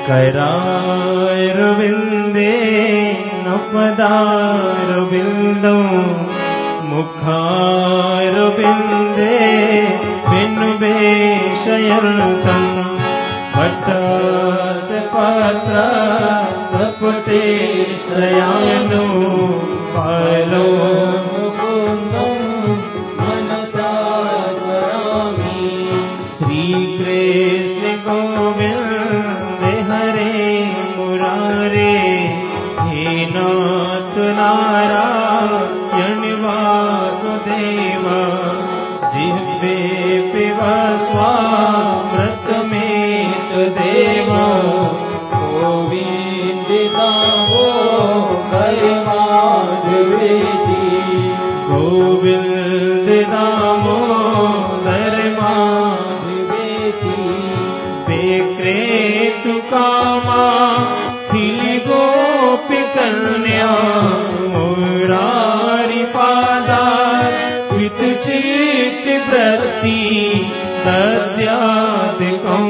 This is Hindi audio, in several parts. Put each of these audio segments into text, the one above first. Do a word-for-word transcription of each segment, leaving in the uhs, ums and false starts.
करारविन्दे नपदारविन्दौ मुखारविन्दे विन्वेशयन्तम् वटस्पत्र सपुटे शयानो पालो मुकुन्दं मनसा स्मरामि। श्रीकृष्ण गोविन्द हरे मुरारे हे नाथ नारायण वासुदेव जिह्वे पिब स्वामृतमेत देव गोविन्द दामोदर माधवेति गोविन्द दामोदर माधवेति विक्रेतु कामा खिलि गोपी कन्या मुरारी पादा वित चित प्रति तद्यादिकं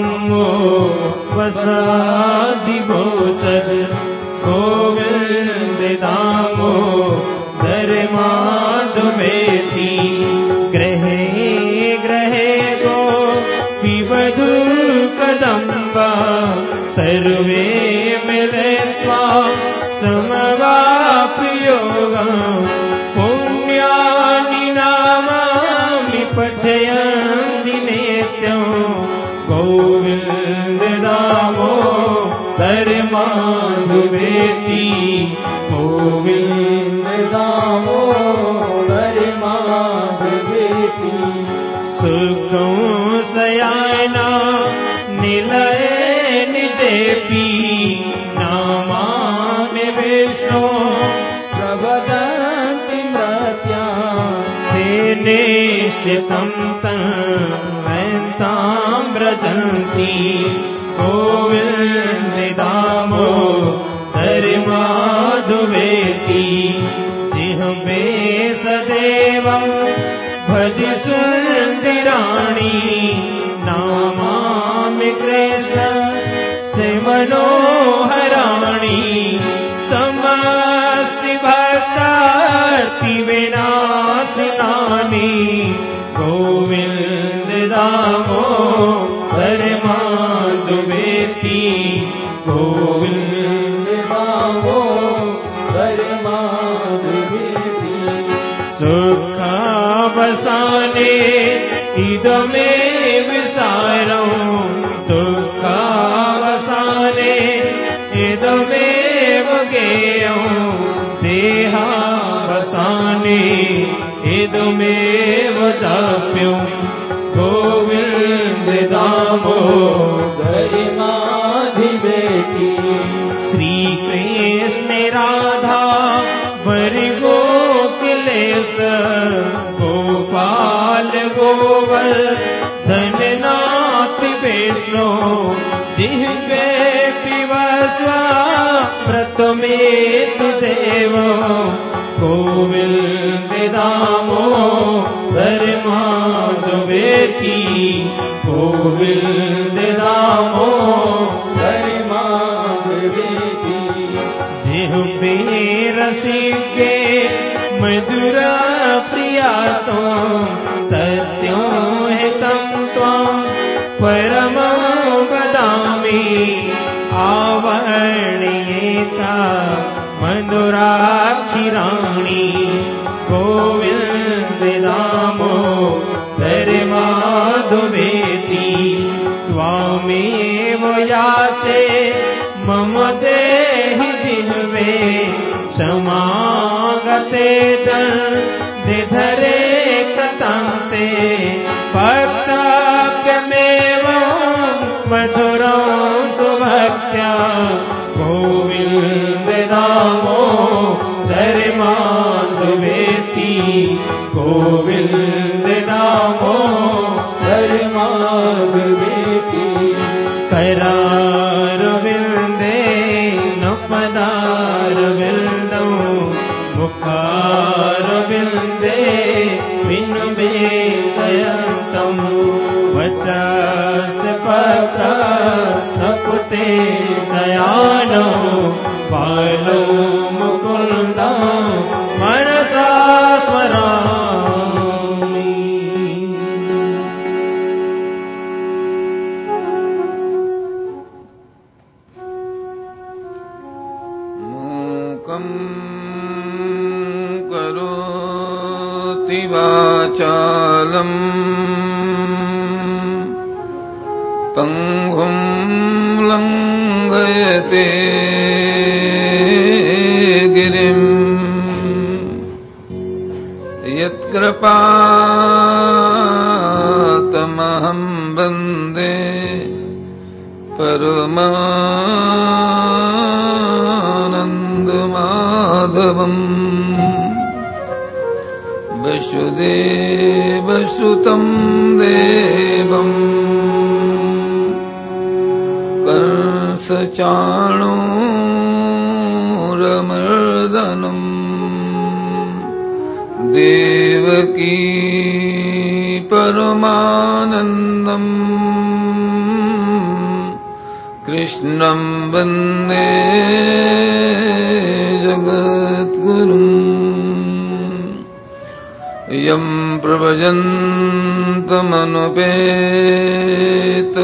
वसादि गोचर गोविन्द दामोदर माधवेति गृहे गृहे गोपीवधू कदम्बा सर्वे मिलित्वा समवाप्योगम् पुण्यानि नामानि पठयन्ति नित्यं गोविन्द दामोदर माधवेति गोविन्द दामोदर माधवेति सुखं शयना निलये निजेपि नामानि विष्णु प्रवदन्ति मर्त्या ते निश्चितं तन्मयन्तां व्रजन्ति गोविन्द दामोदर माधवेति जिह्वे सदैव भज सुन्दराणि नामामि कृष्ण से मनोहराणि समस्ति भक्तार्ति विनाशनानि गोविन्द दामोदर माधवेति गोविन्द दामोदर माधवेति सुखावसाने इदमेव सारम् दुःखावसाने इदमेव गेयम् देहावसाने इदमेव दाप्यम् गोविन्द दामोदर माधवेति श्रीकृष्ण राधा बरि गोकुलेश गोपाल गोवर्धननाथ विष्णु जिह्वे पिब स्वामृतमेत देव गोविन्द दामोदर माधवेति गोविन्द दामोदर माधवेति जिह्वे रसिके मधुर प्रिया सत्यं हितं त्वां परमं वदामि आवर्ण्येता मधुराक्षिराणि गोविन्द दामोदर माधवेति त्वामेव याचे मम देहि जिह्वे समागते दर्निधरे कृतान्ते भक्ताप्यमेव मधुरं सुभक्त्या गोविन्द दामोदर माधवेति गोविन्द दामोदर माधवेति करारविन्दे नपदारविन्दौ मुखारविन्दे विन्वेशयन्तम् वटस्पत्र सपुटे मानो बालो मुकुंदा मनसा स्मरामि। मूकं करोति वाचालम् पंगुं लंघयते गिरिं यत्कृपातमहं वन्दे परमानन्दमाधवम्। वसुदेवसुतं देवम् कंसचाणूरमर्दनम् देवकी परमानन्दम् कृष्णं वन्दे जगद्गुरुम्। यं प्रभजन्तमनुपेत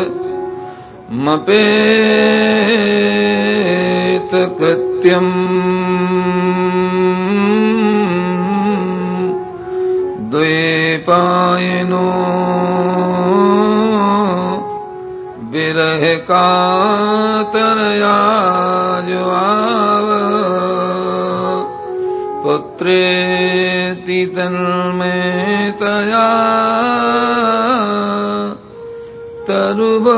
मपेत कृत्यम् द्वैपायनो विरह कातरया ज्वाव पुत्रेति तन्मयतया तरुभो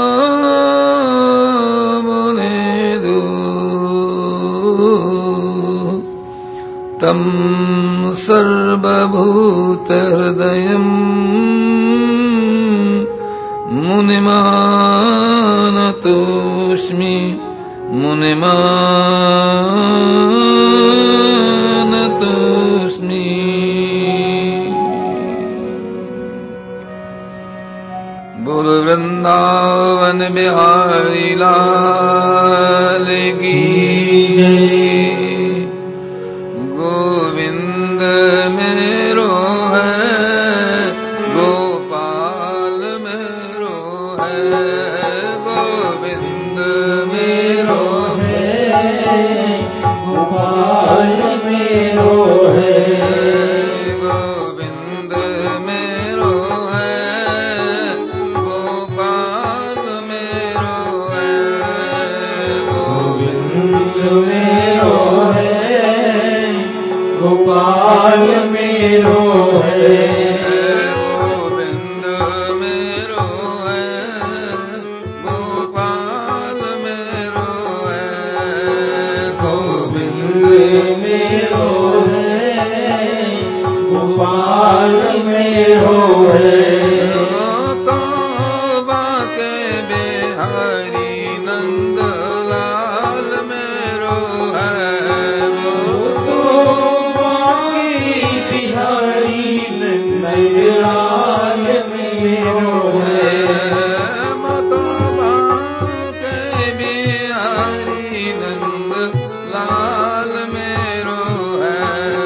तं सर्वभूतहृदयम् मुनिमानतोऽस्मि मुनिमानतोऽस्मि। बोल वृंदावन बिहारी लाल की जय। गोविंद मेरो है गोपाल मेरो है गोविंद मेरो है गोपाल मेरो है गोविंद मेरो है गोपाल मेरो है गोविंद मेरो है गोपाल मेरो है गोविंद मेरो है गोपाल मेरो है गोविंद मेरो है गोपाल मेरो है। तो बाके बिहारी नंद लाल मेरो है बिहारी नंद लाल मेरो है मतो बाके बिहारी नंद लाल मेरो है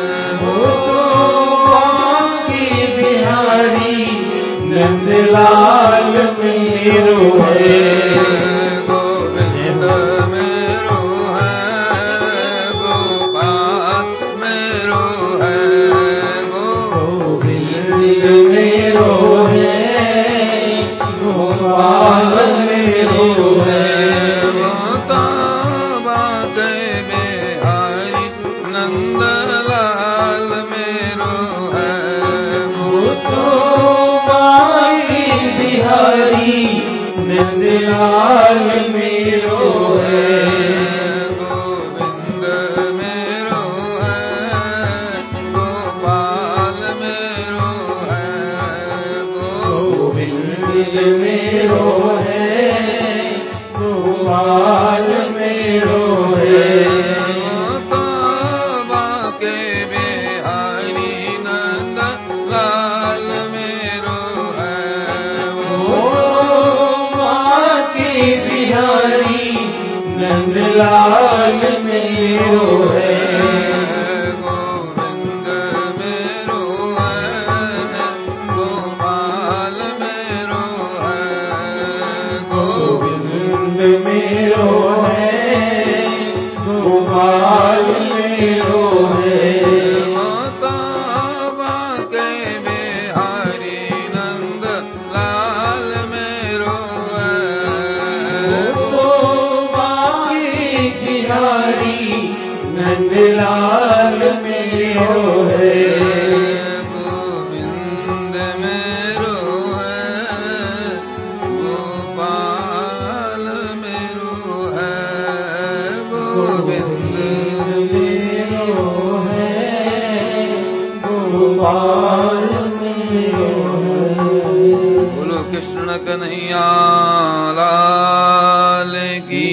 बाकी बिहारी नंद लाल मेरो है गोविंद मेरो है गोपाल मेरो है गोविंद मेरो है गोपाल मेरो है माता बाके बिहारी नंद लाल मेरो है तो बाकी बिहारी नंद लाल मेरो है गोविंद मेरो है गोपाल मेरो है गोविंद मेरो है गोपाल मेरो है माता बाके बिहारी नंद लाल मेरो है ओ बाकी बिहारी नंदलाल मेरो है गोविंद मेरो है गोपाल मेरो है गोविंद मेरो है गोपाल मेरो है माता बाके बिहारी नंद लाल मेरो है तो बाई बिहारी नंदलाल मेरो है गोविंद मेरो है गोपाल मेरो है गोविंद मेरो है गोपाल मेरो है बोलो कृष्ण कन्हैया लाल की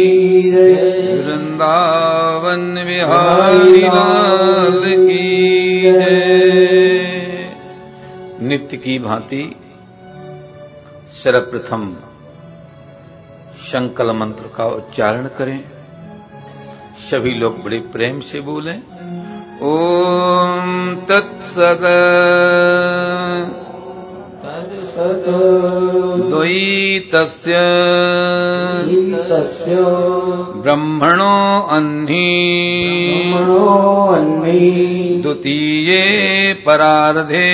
वृंदावन बिहारी लाल की जय। नित्य की भांति सर्वप्रथम शंकर मंत्र का उच्चारण करें। सभी लोग बड़े प्रेम से बोलें। ओम तत्सत तत्सत् द्वैतस्य तस्य ब्रह्मणो अन्हि ब्रह्मणो अन्नि द्वितीये परार्धे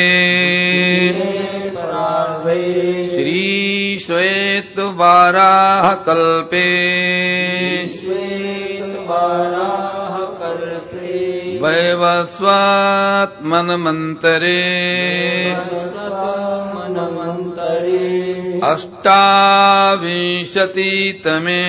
परार्धे श्री श्वेत वाराह कल्पे श्वेतवाराह कल्पे वैवस्वात्मन्वन्तरे मनमन्तरे अष्टाविंशतितमे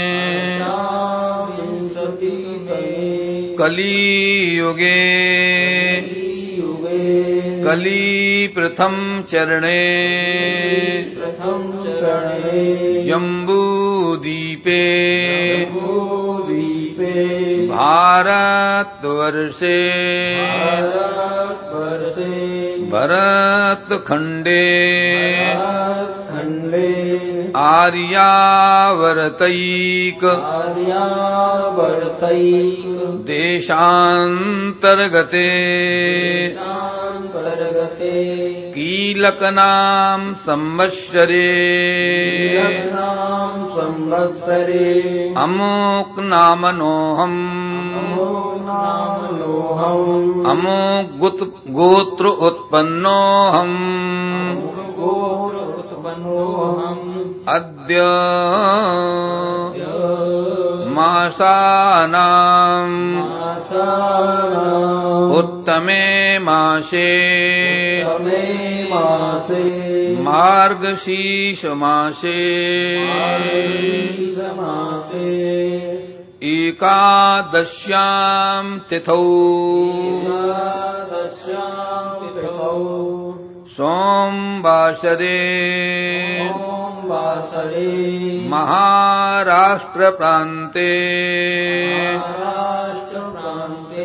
विंशतितमे कलियुगे युगे कली प्रथम चरणे प्रथम चरणे जम्बूदीपे जम्बूद्वीपे भारतवर्षे भारतवर्षे भरतखण्डे खण्डे आर्यावर्तैक आर्यावर्तैक देशान्तर्गते देशान्तर्गते कीलकनाम संवत्सरे कीलकनाम संवत्सरे अमुक नामनोऽहम् नमो नामनोऽहम् अमुक गोत्र उत्पन्नोऽहम् गोत्र उत्पन्नोऽहम् अद्य मासानाम् मासानाम् उत्तमे मासे उत्तमे मासे मार्गशीर्ष मासे मासे एकादश्याम् तिथौ एकादश्याम् तिथौ सोमवासरे सोमवासरे महाराष्ट्रप्रान्ते महाराष्ट्रप्रान्ते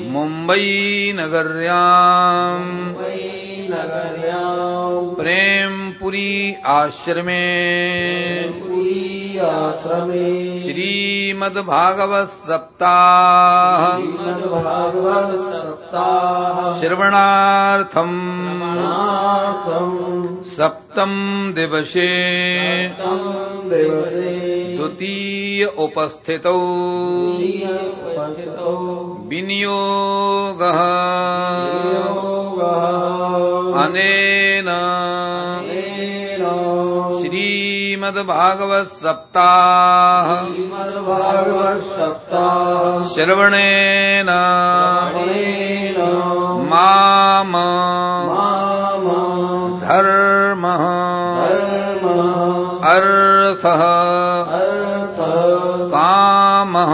मुम्बईनगर्याम् मुम्बईनगर्याम् प्रेमपुरी आश्रमे पुरी आश्रमे श्रीमद्भागवत सप्ताह श्रीमद्भागवत सप्ताह श्रवणार्थम् श्रवणार्थम् सप्तम दिवसे तं दिवसे द्वितीय उपस्थितौ उपस्थितौ विनियोगः योगः अनेन अनेन श्रीमद्भागवत सप्ताह श्रीमद्भागवत सप्ताह श्रवणेन श्रवणेन माम माम धर्मः धर्मः अर्थः अर्थः कामः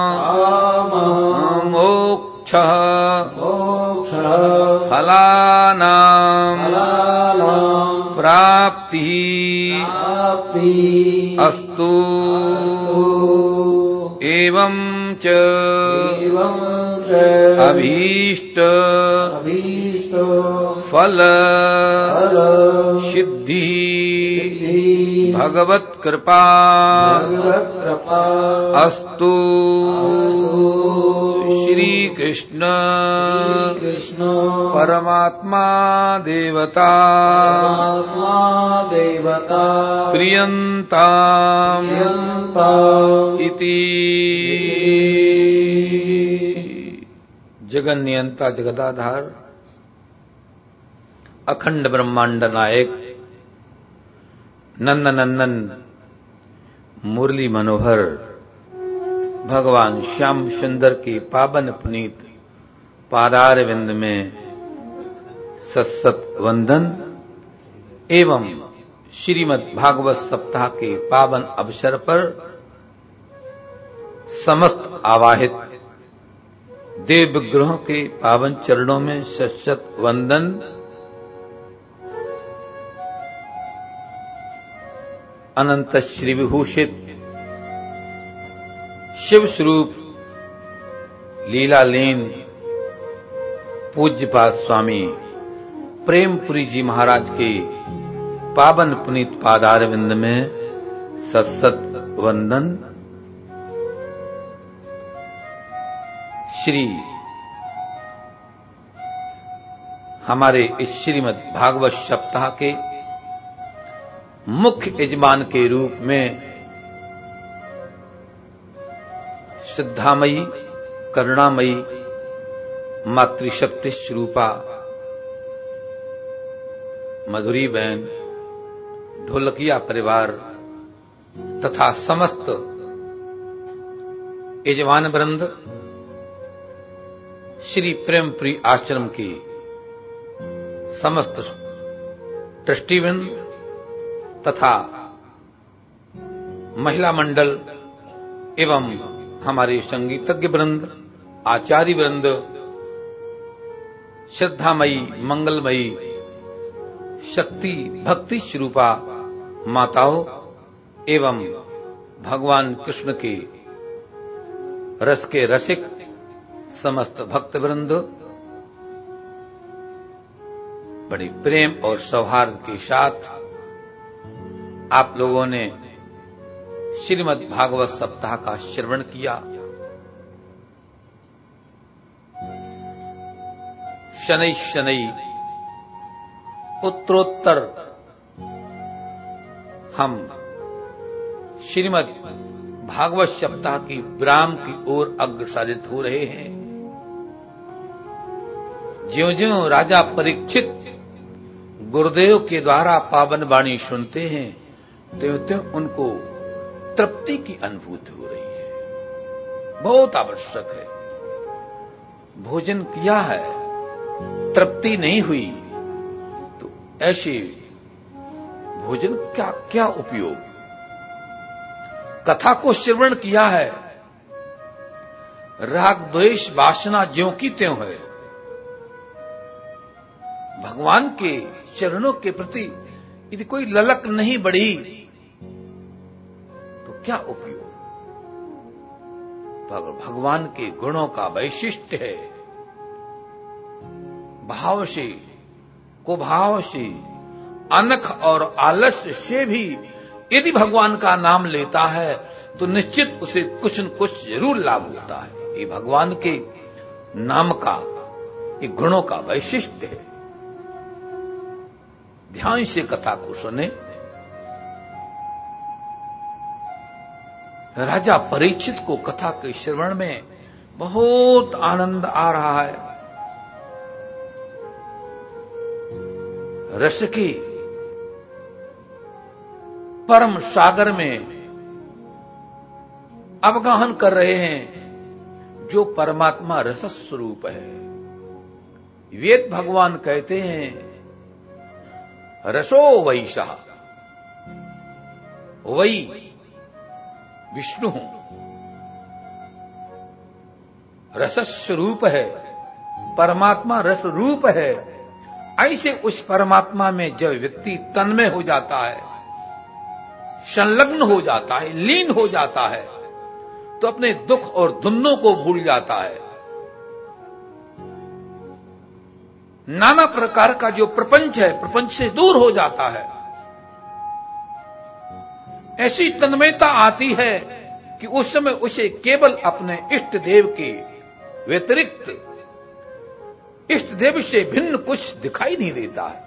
कामः मोक्षः मोक्षः फलानाम् फलानाम् प्राप्तिः प्राप्तिः अस्तु एवं च एवं च अभीष्ट अभीष्ट फल फल सिद्धि सिद्धि भगवत कृपा भगवत कृपा अस्तु श्री कृष्ण कृष्ण परमात्मा देवता परमात्मा देवता प्रियंताम प्रियंताम इति जगन्नियंता जगदाधार अखंड ब्रह्मांड नायक नंदनंदन मुरली मनोहर भगवान श्याम सुंदर के पावन पुनीत पादार विंद में सत्सत वंदन एवं श्रीमद् भागवत सप्ताह के पावन अवसर पर समस्त आवाहित देव विग्रहों के पावन चरणों में सत्सत वंदन। अनंत श्री विभूषित शिव स्वरूप लीलालीन पूज्यपाद स्वामी प्रेमपुरी जी महाराज के पावन पुनीत पादारविंद में सत्सत वंदन। श्री हमारे इस श्रीमद् भागवत सप्ताह के मुख्य यजमान के रूप में श्रद्धामयी करुणामयी मातृशक्ति स्वरूपा मधुरी बहन ढोलकिया परिवार तथा समस्त यजमान वृंद श्री प्रेमपुरी आश्रम की समस्त ट्रस्टीवृंद तथा महिला मंडल एवं हमारे संगीतज्ञ वृंद आचार्य वृंद श्रद्धामयी मंगलमयी शक्ति भक्ति स्वरूपा माताओं एवं भगवान कृष्ण के रस के रसिक समस्त भक्त वृंद बड़े प्रेम और सौहार्द के साथ आप लोगों ने श्रीमद् भागवत सप्ताह का श्रवण किया। शनै शनै उत्तरोत्तर हम श्रीमद् भागवत सप्ताह की विराम की ओर अग्रसरित हो रहे हैं। ज्यों ज्यों राजा परीक्षित गुरुदेव के द्वारा पावन वाणी सुनते हैं त्यों त्यों उनको तृप्ति की अनुभूति हो रही है। बहुत आवश्यक है। भोजन किया है, तृप्ति नहीं हुई तो ऐसे भोजन क्या क्या उपयोग। कथा को श्रवण किया है, राग द्वेष वासना ज्यों की त्यों है। भगवान के चरणों के प्रति यदि कोई ललक नहीं बढ़ी तो क्या उपयोग। भगवान के गुणों का वैशिष्ट्य है। भाव से कुभाव से अनख और आलस्य से भी यदि भगवान का नाम लेता है तो निश्चित उसे कुछ न कुछ जरूर लाभ होता है। ये भगवान के नाम का ये गुणों का वैशिष्ट्य है। ध्यान से कथा को सुने। राजा परीक्षित को कथा के श्रवण में बहुत आनंद आ रहा है। रस के परम सागर में अवगाहन कर रहे हैं जो परमात्मा रस स्वरूप है। वेद भगवान कहते हैं रसो वैशः वै विष्णु रस स्वरूप है। परमात्मा रस रूप है। ऐसे उस परमात्मा में जब व्यक्ति तन्मय हो जाता है, संलग्न हो जाता है, लीन हो जाता है तो अपने दुख और दुन्नों को भूल जाता है। नाना प्रकार का जो प्रपंच है, प्रपंच से दूर हो जाता है। ऐसी तन्मयता आती है कि उस समय उसे केवल अपने इष्ट देव के व्यतिरिक्त इष्ट देव से भिन्न कुछ दिखाई नहीं देता है।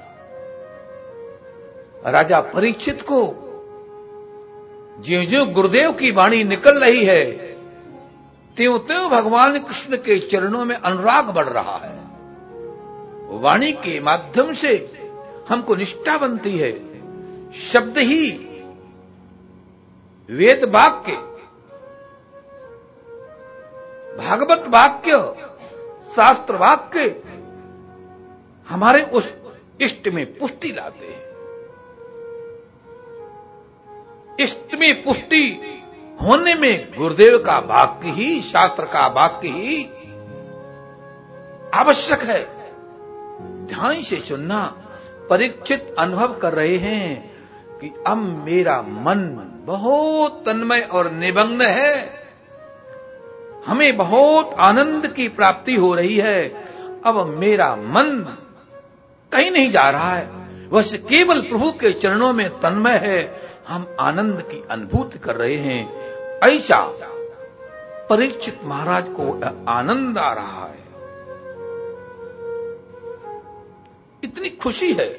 राजा परीक्षित को ज्यों ज्यों गुरुदेव की वाणी निकल रही है, त्यों त्यों भगवान कृष्ण के चरणों में अनुराग बढ़ रहा है। वाणी के माध्यम से हमको निष्ठा बनती है। शब्द ही वेद वाक्य, भागवत वाक्य, शास्त्र वाक्य हमारे उस इष्ट में पुष्टि लाते हैं। इष्ट में पुष्टि होने में गुरुदेव का वाक्य ही, शास्त्र का वाक्य ही आवश्यक है। ध्यान से सुनना। परीक्षित अनुभव कर रहे हैं कि अब मेरा मन बहुत तन्मय और निमग्न है, हमें बहुत आनंद की प्राप्ति हो रही है। अब मेरा मन कहीं नहीं जा रहा है, वह केवल प्रभु के चरणों में तन्मय है। हम आनंद की अनुभूति कर रहे हैं। ऐसा परीक्षित महाराज को आनंद आ रहा है, इतनी खुशी है।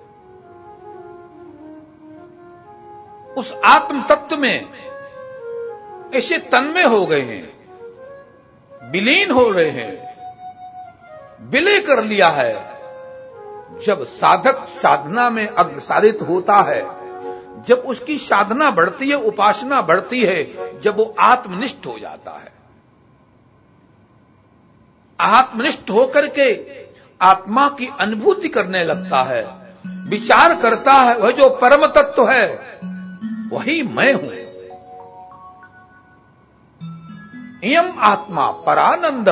उस आत्म तत्व में ऐसे तन्मय हो गए हैं, विलीन हो रहे हैं, विलय कर लिया है। जब साधक साधना में अग्रसारित होता है, जब उसकी साधना बढ़ती है, उपासना बढ़ती है, जब वो आत्मनिष्ठ हो जाता है, आत्मनिष्ठ होकर के आत्मा की अनुभूति करने लगता है, विचार करता है, वह जो परम तत्व है वही मैं हूं। इयम आत्मा परानंद,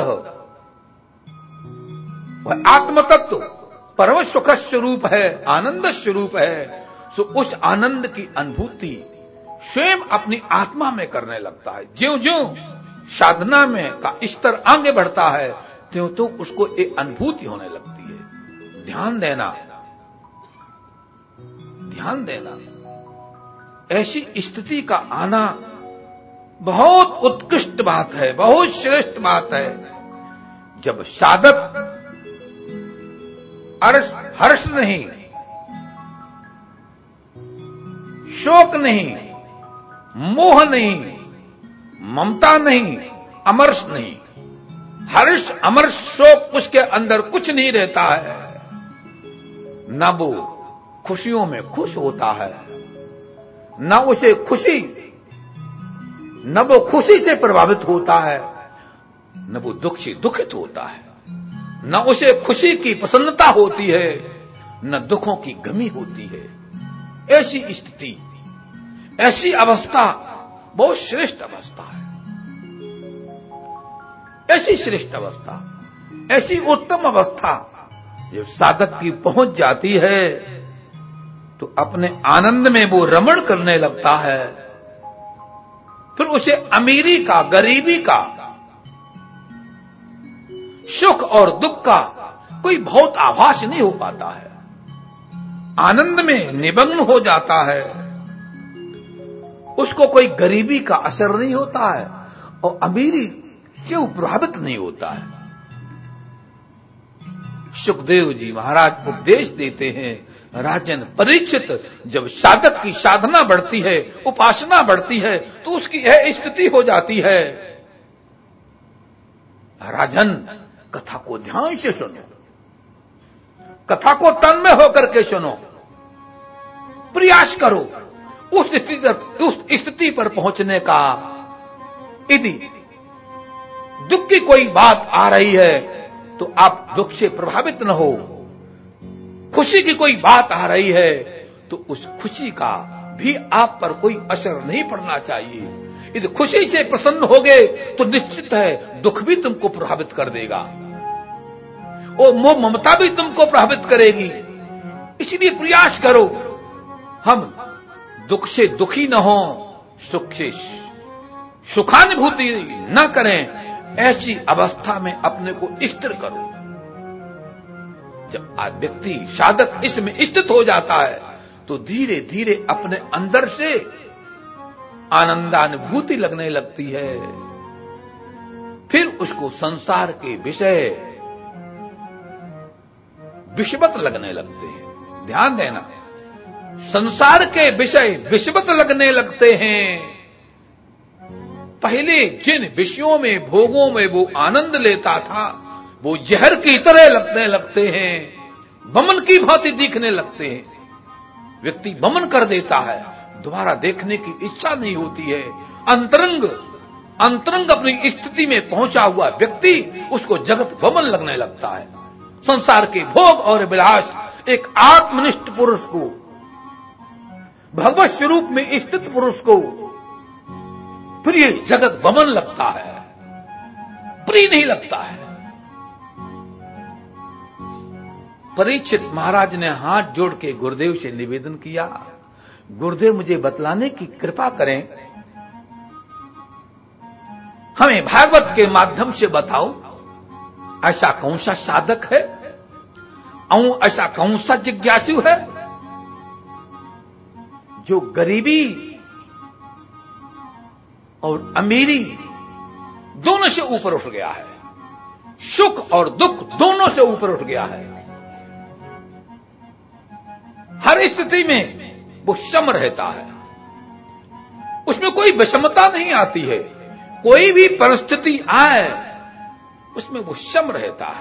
वह आत्म तत्व परम सुख स्वरूप है, आनंद स्वरूप है। सो उस आनंद की अनुभूति स्वयं अपनी आत्मा में करने लगता है। ज्यों ज्यों साधना में का स्तर आगे बढ़ता है, त्यों तो उसको एक अनुभूति होने लगती है। ध्यान देना, ध्यान देना। ऐसी स्थिति का आना बहुत उत्कृष्ट बात है, बहुत श्रेष्ठ बात है। जब साधक हर्ष हर्ष नहीं, शोक नहीं, मोह नहीं, ममता नहीं, अमर्ष नहीं, हर्ष अमर्ष शोक उसके अंदर कुछ नहीं रहता है। न वो खुशियों में खुश होता है, न उसे खुशी, न वो खुशी से प्रभावित होता है, न वो दुख से दुखित होता है, न उसे खुशी की प्रसन्नता होती है, न दुखों की गमी होती है। ऐसी स्थिति, ऐसी अवस्था बहुत श्रेष्ठ अवस्था है। ऐसी श्रेष्ठ अवस्था, ऐसी उत्तम अवस्था जब साधक की पहुंच जाती है तो अपने आनंद में वो रमण करने लगता है। फिर उसे अमीरी का, गरीबी का, सुख और दुख का कोई बहुत आभास नहीं हो पाता है। आनंद में निमग्न हो जाता है, उसको कोई गरीबी का असर नहीं होता है और अमीरी से प्रभावित नहीं होता है। सुखदेव जी महाराज उपदेश देते हैं, राजन परीक्षित, जब साधक की साधना बढ़ती है, उपासना बढ़ती है, तो उसकी यह स्थिति हो जाती है। राजन, कथा को ध्यान से सुनो, कथा को तन्मय होकर के सुनो, प्रयास करो उस स्थिति तक, उस स्थिति पर पहुंचने का। यदि दुख की कोई बात आ रही है तो आप दुख से प्रभावित न हो, खुशी की कोई बात आ रही है तो उस खुशी का भी आप पर कोई असर नहीं पड़ना चाहिए। यदि खुशी से प्रसन्न हो गए तो निश्चित है दुख भी तुमको प्रभावित कर देगा और मोह ममता भी तुमको प्रभावित करेगी। इसलिए प्रयास करो हम दुख से दुखी न हो, सुख से सुखानुभूति न करें। ऐसी अवस्था में अपने को स्थिर करो। जब आज व्यक्ति साधक इसमें स्थित हो जाता है तो धीरे धीरे अपने अंदर से आनंदानुभूति लगने लगती है, फिर उसको संसार के विषय विषवत लगने लगते हैं। ध्यान देना, संसार के विषय विषवत लगने लगते हैं। पहले जिन विषयों में, भोगों में वो आनंद लेता था, वो जहर की तरह लगने लगते हैं, बमन की भांति दिखने लगते हैं। व्यक्ति बमन कर देता है, दोबारा देखने की इच्छा नहीं होती है। अंतरंग अंतरंग अपनी स्थिति में पहुंचा हुआ व्यक्ति, उसको जगत बमन लगने लगता है। संसार के भोग और विलास एक आत्मनिष्ठ पुरुष को, भगवत स्वरूप में स्थित पुरुष को प्रिय जगत बमन लगता है, प्रिय नहीं लगता है। परीक्षित महाराज ने हाथ जोड़ के गुरुदेव से निवेदन किया, गुरुदेव मुझे बतलाने की कृपा करें, हमें भागवत के माध्यम से बताओ, ऐसा कौन सा साधक है और ऐसा कौन सा जिज्ञासु है जो गरीबी और अमीरी दोनों से ऊपर उठ गया है, सुख और दुख दोनों से ऊपर उठ गया है। हर स्थिति में वो सम रहता है, उसमें कोई विषमता नहीं आती है। कोई भी परिस्थिति आए उसमें वो सम रहता है।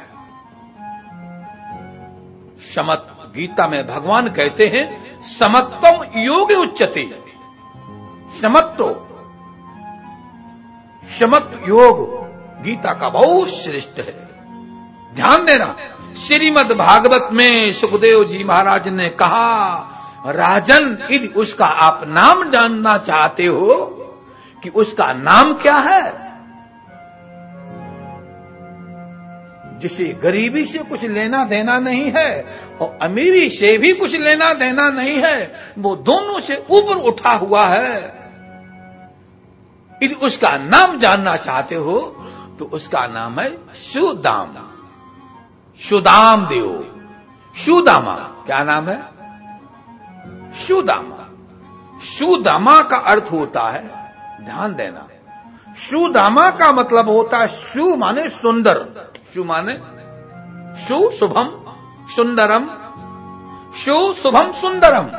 समत, गीता में भगवान कहते हैं समत्वम योग उच्यते। समत्व, समत्व योग गीता का बहुत श्रेष्ठ है। ध्यान देना, श्रीमद् भागवत में सुखदेव जी महाराज ने कहा, राजन यदि उसका आप नाम जानना चाहते हो कि उसका नाम क्या है, जिसे गरीबी से कुछ लेना देना नहीं है और अमीरी से भी कुछ लेना देना नहीं है, वो दोनों से ऊपर उठा हुआ है, यदि उसका नाम जानना चाहते हो तो उसका नाम है सुदाम, सुदाम देव, सुदामा। क्या नाम है? सुदामा। सुदामा का अर्थ होता है, ध्यान देना, सुदामा का मतलब होता है सु माने सुंदर, सु माने सु शुभम सुंदरम, सु शुभम सुंदरम,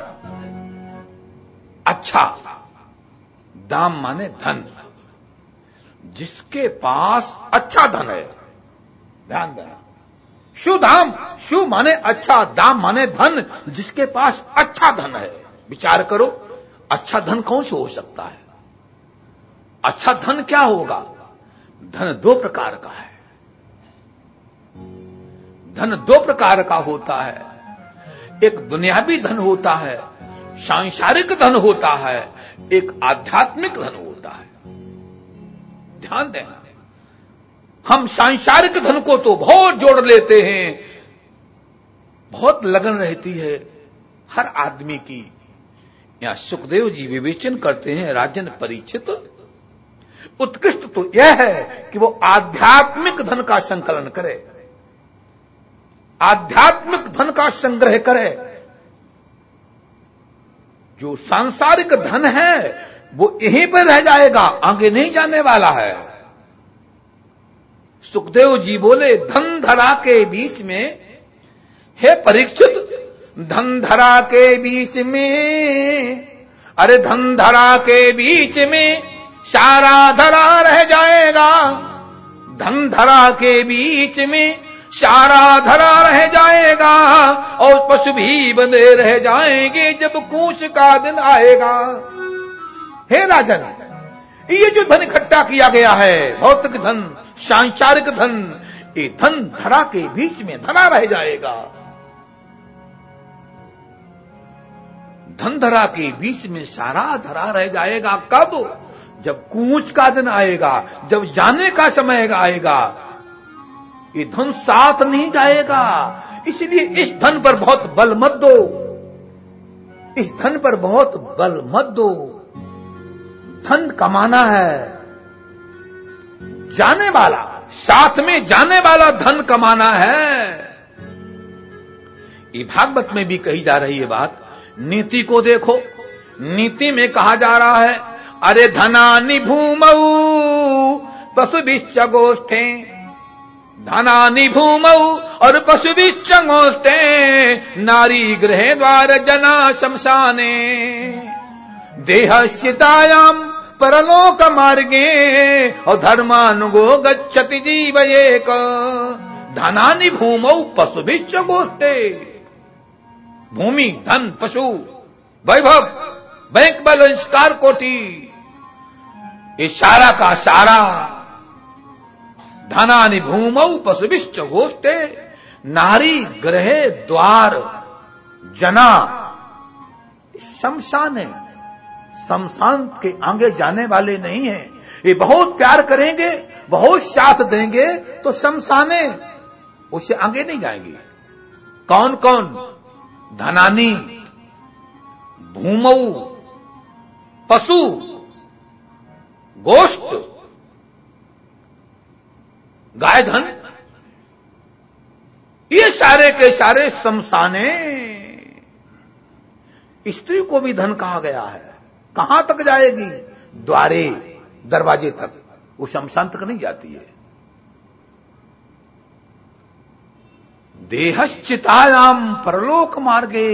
अच्छा। दाम माने धन, जिसके पास अच्छा धन है। ध्यान देना, सुदाम, सु माने अच्छा, दाम माने धन, जिसके पास अच्छा धन है। विचार करो, अच्छा धन कौन से हो सकता है? अच्छा धन क्या होगा? धन दो प्रकार का है। धन दो प्रकार का होता है, एक दुनियावी धन होता है, सांसारिक धन होता है, एक आध्यात्मिक धन होता है। ध्यान देना, हम सांसारिक धन को तो बहुत जोड़ लेते हैं, बहुत लगन रहती है हर आदमी की। यहां सुखदेव जी विवेचन करते हैं, राजन परीक्षित, उत्कृष्ट तो यह है कि वो आध्यात्मिक धन का संकलन करे, आध्यात्मिक धन का संग्रह करे। जो सांसारिक धन है वो यहीं पर रह जाएगा, आगे नहीं जाने वाला है। सुखदेव जी बोले, धन धरा के बीच में, हे परीक्षित, धन धरा के बीच में, अरे धन धरा के बीच में सारा धरा रह जाएगा। धन धरा के बीच में सारा धरा रह जाएगा और पशु भी बंधे रह जाएंगे जब कूच का दिन आएगा। हे राजन, ये जो धन इकट्ठा किया गया है, भौतिक धन, सांसारिक धन, ये धन धरा के बीच में धरा रह जाएगा। धन धरा के बीच में सारा धरा रह जाएगा। कब? जब कूच का दिन आएगा, जब जाने का समय आएगा। ये धन साथ नहीं जाएगा, इसलिए इस धन पर बहुत बल मत दो, इस धन पर बहुत बल मत दो। धन कमाना है, जाने वाला, साथ में जाने वाला धन कमाना है। ये भागवत में भी कही जा रही है बात। नीति को देखो, नीति में कहा जा रहा है अरे धनानि भूमौ पशुभिश्च गोष्ठे, धनानि भूमौ और पशुभिश्च गोष्ठे, नारी गृहे द्वार जना शमशाने, देहस्यतायाम परलोक मार्गे और धर्मानुगो गच्छति जीव एक, धनानि भूमौ पशुभिश्च गोष्ठे। भूमि, धन, पशु, वैभव, बैंक बैलेंस, कार कोठी, ये सारा का सारा धनानि भूमौ पशुभिश्च गोष्ठे, नारी गृहे द्वार जना शमशान है। शमशान के आगे जाने वाले नहीं है। ये बहुत प्यार करेंगे, बहुत साथ देंगे तो शमशाने, उससे आगे नहीं जाएंगे। कौन कौन? धनानी, भूमौ, पशु, गोष्ठ, गाय धन, ये सारे के सारे शमशाने। स्त्री को भी धन कहा गया है। कहां तक जाएगी? द्वारे, दरवाजे तक, वो शमशान तक नहीं जाती है। देहश्चितायाम परलोक मार्गे,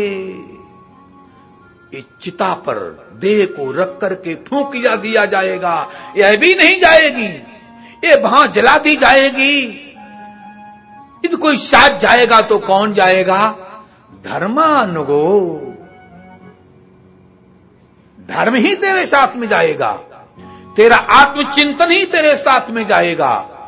इस चिता पर देह को रख करके फूंक दिया दिया जाएगा, यह भी नहीं जाएगी, ये वहां जला दी जाएगी। यदि कोई साथ जाएगा तो कौन जाएगा? धर्मानुगो, धर्म ही तेरे साथ में जाएगा, तेरा आत्मचिंतन ही तेरे साथ में जाएगा,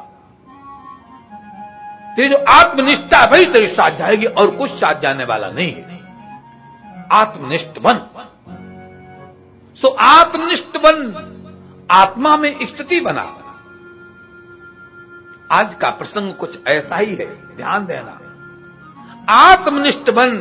तेरी जो आत्मनिष्ठा वही तेरे साथ जाएगी और कुछ साथ जाने वाला नहीं है। आत्मनिष्ठ बन, सो आत्मनिष्ठ बन, आत्मा में स्थिति बना। आज का प्रसंग कुछ ऐसा ही है, ध्यान देना। आत्मनिष्ठ बन।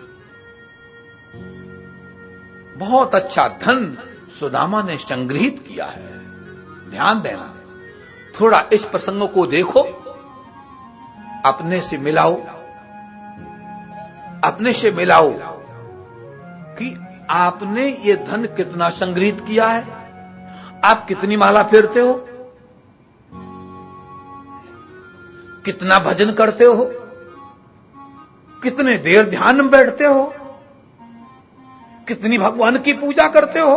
बहुत अच्छा धन सुदामा ने संग्रहित किया है, ध्यान देना। थोड़ा इस प्रसंग को देखो, अपने से मिलाओ, अपने से मिलाओ कि आपने ये धन कितना संग्रहित किया है। आप कितनी माला फेरते हो, कितना भजन करते हो, कितने देर ध्यान में बैठते हो, कितनी भगवान की पूजा करते हो।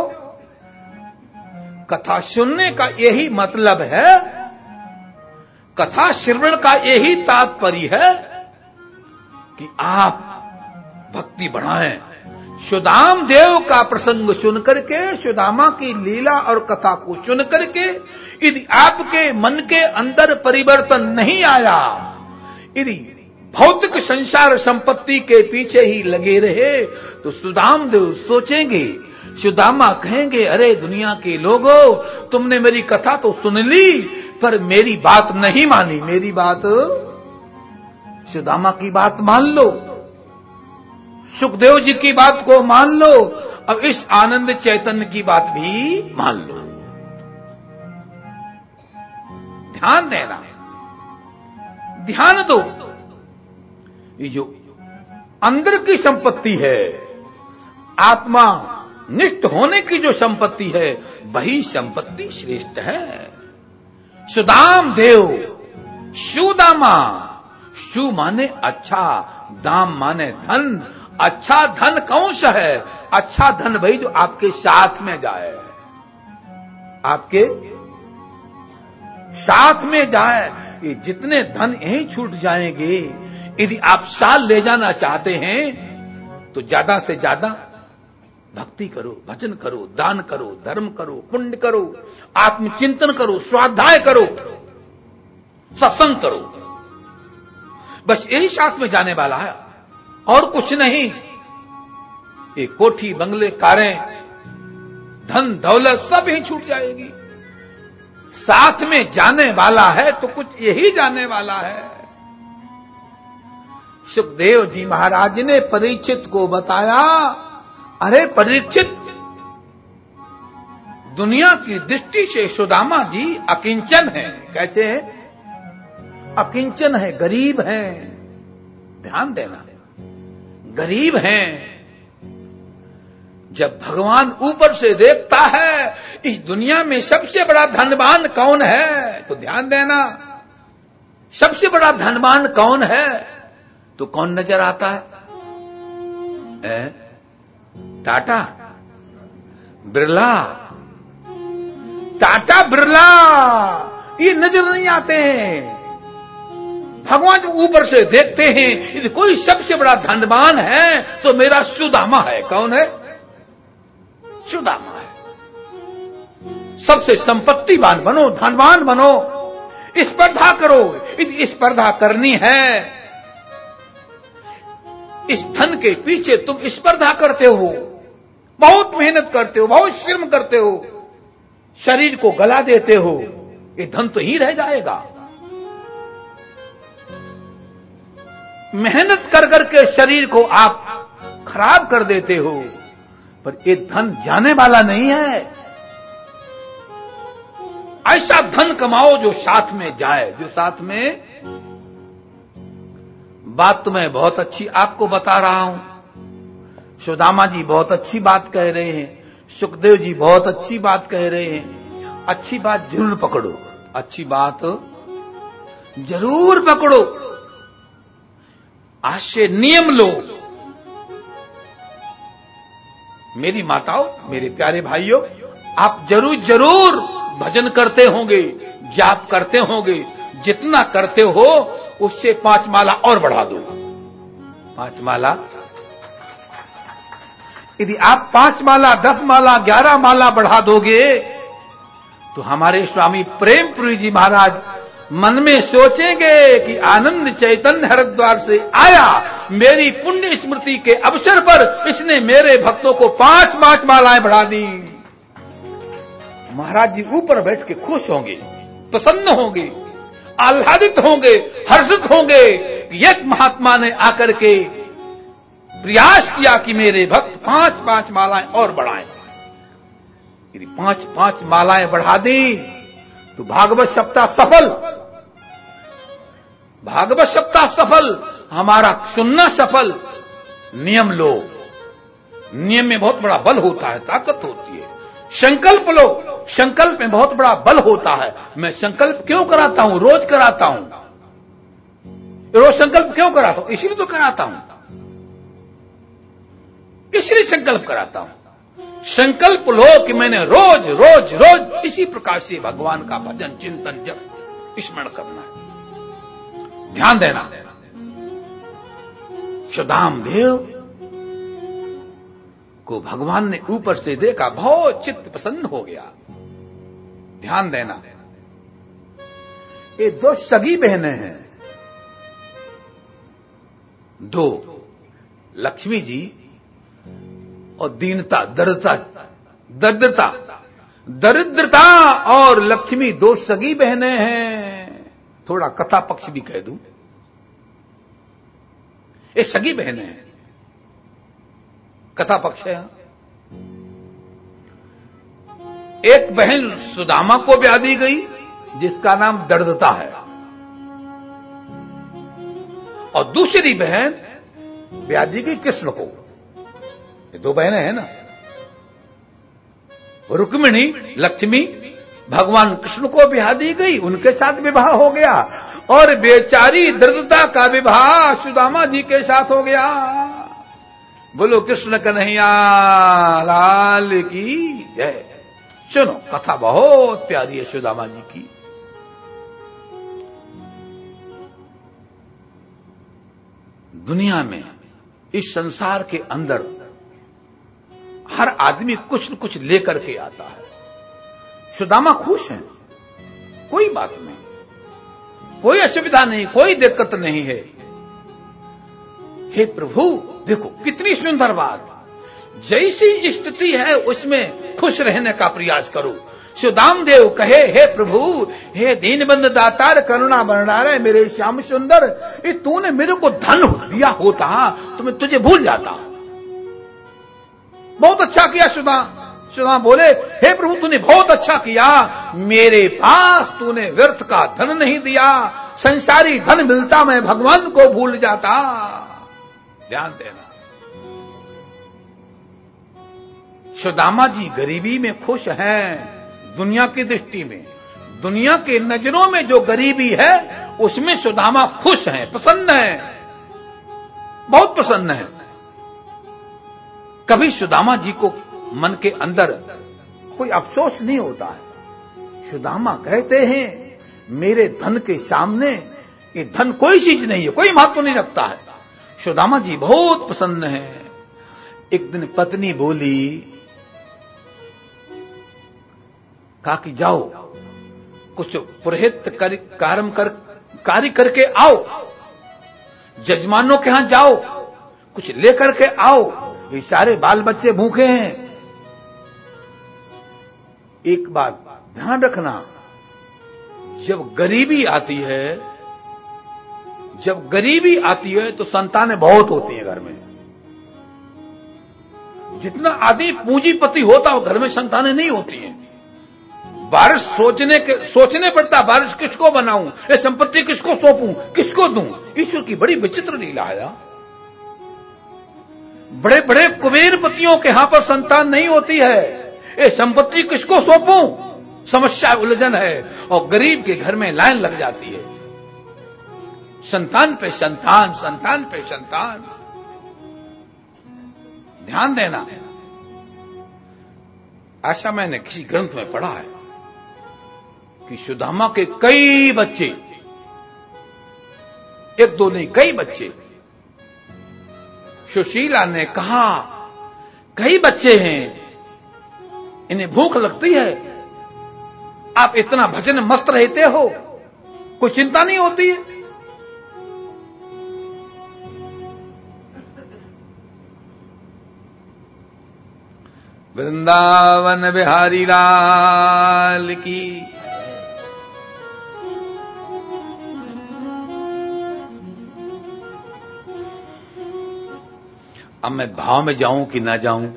कथा सुनने का यही मतलब है, कथा श्रवण का यही तात्पर्य है कि आप भक्ति बढ़ाएं। सुदाम देव का प्रसंग सुन करके, सुदामा की लीला और कथा को सुन करके यदि आपके मन के अंदर परिवर्तन नहीं आया, यदि भौतिक संसार संपत्ति के पीछे ही लगे रहे, तो सुदाम देव सोचेंगे, सुदामा कहेंगे, अरे दुनिया के लोगों, तुमने मेरी कथा तो सुन ली पर मेरी बात नहीं मानी। मेरी बात, सुदामा की बात मान लो, सुखदेव जी की बात को मान लो, अब इस आनंद चैतन्य की बात भी मान लो। ध्यान देना, ध्यान दो। ये जो अंदर की संपत्ति है, आत्मा निष्ठ होने की जो संपत्ति है, वही संपत्ति श्रेष्ठ है। सुदाम देव, सुदामा, सु माने अच्छा, दाम माने धन। अच्छा धन कौन सा है? अच्छा धन भाई जो आपके साथ में जाए, आपके साथ में जाए। ये जितने धन यहीं छूट जाएंगे, यदि आप साल ले जाना चाहते हैं तो ज्यादा से ज्यादा भक्ति करो, भजन करो, दान करो, धर्म करो, पुण्य करो, आत्मचिंतन करो, स्वाध्याय करो, सत्संग करो। बस यही साथ में जाने वाला है और कुछ नहीं। ये कोठी, बंगले, कारें, धन दौलत सब ही छूट जाएगी। साथ में जाने वाला है तो कुछ यही जाने वाला है। सुखदेव जी महाराज ने परीक्षित को बताया, अरे परीक्षित, दुनिया की दृष्टि से सुदामा जी अकिंचन है। कैसे है? अकिंचन है, गरीब हैं। ध्यान देना, गरीब हैं। जब भगवान ऊपर से देखता है इस दुनिया में सबसे बड़ा धनवान कौन है, तो ध्यान देना, सबसे बड़ा धनवान कौन है, तो कौन नजर आता है? ए? टाटा, बिरला, टाटा बिरला, ये नजर नहीं आते हैं। भगवान जब ऊपर से देखते हैं यदि कोई सबसे बड़ा धनवान है तो मेरा सुदामा है। कौन है? सुदामा है। सबसे संपत्तिवान बनो, धनवान बनो, स्पर्धा करो। यदि स्पर्धा करनी है, इस धन के पीछे तुम स्पर्धा करते हो, बहुत मेहनत करते हो, बहुत श्रम करते हो, शरीर को गला देते हो, ये धन तो ही रह जाएगा। मेहनत कर करके शरीर को आप खराब कर देते हो, पर ये धन जाने वाला नहीं है। ऐसा धन कमाओ जो साथ में जाए, जो साथ में। बात तो मैं बहुत अच्छी आपको बता रहा हूं, सुदामा जी बहुत अच्छी बात कह रहे हैं, सुखदेव जी बहुत अच्छी बात कह रहे हैं। अच्छी बात जरूर पकड़ो, अच्छी बात जरूर पकड़ो, आज से नियम लो। मेरी माताओं, मेरे प्यारे भाइयों, आप जरूर जरूर भजन करते होंगे, जाप करते होंगे, जितना करते हो उससे पांच माला और बढ़ा दो। पांच माला, यदि आप पांच माला, दस माला, ग्यारह माला बढ़ा दोगे तो हमारे स्वामी प्रेमपुरी जी महाराज मन में सोचेंगे कि आनंद चैतन्य हरिद्वार से आया, मेरी पुण्य स्मृति के अवसर पर इसने मेरे भक्तों को पांच पांच मालाएं बढ़ा दी। महाराज जी ऊपर बैठ के खुश होंगे, प्रसन्न होंगे, आह्लादित होंगे, हर्षित होंगे कि एक महात्मा ने आकर के प्रयास किया कि मेरे भक्त पांच पांच मालाएं और बढ़ाएं। यदि पांच पांच मालाएं बढ़ा दी तो भागवत सप्ताह सफल, भागवत सप्ताह सफल, हमारा सुनना सफल। नियम लो, नियम में बहुत बड़ा बल होता है, ताकत होती है। संकल्प लो, संकल्प में बहुत बड़ा बल होता है। मैं संकल्प क्यों कराता हूं? रोज कराता हूं। रोज संकल्प क्यों कराता हूं? इसीलिए तो कराता हूं, इसलिए संकल्प कराता हूं। संकल्प लो कि मैंने रोज रोज रोज इसी प्रकार से भगवान का भजन, चिंतन, जप, स्मरण करना है। ध्यान देना, सुदाम देव को भगवान ने ऊपर से देखा, बहुत चित्त प्रसन्न हो गया। ध्यान देना, ये दो सगी बहनें हैं, दो, लक्ष्मी जी और दीनता, दरिद्रता, दरिद्रता, दरिद्रता और लक्ष्मी दो सगी बहनें हैं। थोड़ा कथा पक्ष भी कह दूं, ये सगी बहनें हैं, कथा पक्ष है। एक बहन सुदामा को ब्याह दी गई जिसका नाम दरिद्रता है, और दूसरी बहन ब्याह दी गई कृष्ण को। ये दो बहनें हैं ना, रुक्मिणी, लक्ष्मी, भगवान कृष्ण को ब्याह दी गई, उनके साथ विवाह हो गया, और बेचारी दरिद्रता का विवाह सुदामा जी के साथ हो गया। बोलो कृष्ण कन्हैया लाल की जय। सुनो, कथा बहुत प्यारी है सुदामा जी की। दुनिया में, इस संसार के अंदर हर आदमी कुछ न कुछ लेकर के आता है। सुदामा खुश हैं, कोई बात नहीं, कोई असुविधा नहीं, कोई दिक्कत नहीं है। हे प्रभु, देखो कितनी सुंदर बात, जैसी स्थिति है उसमें खुश रहने का प्रयास करो। सुदाम देव कहे, हे प्रभु, हे दीनबंधु दातार करुणा भंडार, मेरे श्याम सुंदर, ये तूने मेरे को धन दिया होता तो मैं तुझे भूल जाता। बहुत अच्छा किया सुदाम। सुदाम बोले, हे प्रभु तूने बहुत अच्छा किया, मेरे पास तूने व्यर्थ का धन नहीं दिया, संसारी धन मिलता मैं भगवान को भूल जाता। ध्यान देना, सुदामा जी गरीबी में खुश हैं। दुनिया की दृष्टि में, दुनिया के नजरों में जो गरीबी है उसमें सुदामा खुश हैं, प्रसन्न हैं, बहुत प्रसन्न हैं। कभी सुदामा जी को मन के अंदर कोई अफसोस नहीं होता है। सुदामा कहते हैं मेरे धन के सामने ये धन कोई चीज नहीं है, कोई महत्व नहीं रखता है। सुदामा जी बहुत प्रसन्न हैं। एक दिन पत्नी बोली, कहा कि जाओ कुछ पुरोहित कार्य कर कार्य करके आओ, जजमानों के यहां जाओ, कुछ लेकर के आओ, ये सारे बाल बच्चे भूखे हैं। एक बात ध्यान रखना, जब गरीबी आती है, जब गरीबी आती है तो संतानें बहुत होती हैं घर में। जितना आदमी पूंजीपति होता है घर में संतानें नहीं होती हैं। बारिश सोचने के सोचने पड़ता, बारिश किसको बनाऊं, ये संपत्ति किसको सौंपूं, किसको दूं। ईश्वर की बड़ी विचित्र लीला है। बड़े बड़े कुबेरपतियों के यहां पर संतान नहीं होती है। ये संपत्ति किसको सौंपूं, समस्या उलझन है। और गरीब के घर में लाइन लग जाती है, संतान पे संतान, संतान पे संतान। ध्यान देना, ऐसा मैंने किसी ग्रंथ में पढ़ा है कि सुदामा के कई बच्चे, एक दो नहीं कई बच्चे। सुशीला ने कहा कई बच्चे हैं, इन्हें भूख लगती है, आप इतना भजन मस्त रहते हो, कोई चिंता नहीं होती है। वृंदावन बिहारी लाल की। अब मैं भाव में जाऊं कि ना जाऊं,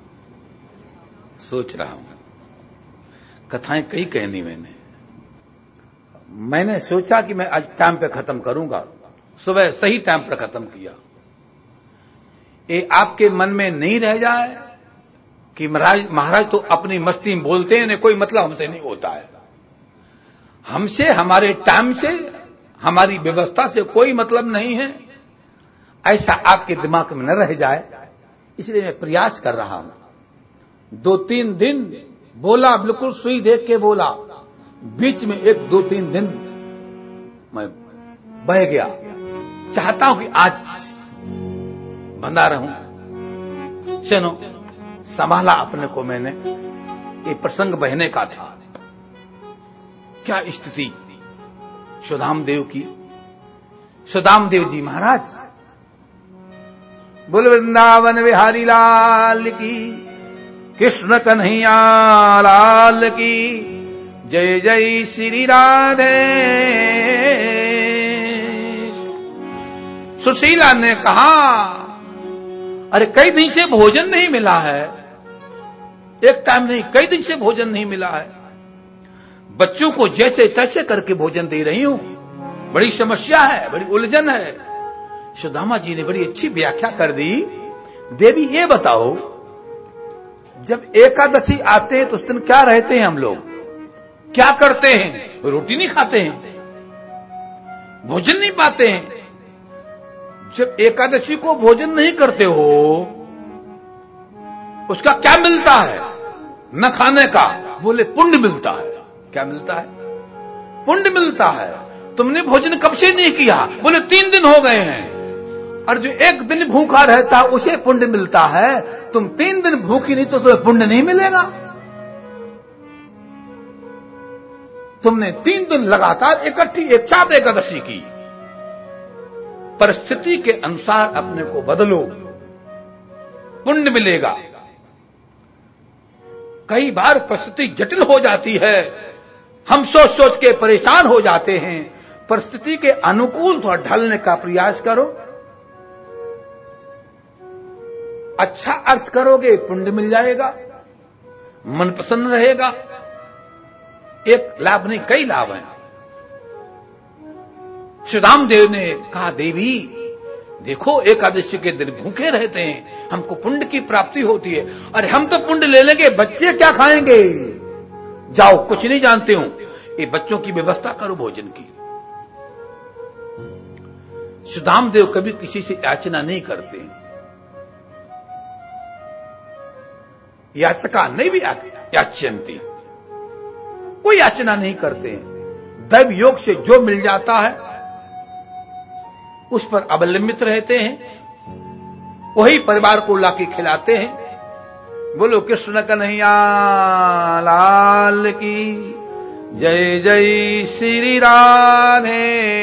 सोच रहा हूं। कथाएं कई कहनी मैंने मैंने सोचा कि मैं आज टाइम पे खत्म करूंगा, सुबह सही टाइम पर खत्म किया। ये आपके मन में नहीं रह जाए कि महाराज महाराज तो अपनी मस्ती में बोलते हैं, कोई मतलब हमसे नहीं होता है। हमसे, हमारे टाइम से, हमारी व्यवस्था से कोई मतलब नहीं है, ऐसा आपके दिमाग में न रह जाए, इसलिए मैं प्रयास कर रहा हूं। दो तीन दिन बोला, बिल्कुल सुई देख के बोला, बीच में एक दो तीन दिन मैं बह गया। चाहता हूं कि आज बंधा रहूं। सुनो, संभाला अपने को मैंने, ये प्रसंग बहने का था। क्या स्थिति सुदाम देव की। सुदाम देव जी महाराज, बोल वृंदावन बिहारी लाल की, कृष्ण कन्हैया लाल की, जय जय श्री राधे। सुशीला ने कहा अरे कई दिन से भोजन नहीं मिला है, एक टाइम नहीं कई दिन से भोजन नहीं मिला है। बच्चों को जैसे तैसे करके भोजन दे रही हूं, बड़ी समस्या है, बड़ी उलझन है। सुदामा जी ने बड़ी अच्छी व्याख्या कर दी। देवी ये बताओ, जब एकादशी आते हैं तो उस दिन क्या रहते हैं हम लोग, क्या करते हैं? रोटी नहीं खाते हैं, भोजन नहीं पाते हैं। जब एकादशी को भोजन नहीं करते हो, उसका क्या मिलता है? न खाने का, बोले पुण्य मिलता है। क्या मिलता है? पुण्य मिलता है। तुमने भोजन कब से नहीं किया? बोले तीन दिन हो गए हैं। और जो एक दिन भूखा रहता है उसे पुण्य मिलता है। तुम तीन दिन भूखी नहीं तो तुम्हें पुण्य नहीं मिलेगा। तुमने तीन दिन लगातार इकट्ठी एक साथ एकादशी की। परिस्थिति के अनुसार अपने को बदलो, पुण्य मिलेगा। कई बार परिस्थिति जटिल हो जाती है, हम सोच सोच के परेशान हो जाते हैं। परिस्थिति के अनुकूल थोड़ा ढलने का प्रयास करो। अच्छा अर्थ करोगे, पुण्य मिल जाएगा, मन प्रसन्न रहेगा। एक लाभ नहीं, कई लाभ हैं। सुदाम देव ने कहा, देवी देखो एकादशी के दिन भूखे रहते हैं, हमको पुण्य की प्राप्ति होती है। अरे हम तो पुण्य ले लेंगे, बच्चे क्या खाएंगे? जाओ, कुछ नहीं जानते हो, ये बच्चों की व्यवस्था करो भोजन की। सुदामदेव कभी किसी से याचना नहीं करते हैं, याचका नहीं भी याच्यंती, कोई याचना नहीं करते हैं। दैव योग से जो मिल जाता है उस पर अवलंबित रहते हैं, वही परिवार को लाके खिलाते हैं। बोलो कृष्ण कन्हैया लाल की जय, जय श्री राधे।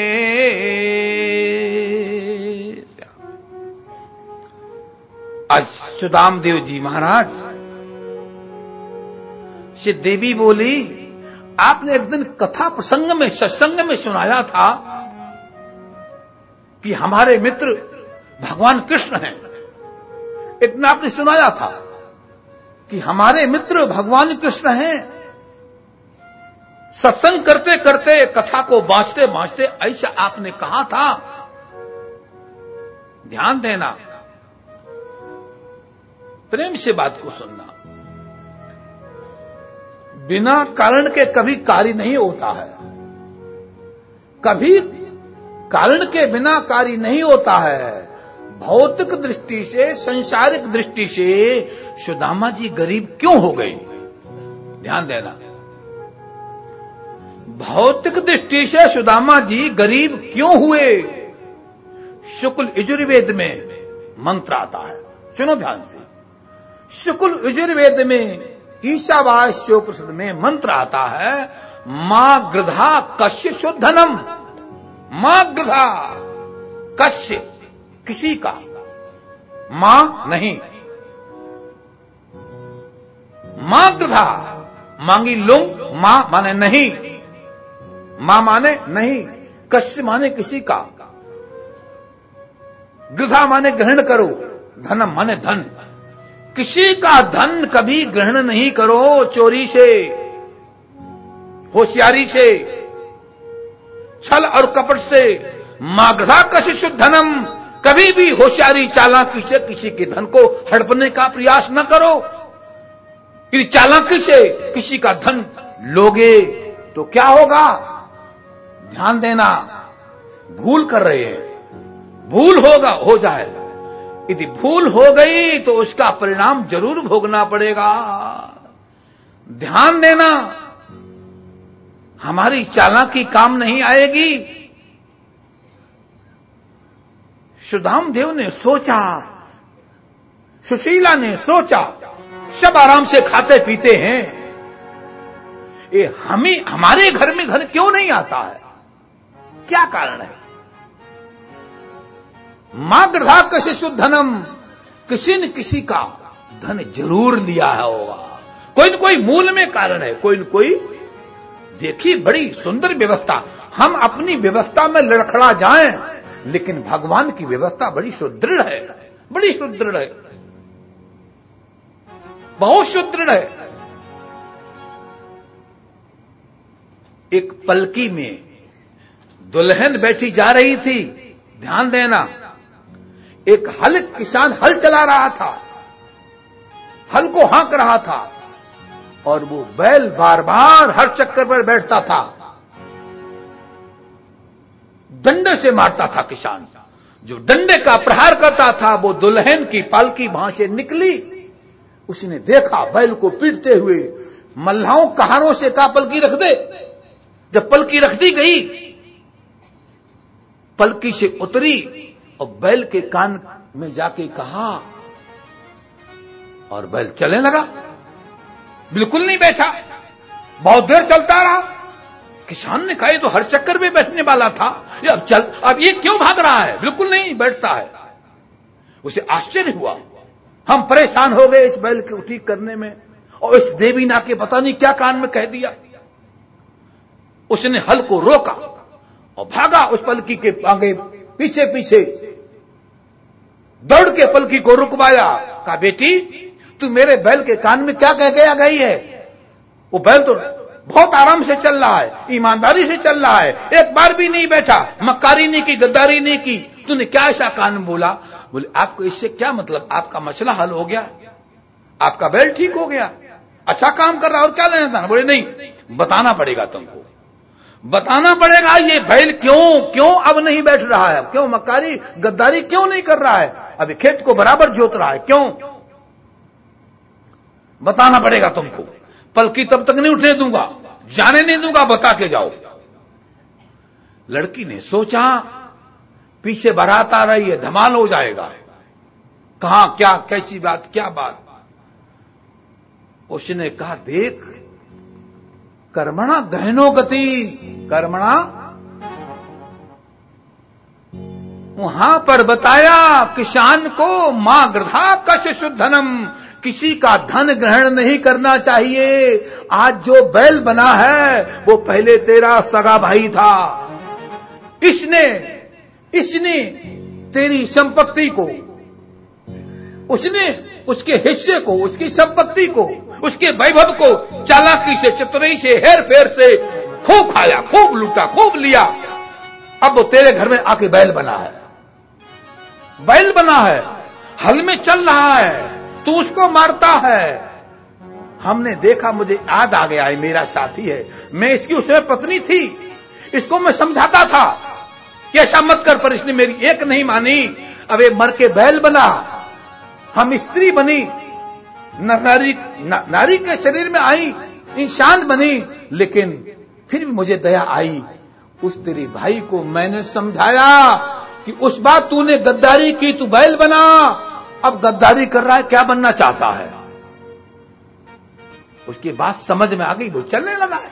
आज सुदामदेव जी महाराज से देवी बोली, आपने एक दिन कथा प्रसंग में, सत्संग में सुनाया था कि हमारे मित्र भगवान कृष्ण हैं। इतना आपने सुनाया था कि हमारे मित्र भगवान कृष्ण हैं। सत्संग करते करते, कथा को बांचते बांचते ऐसा आपने कहा था। ध्यान देना, प्रेम से बात को सुनना। बिना कारण के कभी कार्य नहीं होता है, कभी कारण के बिना कार्य नहीं होता है। भौतिक दृष्टि से, संसारिक दृष्टि से सुदामा जी गरीब क्यों हो गए? ध्यान देना, भौतिक दृष्टि से सुदामा जी गरीब क्यों हुए? शुक्ल यजुर्वेद में मंत्र आता है, सुनो ध्यान से। शुक्ल यजुर्वेद में ईशावास्योपनिषद में मंत्र आता है, मां गृधा कश्य शुद्धनम। मां गृधा कश्य, किसी का, मां नहीं। मां गृधा, मांगी लुंग, मां माने नहीं, मां माने नहीं, कश्य माने किसी का, गृधा माने ग्रहण करो, धनम माने धन। किसी का धन कभी ग्रहण नहीं करो चोरी से, होशियारी से, छल और कपट से। मागधा कश्य शुद्धनम, कभी भी होशियारी चालाकी से किसी के धन को हड़पने का प्रयास न करो। यदि चालाकी से किसी का धन लोगे तो क्या होगा? ध्यान देना, भूल कर रहे हैं, भूल होगा, हो जाए। यदि भूल हो गई तो उसका परिणाम जरूर भोगना पड़ेगा। ध्यान देना, हमारी चालाकी काम नहीं आएगी। सुदामदेव ने सोचा, सुशीला ने सोचा, सब आराम से खाते पीते हैं, ये हमें, हमारे घर में घर क्यों नहीं आता है? क्या कारण है? मां गृधा कश्य शुद्धनम, किसी न किसी का धन जरूर लिया होगा। कोई न कोई मूल में कारण है, कोई न कोई। देखिए, बड़ी सुंदर व्यवस्था। हम अपनी व्यवस्था में लड़खड़ा जाएं, लेकिन भगवान की व्यवस्था बड़ी सुदृढ़ है, बड़ी सुदृढ़ है, बहुत सुदृढ़ है। एक पलकी में दुल्हन बैठी जा रही थी, ध्यान देना। एक हल किसान हल चला रहा था, हल को हाँक रहा था, और वो बैल बार बार हर चक्कर पर बैठता था, डंडे से मारता था किसान। जो डंडे का प्रहार करता था वो दुल्हन की पालकी वहां से निकली। उसने देखा बैल को पीटते हुए, मल्लाहों कहारों से कहा पलकी रख दे। जब पलकी रख दी गई, पलकी से उतरी और बैल के कान में जाके कहा, और बैल चलने लगा, बिल्कुल नहीं बैठा। बहुत देर चलता रहा। किसान ने कहा, ये तो हर चक्कर में बैठने वाला था, ये अब चल, अब ये क्यों भाग रहा है? बिल्कुल नहीं बैठता है। उसे आश्चर्य हुआ। हम परेशान हो गए इस बैल को ठीक करने में, और इस देवी ना के पता नहीं क्या कान में कह दिया। उसने हल को रोका और भागा उस पलकी के आगे पीछे पीछे, दौड़ के पलकी को रुकवाया। कहा, बेटी तू मेरे बैल के कान में क्या कह गया गई है? वो बैल तो बहुत आराम से चल रहा है, ईमानदारी से चल रहा है, एक बार भी नहीं बैठा, मक्कारी नहीं की, गद्दारी नहीं की, तूने क्या ऐसा कानून बोला? बोले आपको इससे क्या मतलब, आपका मसला हल हो गया, आपका बैल ठीक हो गया, अच्छा काम कर रहा है, और क्या लेना था? बोले नहीं, बताना पड़ेगा तुमको, बताना पड़ेगा ये बैल क्यों क्यों अब नहीं बैठ रहा है, क्यों मक्कारी गद्दारी क्यों नहीं कर रहा है, अभी खेत को बराबर जोत रहा है, क्यों? बताना पड़ेगा तुमको, पलकी तब तक नहीं उठने दूंगा, जाने नहीं दूंगा, बता के जाओ। लड़की ने सोचा पीछे बारात आ रही है, धमाल हो जाएगा, कहां क्या कैसी बात, क्या बात? उसने कहा देख, कर्मणा गहनो गति, कर्मणा, वहां पर बताया किसान को मां गृधा कश शुद्धनम, किसी का धन ग्रहण नहीं करना चाहिए। आज जो बैल बना है वो पहले तेरा सगा भाई था, इसने इसने तेरी संपत्ति को, उसने उसके हिस्से को, उसकी संपत्ति को, उसके वैभव को चालाकी से, चतुराई से, हेर फेर से खूब खाया, खूब लूटा, खूब लिया। अब वो तेरे घर में आके बैल बना है, बैल बना है, हल में चल रहा है, तू उसको मारता है। हमने देखा, मुझे याद आ गया है, मेरा साथी है, मैं इसकी उसमें पत्नी थी, इसको मैं समझाता था कि ऐसा मत कर, पर इसने मेरी एक नहीं मानी। अब ये मर के बैल बना, हम स्त्री बनी, नारी न, नारी के शरीर में आई, इंसान बनी, लेकिन फिर भी मुझे दया आई। उस तेरे भाई को मैंने समझाया कि उस बात तूने गद्दारी की, तू बैल बना, अब गद्दारी कर रहा है, क्या बनना चाहता है? उसकी बात समझ में आ गई, वो चलने लगा है।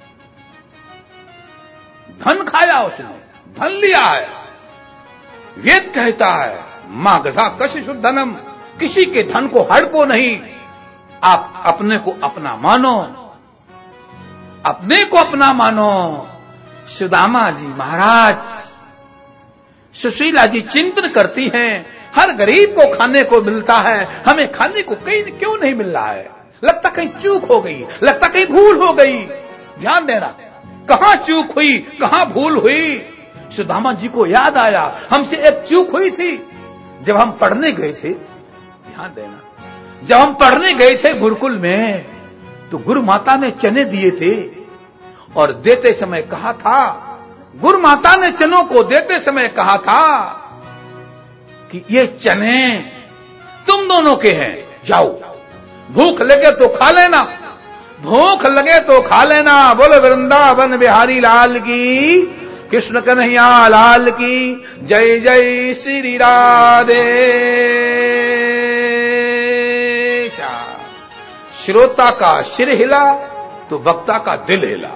धन खाया उसने, धन लिया है। वेद कहता है मां गधा कश शुद्धनम, किसी के धन को हड़पो नहीं, आप अपने को अपना मानो, अपने को अपना मानो। सुदामा जी महाराज, सुशीला जी चिंतन करती हैं, हर गरीब को खाने को मिलता है, हमें खाने को कहीं क्यों नहीं मिल रहा है? लगता कहीं चूक हो गई, लगता कहीं भूल हो गई। ध्यान देना, कहां चूक हुई, कहां भूल हुई? सुदामा जी को याद आया, हमसे एक चूक हुई थी जब हम पढ़ने गए थे। ध्यान देना, जब हम पढ़ने गए थे गुरुकुल में, तो गुरु माता ने चने दिए थे, और देते समय कहा था, गुरु माता ने चनों को देते समय कहा था कि ये चने तुम दोनों के हैं, जाओ, भूख लगे तो खा लेना, भूख लगे तो खा लेना। बोलो वृंदावन बिहारी लाल की, कृष्ण कन्हैया लाल की जय, जय श्री राधे। श्रोता का सिर हिला तो वक्ता का दिल हिला।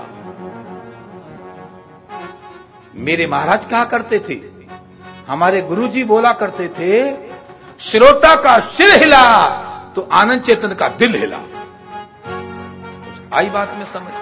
मेरे महाराज कहा करते थे, हमारे गुरुजी बोला करते थे, श्रोता का सिर हिला तो आनंद चेतन का दिल हिला। आई बात में समझ?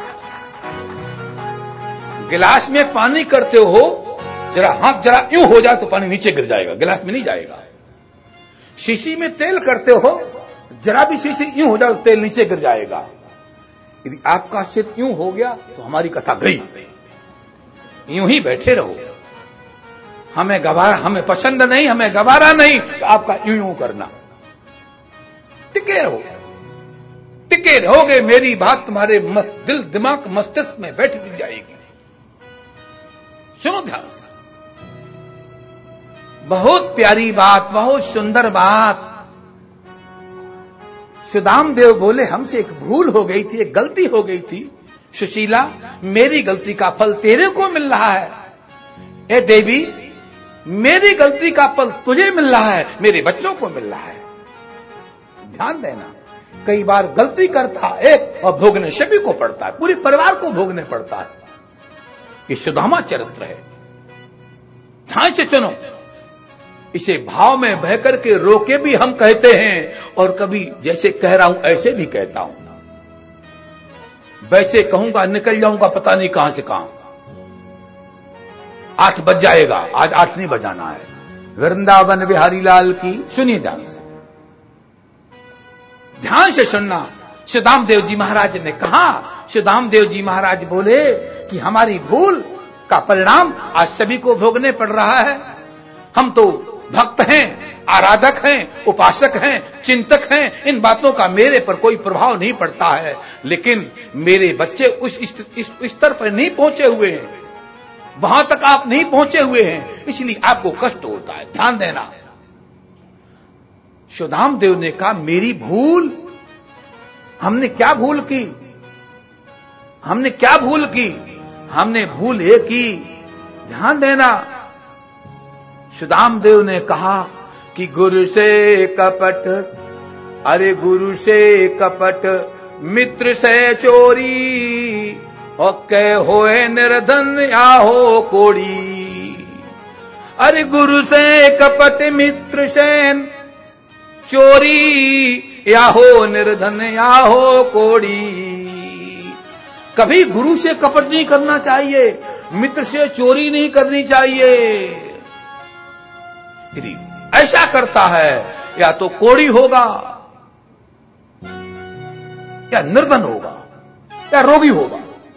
गिलास में पानी करते हो, जरा हाथ जरा यूं हो जाए तो पानी नीचे गिर जाएगा, गिलास में नहीं जाएगा। शीशी में तेल करते हो, जरा भी शीशी यूं हो जाए तो तेल नीचे गिर जाएगा। यदि आपका सिर यूं हो गया तो हमारी कथा गई। यूं ही बैठे रहो, हमें गवारा, हमें पसंद नहीं, हमें गवारा नहीं, तो आपका यूं यूं करना। टिके रहो, टिके रहोगे, मेरी बात तुम्हारे मस्त, दिल दिमाग मस्तिष्क में बैठ जाएगी। सुनो ध्यान से, बहुत प्यारी बात, बहुत सुंदर बात। सुदाम देव बोले, हमसे एक भूल हो गई थी, एक गलती हो गई थी। सुशीला, मेरी गलती का फल तेरे को मिल रहा है। ए देवी, मेरी गलती का फल तुझे मिल रहा है, मेरे बच्चों को मिल रहा है। ध्यान देना, कई बार गलती करता एक और भोगने सभी को पड़ता है, पूरे परिवार को भोगने पड़ता है। ये सुदामा चरित्र है। ध्यान से सुनो, इसे भाव में बह करके रोके भी हम कहते हैं, और कभी जैसे कह रहा हूं ऐसे भी कहता हूं। वैसे कहूंगा निकल जाऊंगा पता नहीं कहां से कहां। आठ बज जाएगा, आज आठ नहीं बजाना है। वृंदावन बिहारी लाल की, सुनिए ध्यान से, ध्यान से सुनना। सुदाम देव जी महाराज ने कहा, सुदाम देव जी महाराज बोले कि हमारी भूल का परिणाम आज सभी को भोगने पड़ रहा है। हम तो भक्त हैं, आराधक हैं, उपासक हैं, चिंतक हैं, इन बातों का मेरे पर कोई प्रभाव नहीं पड़ता है, लेकिन मेरे बच्चे उस स्तर पर नहीं पहुंचे हुए हैं, वहां तक आप नहीं पहुंचे हुए हैं, इसलिए आपको कष्ट होता है, ध्यान देना। सुदाम देव ने कहा, मेरी भूल, हमने क्या भूल की? हमने क्या भूल की? हमने भूल ये की, ध्यान देना। सुदाम देव ने कहा कि गुरु से कपट, अरे गुरु से कपट, मित्र से चोरी, और कह होए निर्धन या हो कोड़ी। अरे गुरु से कपट, मित्र से चोरी, या हो निर्धन या हो कोड़ी। कभी गुरु से कपट नहीं करना चाहिए, मित्र से चोरी नहीं करनी चाहिए। यदि ऐसा करता है या तो कोड़ी होगा, या निर्धन होगा, या रोगी होगा।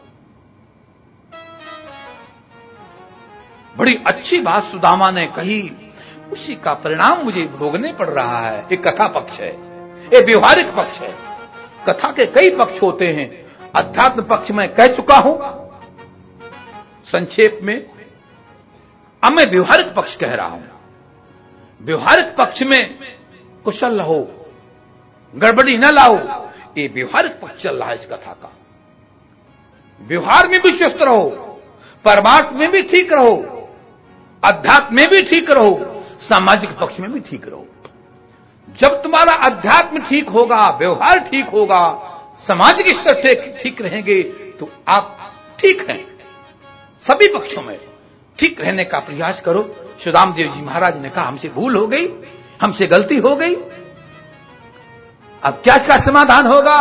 बड़ी अच्छी बात सुदामा ने कही, उसी का परिणाम मुझे भोगने पड़ रहा है। एक कथा पक्ष है, एक व्यवहारिक पक्ष है। कथा के कई पक्ष होते हैं, अध्यात्म पक्ष में कह चुका हूं संक्षेप में। अब मैं व्यवहारिक पक्ष कह रहा हूं। व्यवहारिक पक्ष में कुशल रहो, गड़बड़ी न लाओ, ये व्यवहारिक पक्ष चल रहा है इस कथा का। व्यवहार में भी चुस्त रहो, परमार्थ में भी ठीक रहो, अध्यात्म में भी ठीक रहो, सामाजिक पक्ष में भी ठीक रहो। जब तुम्हारा अध्यात्म ठीक होगा, व्यवहार ठीक होगा, सामाजिक स्तर ठीक रहेंगे, तो आप ठीक हैं। सभी पक्षों में ठीक रहने का प्रयास करो। सुदाम देव जी महाराज ने कहा, हमसे भूल हो गई, हमसे गलती हो गई, अब क्या इसका समाधान होगा?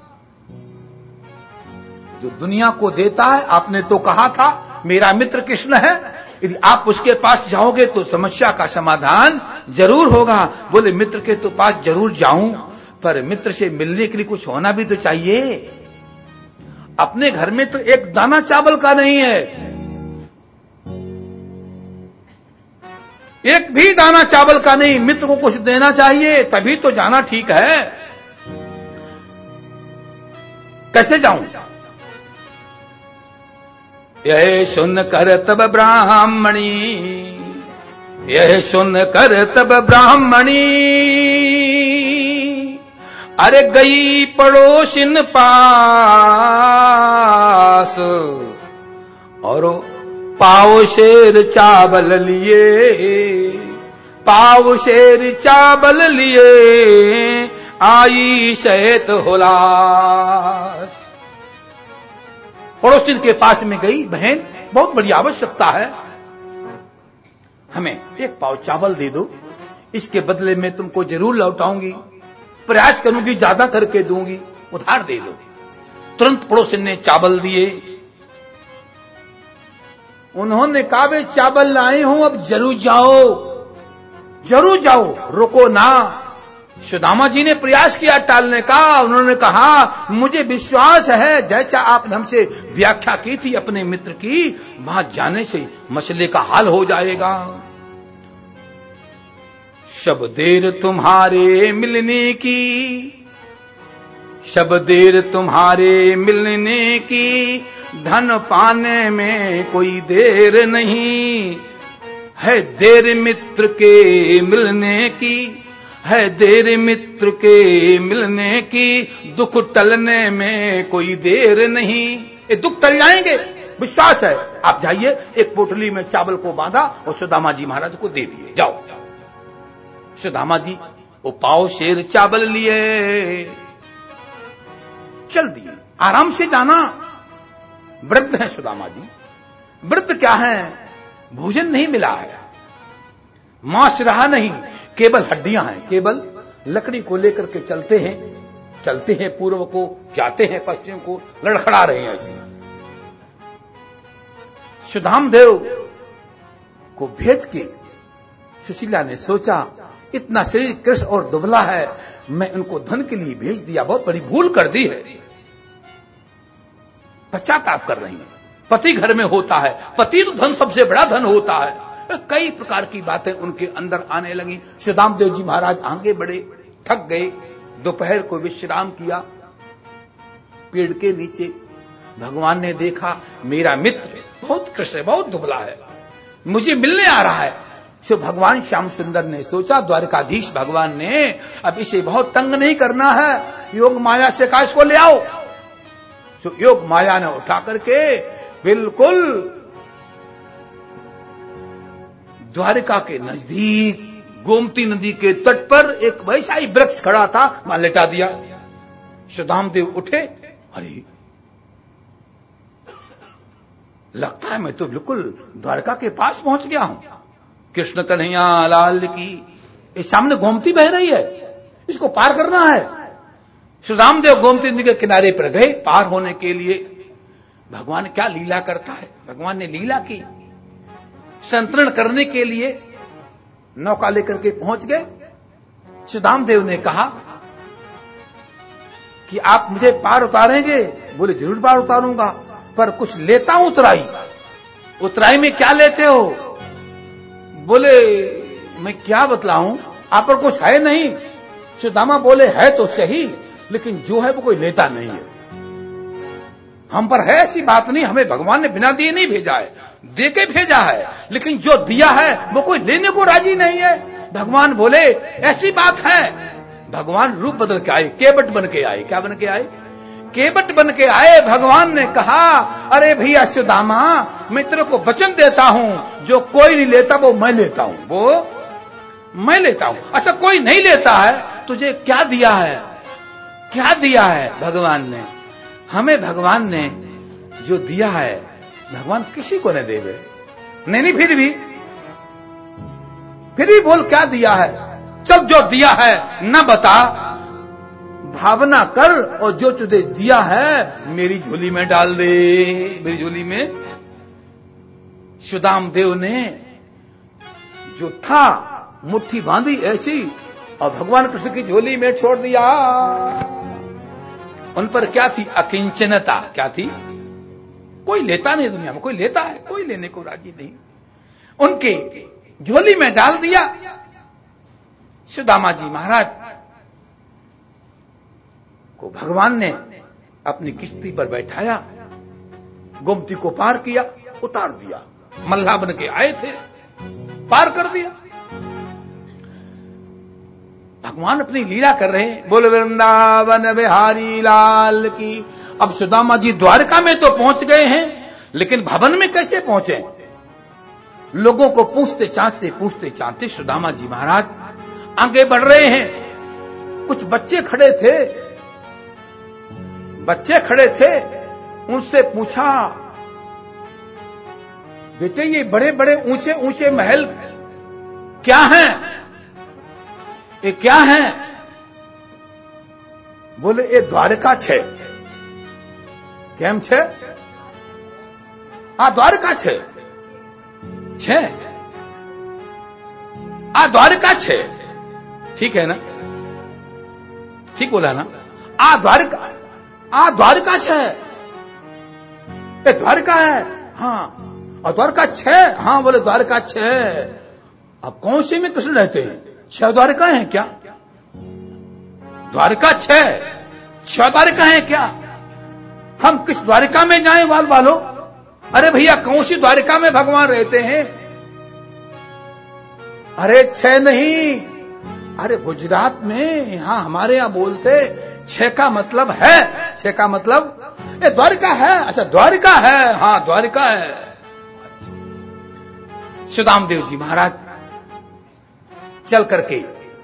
जो दुनिया को देता है, आपने तो कहा था मेरा मित्र कृष्ण है, यदि आप उसके पास जाओगे तो समस्या का समाधान जरूर होगा। बोले मित्र के तो पास जरूर जाऊं, पर मित्र से मिलने के लिए कुछ होना भी तो चाहिए। अपने घर में तो एक दाना चावल का नहीं है, एक भी दाना चावल का नहीं, मित्र को कुछ देना चाहिए, तभी तो जाना ठीक है। कैसे जाऊं? यह सुन कर तब ब्राह्मणी, यह सुन कर तब ब्राह्मणी, अरे गई पड़ोसिन पास, और पाव शेर चावल लिए, पाव शेर चावल लिए, आई शैत हुलास। पड़ोसिन के पास में गई, बहन बहुत बड़ी आवश्यकता है, हमें एक पाव चावल दे दो, इसके बदले में तुमको जरूर लौटाऊंगी, प्रयास करूंगी, ज्यादा करके दूंगी, उधार दे दो। तुरंत पड़ोसिन ने चावल दिए। उन्होंने कहा, वे चावल लाए हूं, अब जरूर जाओ, जरूर जाओ, रुको ना। सुदामा जी ने प्रयास किया टालने का। उन्होंने कहा, मुझे विश्वास है जैसा आपने हमसे व्याख्या की थी अपने मित्र की, वहां जाने से मसले का हल हो जाएगा। शब देर तुम्हारे मिलने की, शब देर तुम्हारे मिलने की, धन पाने में कोई देर नहीं है, देर मित्र के मिलने की, है देर मित्र के मिलने की, दुख टलने में कोई देर नहीं। ये दुख टल जाएंगे, विश्वास है। आप जाइए, एक पोटली में चावल को बांधा और सुदामा जी महाराज को दे दिए, जाओ। सुदामा जी वो पाव शेर चावल लिए, चल दिए, आराम से जाना। वृद्ध है सुदामा जी। वृद्ध क्या है? भोजन नहीं मिला है, मांस रहा नहीं, केवल हड्डियां हैं, केवल लकड़ी को लेकर के चलते हैं, चलते हैं पूर्व को, जाते हैं पश्चिम को, लड़खड़ा रहे हैं ऐसे। सुदाम देव को भेज के सुशीला ने सोचा, इतना शरीर कृष्ण और दुबला है, मैं उनको धन के लिए भेज दिया, बहुत बड़ी भूल कर दी है, पश्चाताप कर रही है। पति घर में होता है, पति तो धन सबसे बड़ा धन होता है। कई प्रकार की बातें उनके अंदर आने लगी। सुदाम देव जी महाराज आगे बढ़े, थक गए, दोपहर को विश्राम किया पेड़ के नीचे। भगवान ने देखा मेरा मित्र बहुत कृष्ण है, बहुत दुबला है, मुझे मिलने आ रहा है। सो भगवान श्याम सुंदर ने सोचा, द्वारकाधीश भगवान ने, अब इसे बहुत तंग नहीं करना है, योग माया से काश को ले आओ। सो योग माया ने उठा करके बिल्कुल द्वारका के नजदीक गोमती नदी के तट पर एक वैसा ही वृक्ष खड़ा था, वहां लेटा दिया। सुदाम देव उठे, अरे लगता है मैं तो बिल्कुल द्वारका के पास पहुंच गया हूं। कृष्ण कन्हैया लाल की, ये सामने गोमती बह रही है, इसको पार करना है। सुदाम देव गोमती नदी के किनारे पर गए पार होने के लिए। भगवान क्या लीला करता है, भगवान ने लीला की। संतरण करने के लिए नौका लेकर के पहुंच गए। सुदाम देव ने कहा कि आप मुझे पार उतारेंगे? बोले जरूर पार उतारूंगा, पर कुछ लेता हूं उतराई। उतराई में क्या लेते हो? बोले मैं क्या बतलाऊं, आप पर कुछ है नहीं। सुदामा बोले है तो सही, लेकिन जो है वो कोई लेता नहीं है। हम पर है ऐसी बात नहीं, हमें भगवान ने बिना दिए नहीं भेजा है, दे के भेजा है, लेकिन जो दिया है वो कोई लेने को राजी नहीं है। भगवान बोले ऐसी बात है। भगवान रूप बदल के आए, केवट बन के आए। क्या बन के आए? केवट बन के आए। भगवान ने कहा, अरे भैया सुदामा, मैं तेरे को वचन देता हूं, जो कोई नहीं लेता वो मैं लेता हूं, वो मैं लेता हूं। अच्छा कोई नहीं लेता है, तुझे क्या दिया है? क्या दिया है भगवान ने? हमें भगवान ने जो दिया है, भगवान किसी को न देवे। नहीं नहीं फिर भी फिर भी बोल क्या दिया है? चल जो दिया है न बता, भावना कर, और जो तुझे दिया है मेरी झोली में डाल दे, मेरी झोली में। सुदाम देव ने जो था मुट्ठी बांधी ऐसी, और भगवान कृष्ण की झोली में छोड़ दिया। उन पर क्या थी? अकिंचनता। क्या थी? कोई लेता नहीं, दुनिया में कोई लेता है, कोई लेने को राजी नहीं। उनके झोली में डाल दिया। सुदामा जी महाराज को भगवान ने अपनी किश्ती पर बैठाया, गोमती को पार किया, उतार दिया। मल्लाह बन के आए थे, पार कर दिया। भगवान अपनी लीला कर रहे हैं। बोल वृंदावन बिहारी लाल की। अब सुदामा जी द्वारका में तो पहुंच गए हैं, लेकिन भवन में कैसे पहुंचे? लोगों को पूछते चाहते पूछते चाहते सुदामा जी महाराज आगे बढ़ रहे हैं। कुछ बच्चे खड़े थे, बच्चे खड़े थे, उनसे पूछा, बेटे ये बड़े बड़े ऊंचे ऊंचे महल क्या हैं? ये क्या है? बोले ये द्वारका छे। केम छे? आ द्वारका छे छे आ द्वारका छे। ठीक है ना? ठीक बोला ना? आ द्वारका, आ द्वारका छे, ये द्वारका है। हाँ, और द्वारका छे। हाँ बोले द्वारका छे। अब कौन सी में कृष्ण रहते हैं? छह द्वारका है क्या? द्वारका छह, छह द्वारका है क्या? हम किस द्वारका में जाएं वाल वालों? अरे भैया कौन सी द्वारका में भगवान रहते हैं? अरे छह नहीं, अरे गुजरात में, यहां हमारे यहां बोलते छह का मतलब है, छह का मतलब ये द्वारका है। अच्छा द्वारका है, हाँ द्वारका है। सुदाम देव जी महाराज चल करके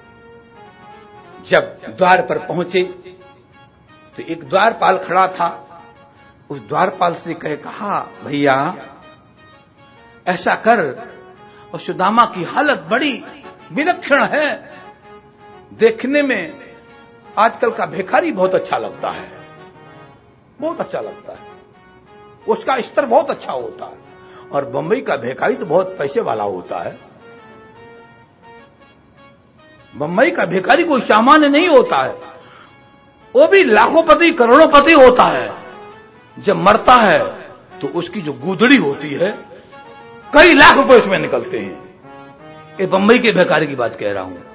जब द्वार पर पहुंचे तो एक द्वारपाल खड़ा था। उस द्वारपाल से कहे, कहा भैया ऐसा कर। और सुदामा की हालत बड़ी विलक्षण है, देखने में आजकल का भिखारी बहुत अच्छा लगता है, बहुत अच्छा लगता है, उसका स्तर बहुत अच्छा होता है। और बंबई का भिखारी तो बहुत पैसे वाला होता है। बम्बई का भिखारी कोई सामान्य नहीं होता है, वो भी लाखोंपति करोड़ोंपति होता है। जब मरता है तो उसकी जो गुदड़ी होती है कई लाख रुपए उसमें निकलते हैं। ये बम्बई के भिखारी की बात कह रहा हूं।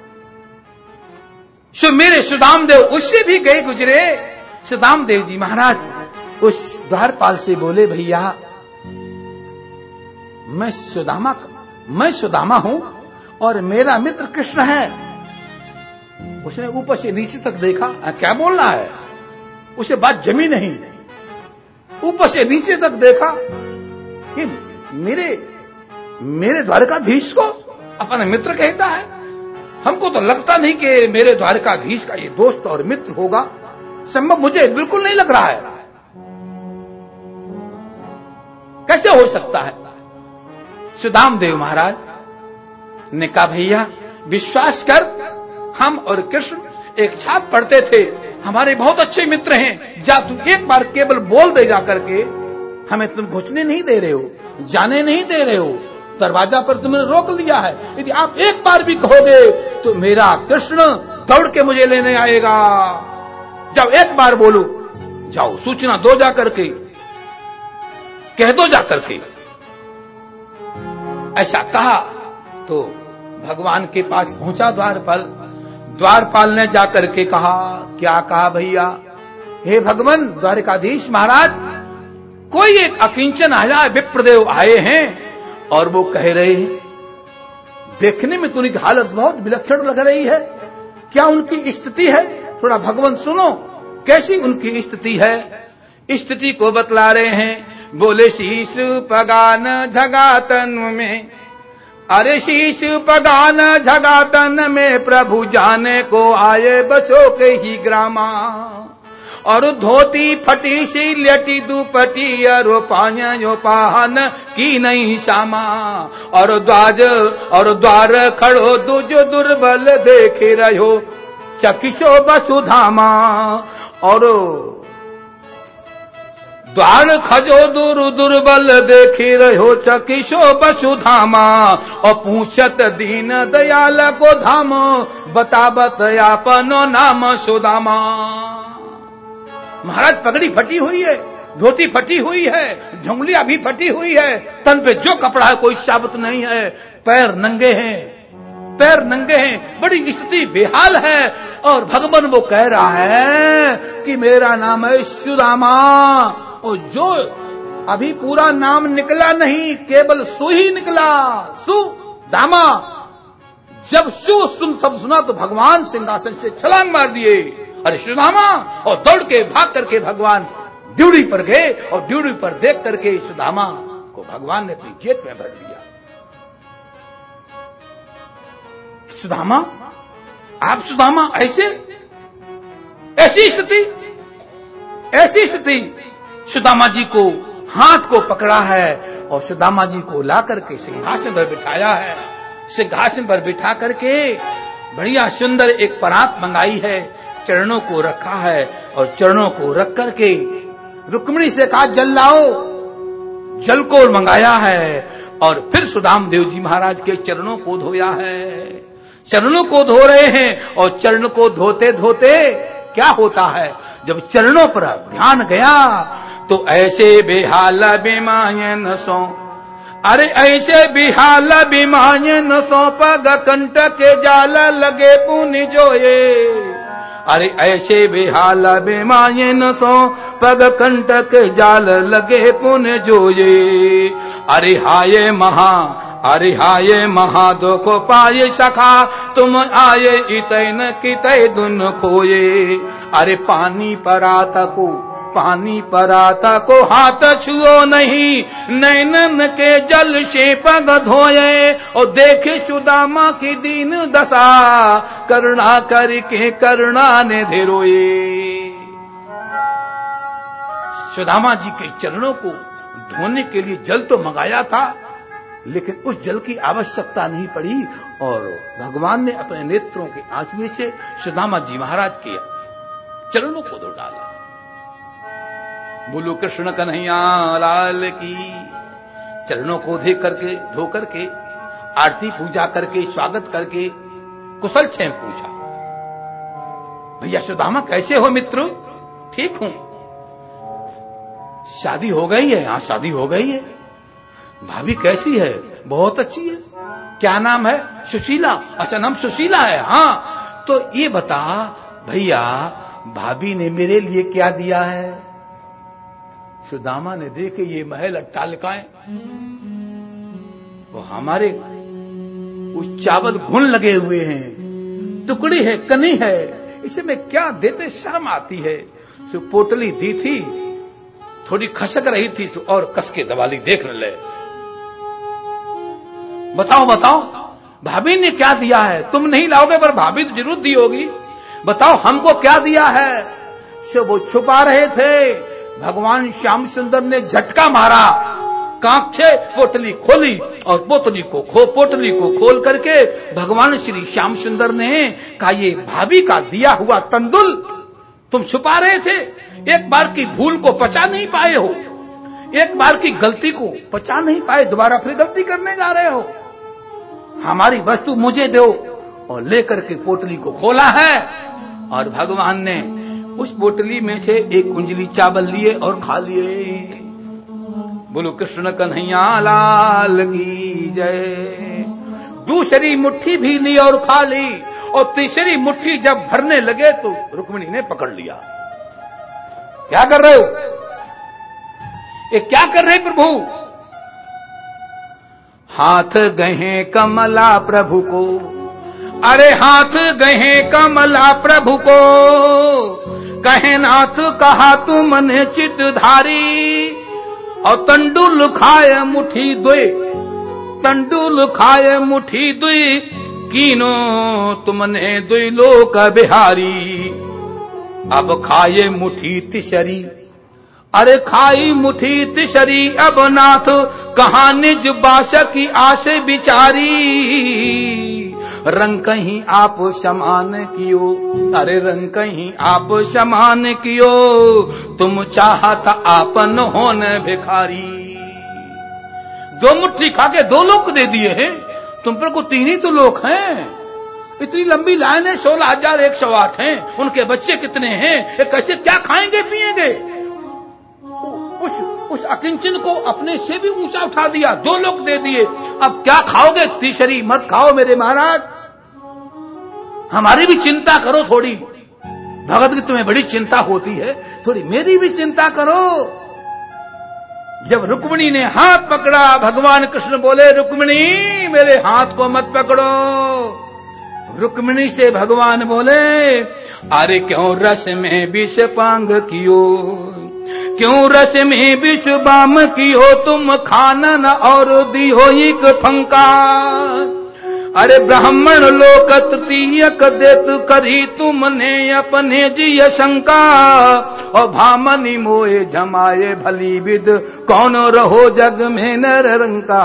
सो मेरे सुदाम देव उससे भी गए गुजरे। सुदाम देव जी महाराज उस द्वारपाल से बोले, भैया मैं सुदामा मैं सुदामा हूं और मेरा मित्र कृष्ण है। उसने ऊपर से नीचे तक देखा, आ, क्या बोल रहा है, उसे बात जमी नहीं। ऊपर से नीचे तक देखा कि मेरे मेरे द्वारकाधीश को अपना मित्र कहता है। हमको तो लगता नहीं कि मेरे द्वारकाधीश का ये दोस्त और मित्र होगा, संभव मुझे बिल्कुल नहीं लग रहा है। कैसे हो सकता है? सुदाम देव महाराज ने कहा, भैया विश्वास कर, हम और कृष्ण एक साथ पढ़ते थे, हमारे बहुत अच्छे मित्र हैं। जा तुम एक बार केवल बोल दे जा करके, हमें तुम घुसने नहीं दे रहे हो, जाने नहीं दे रहे हो, दरवाजा पर तुमने रोक लिया है। यदि आप एक बार भी कहोगे तो मेरा कृष्ण दौड़ के मुझे लेने आएगा। जब एक बार बोलो, जाओ सूचना दो जा करके, कह दो जा करके। ऐसा कहा तो भगवान के पास पहुंचा द्वारपाल। द्वारपाल ने जाकर के कहा, क्या कहा भैया? हे भगवान द्वारकाधीश महाराज, कोई एक अकिंचन आया विप्रदेव आए हैं और वो कह रहे हैं, देखने में तो उनकी हालत बहुत विलक्षण लग रही है, क्या उनकी स्थिति है? थोड़ा भगवान सुनो कैसी उनकी स्थिति है। स्थिति को बतला रहे हैं। बोले, शीश पगान झगातन में, अरे शीश पगान झगातन में, प्रभु जाने को आए बसो के ही ग्रामा। और धोती फटी सी लटी दुपटी, अरो पायो पाहन की नहीं सामा। और द्वाज और द्वार खड़ो दुज दुर्बल देखे रहो, चकिशो बसुधामा। और द्वार खजो दुर दुर्बल देखी रहो, चकिशो बसुधामा। और पूछत दीन दयाल को धाम, बतावत आपनो नाम सुदामा। महाराज पगड़ी फटी हुई है, धोती फटी हुई है, झुंगलियां भी फटी हुई है, तन पे जो कपड़ा है कोई साबुत नहीं है, पैर नंगे हैं, पैर नंगे हैं, बड़ी स्थिति बेहाल है। और भगवान वो कह रहा है कि मेरा नाम है सुदामा। और जो अभी पूरा नाम निकला नहीं, केवल सु ही निकला, सुदामा। जब सु सुन सब सुना तो भगवान सिंहासन से छलांग मार दिए, अरे सुदामा। और दौड़ के भाग करके भगवान ड्यूड़ी पर गए और ड्यूड़ी पर देख करके सुदामा को भगवान ने अपनी जेब में भर लिया। सुदामा, आप सुदामा ऐसे, ऐसी स्थिति, ऐसी स्थिति। सुदामा जी को हाथ को पकड़ा है और सुदामा जी को ला करके सिंहासन पर बिठाया है। सिंहासन पर बिठा करके बढ़िया सुंदर एक परात मंगाई है, चरणों को रखा है और चरणों को रख करके रुक्मिणी से कहा, जल लाओ। जल को मंगाया है और फिर सुदाम देव जी महाराज के चरणों को धोया है। चरणों को धो रहे हैं और चरण को धोते धोते क्या होता है, जब चरणों पर ध्यान गया तो ऐसे बेहाल बेमायन सो, अरे ऐसे बेहाल बेमायन सो, पग कंठ के जाल लगे पुनि जोए। अरे ऐसे बेहाल बेमायन सो, पग कंठ के जाल लगे पुनि जोए। अरे हाय महा, अरे हाय महा दुख पाए सखा, तुम आए इतन कितै दुन खोए। अरे पानी पराता को, पानी पराता को हाथ छुओ नहीं, नैनन के जल से पग धोए। और देखे सुदामा की दीन दशा, करुणा करके करुणा ने धीरोए। सुदामा जी के चरणों को धोने के लिए जल तो मंगाया था, लेकिन उस जल की आवश्यकता नहीं पड़ी और भगवान ने अपने नेत्रों के आंसू से सुदामा जी महाराज के चरणों को धो डाला। बोलो कृष्ण कन्हैया लाल की। चरणों को धो करके धो करके आरती पूजा करके स्वागत करके कुशल क्षेम पूछा। भैया सुदामा कैसे हो मित्र? ठीक हूं। शादी हो गई है? हाँ शादी हो गई है। भाभी कैसी है? बहुत अच्छी है। क्या नाम है? सुशीला। अच्छा नाम सुशीला है। हाँ तो ये बता भैया भाभी ने मेरे लिए क्या दिया है? सुदामा ने देखे ये महल अट्टालिकाएं, वो हमारे उस चावल घुन लगे हुए हैं, टुकड़ी है, कनी है, इसे मैं क्या देते? शर्म आती है। सो पोटली दी थी, थोड़ी खसक रही थी तो और कस के दबाली। देख ले, बताओ बताओ भाभी ने क्या दिया है? तुम नहीं लाओगे पर भाभी तो जरूर दी होगी। बताओ हमको क्या दिया है? सो वो छुपा रहे थे। भगवान श्याम सुंदर ने झटका मारा, कांख से पोटली खोली और पोटली को खो पोटली को खोल करके भगवान श्री श्याम सुंदर ने कहा ये भाभी का दिया हुआ तंदुल तुम छुपा रहे थे। एक बार की भूल को पचा नहीं पाए हो, एक बार की गलती को पचा नहीं पाए, दोबारा फिर गलती करने जा रहे हो। हमारी वस्तु मुझे दो। और लेकर के पोटली को खोला है और भगवान ने उस पोटली में से एक कुंजली चावल लिए और खा लिए। बोलो कृष्ण कन्हैया लाल की जय। दूसरी मुट्ठी भी ली और खा ली और तीसरी मुट्ठी जब भरने लगे तो रुक्मिणी ने पकड़ लिया। क्या कर रहे हो? ये क्या कर रहे प्रभु? हाथ गहे कमला प्रभु को, अरे हाथ गहे कमला प्रभु को, कहे नाथ कहा तुमने चित धारी। और तंडुल खाए मुठी दुई, तंडुल खाए मुठी दुई, कीनो तुमने दुई लोक बिहारी। अब खाए मुठी तिसरी, अरे खाई मुठी तिसरी, अब नाथ कहा निज बास की आश बिचारी। रंग कहीं आप समान कियो, अरे रंग कहीं आप समान कियो, तुम चाहता आपन होन भिखारी। दो मुट्ठी खा के दो लोग दे दिए हैं, तुम पर को तीन ही तो लोग हैं। इतनी लंबी लाइन है, सोलह हजार एक सौ आठ है, उनके बच्चे कितने हैं, ये कैसे क्या खाएंगे पिएंगे? उस उस अकिंचन को अपने से भी ऊंचा उठा दिया, दो लोग दे दिए। अब क्या खाओगे? तीसरी मत खाओ मेरे महाराज, हमारी भी चिंता करो थोड़ी। भगत की तुम्हें बड़ी चिंता होती है, थोड़ी मेरी भी चिंता करो। जब रुक्मिणी ने हाथ पकड़ा, भगवान कृष्ण बोले रुक्मिणी मेरे हाथ को मत पकड़ो। रुक्मिणी से भगवान बोले अरे क्यों रस में विष पांग कियो, क्यों रस में विष बाम कियो, तुम खानन और दियो एक फंका। अरे ब्राह्मण लोक तृतीयक देत करी तुमने अपने जिय शंका। और भामनी मोए जमाए भली विद, कौन रहो जग में नररंका।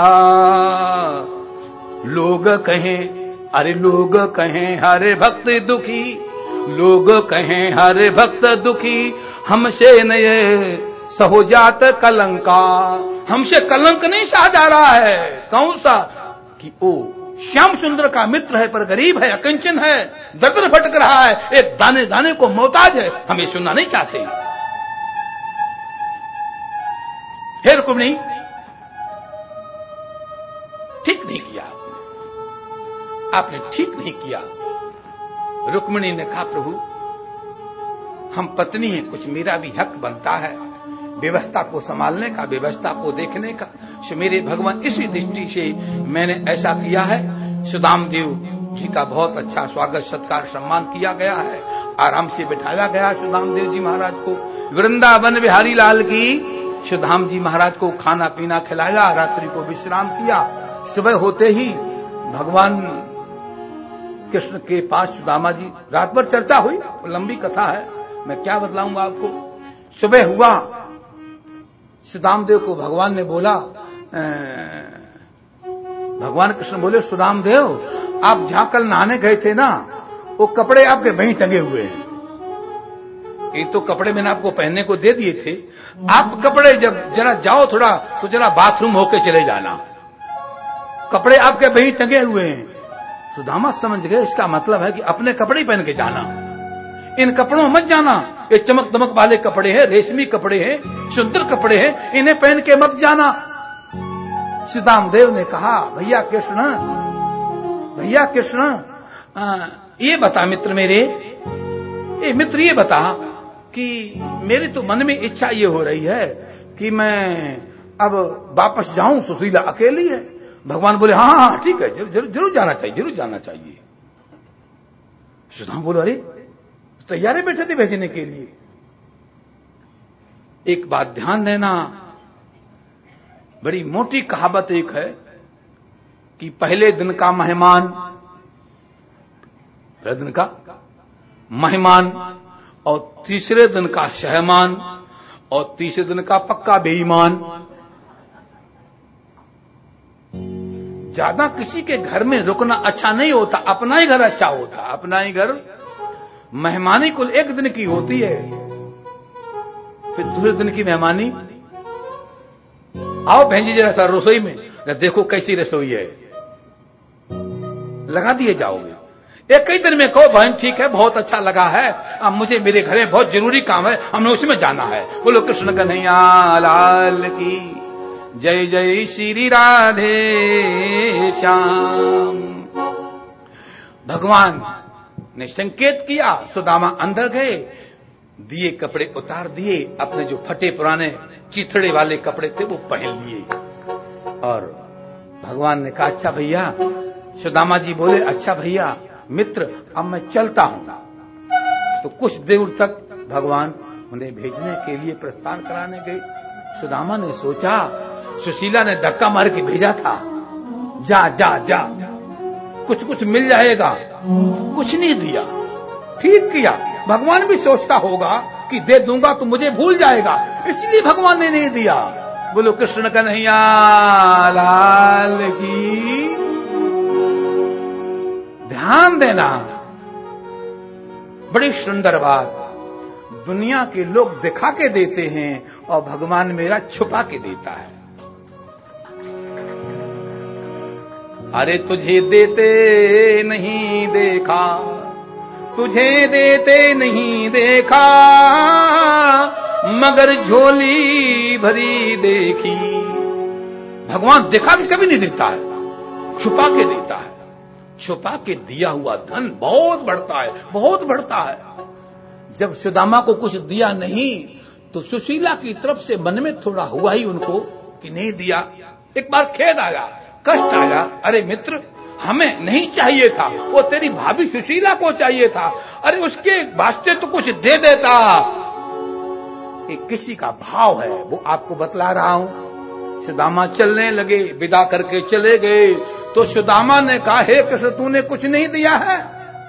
लोग कहें, अरे लोग कहें हरे भक्त दुखी, लोग कहें हरे भक्त दुखी, हमसे न ये सहो जात कलंका। हमसे कलंक नहीं सहा जा रहा है। कौन सा? कि ओ श्याम सुंदर का मित्र है पर गरीब है, अकिंचन है, दर भटक रहा है, एक दाने दाने को मोहताज है, हमें सुनना नहीं चाहते। हे रुक्मिणी ठीक नहीं किया आपने, आपने ठीक नहीं किया। रुक्मिणी ने कहा प्रभु हम पत्नी हैं, कुछ मेरा भी हक बनता है व्यवस्था को संभालने का, व्यवस्था को देखने का। सो मेरे भगवान इसी दृष्टि से मैंने ऐसा किया है। सुदाम देव जी का बहुत अच्छा स्वागत सत्कार सम्मान किया गया है, आराम से बिठाया गया सुदाम देव जी महाराज को। वृंदावन बिहारी लाल की सुदाम जी महाराज को खाना पीना खिलाया, रात्रि को विश्राम किया। सुबह होते ही भगवान कृष्ण के पास सुदामा जी, रात भर चर्चा हुई, लंबी कथा है, मैं क्या बतलाऊंगा आपको। सुबह हुआ, सुदामदेव को भगवान ने बोला, भगवान कृष्ण बोले सुदामदेव आप जहां कल नहाने गए थे ना, वो कपड़े आपके वहीं टंगे हुए हैं। ये तो कपड़े मैंने आपको पहनने को दे दिए थे, आप कपड़े जब जरा जाओ थोड़ा तो जरा बाथरूम होके चले जाना, कपड़े आपके वहीं टंगे हुए हैं। सुदामा समझ गए इसका मतलब है कि अपने कपड़े पहन के जाना, इन कपड़ों मत जाना, ये चमक दमक वाले कपड़े हैं, रेशमी कपड़े हैं, सुंदर कपड़े हैं, इन्हें पहन के मत जाना। श्री दामदेव ने कहा भैया कृष्ण, भैया कृष्ण, ये बता मित्र मेरे, ये मित्र ये बता कि मेरी तो मन में इच्छा ये हो रही है कि मैं अब वापस जाऊं, सुशीला अकेली है। भगवान बोले हाँ हाँ ठीक है, जरूर जरूर जाना चाहिए, जरूर जाना चाहिए। सुदामा बोले अरे तैयार बैठे थे भेजने के लिए। एक बात ध्यान देना, बड़ी मोटी कहावत एक है कि पहले दिन का मेहमान, पहले दिन का मेहमान और तीसरे दिन का शहमान और तीसरे दिन का पक्का बेईमान। ज्यादा किसी के घर में रुकना अच्छा नहीं होता, अपना ही घर अच्छा होता। अपना ही घर मेहमानी कुल एक दिन की होती है, फिर दूसरे दिन की मेहमानी। आओ बहन जी जरा सा रसोई में, देखो कैसी रसोई है, लगा दिए जाओगे। एक कई दिन में कहो बहन ठीक है, बहुत अच्छा लगा है, अब मुझे मेरे घर में बहुत जरूरी काम है, हमने उसमें जाना है। बोलो कृष्ण कन्हैया लाल की जय, जय श्री राधे श्याम। भगवान ने संकेत किया, सुदामा अंदर गए, दिए कपड़े उतार दिए, अपने जो फटे पुराने चिथड़े वाले कपड़े थे वो पहन लिए। और भगवान ने कहा अच्छा भैया, सुदामा जी बोले अच्छा भैया मित्र, अब मैं चलता हूं। तो कुछ देर तक भगवान उन्हें भेजने के लिए प्रस्थान कराने गए। सुदामा ने सोचा सुशीला ने धक्का मार के भेजा था, जा जा जा कुछ कुछ मिल जाएगा, कुछ नहीं दिया। ठीक किया, भगवान भी सोचता होगा कि दे दूंगा तो मुझे भूल जाएगा, इसलिए भगवान ने नहीं दिया। बोलो कृष्ण कन्हैया लाल की। ध्यान देना, बड़ी सुंदर बात, दुनिया के लोग दिखा के देते हैं और भगवान मेरा छुपा के देता है। अरे तुझे देते नहीं देखा, तुझे देते नहीं देखा, मगर झोली भरी देखी। भगवान दिखा के कभी नहीं देता है, छुपा के देता है। छुपा के दिया हुआ धन बहुत बढ़ता है, बहुत बढ़ता है। जब सुदामा को कुछ दिया नहीं तो सुशीला की तरफ से मन में थोड़ा हुआ ही उनको कि नहीं दिया। एक बार खेद आया, कष्ट आया, अरे मित्र हमें नहीं चाहिए था, वो तेरी भाभी सुशीला को चाहिए था, अरे उसके वास्ते तो कुछ दे देता। ये किसी का भाव है वो आपको बतला रहा हूं। सुदामा चलने लगे, विदा करके चले गए तो सुदामा ने कहा हे कृष्ण तूने कुछ नहीं दिया है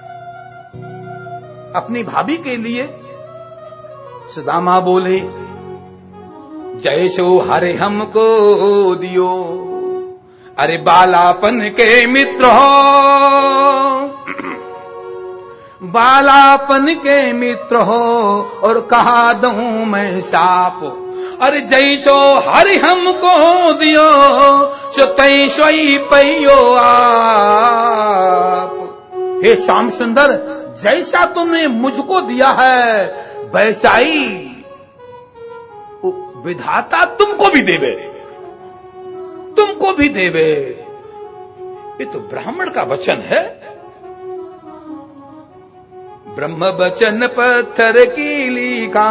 अपनी भाभी के लिए। सुदामा बोले जैसो हरे हमको दियो, अरे बालापन के मित्र हो, बालापन के मित्र हो और कहा दूं मैं साप। अरे जैसो हरि हमको दियो सो तैसो ही पैयो आप। हे श्याम सुंदर, जैसा तुमने मुझको दिया है वैसा ही विधाता तुमको भी देवे, तुमको भी देवे। ये तो ब्राह्मण का वचन है। ब्रह्म वचन पत्थर की लिखा,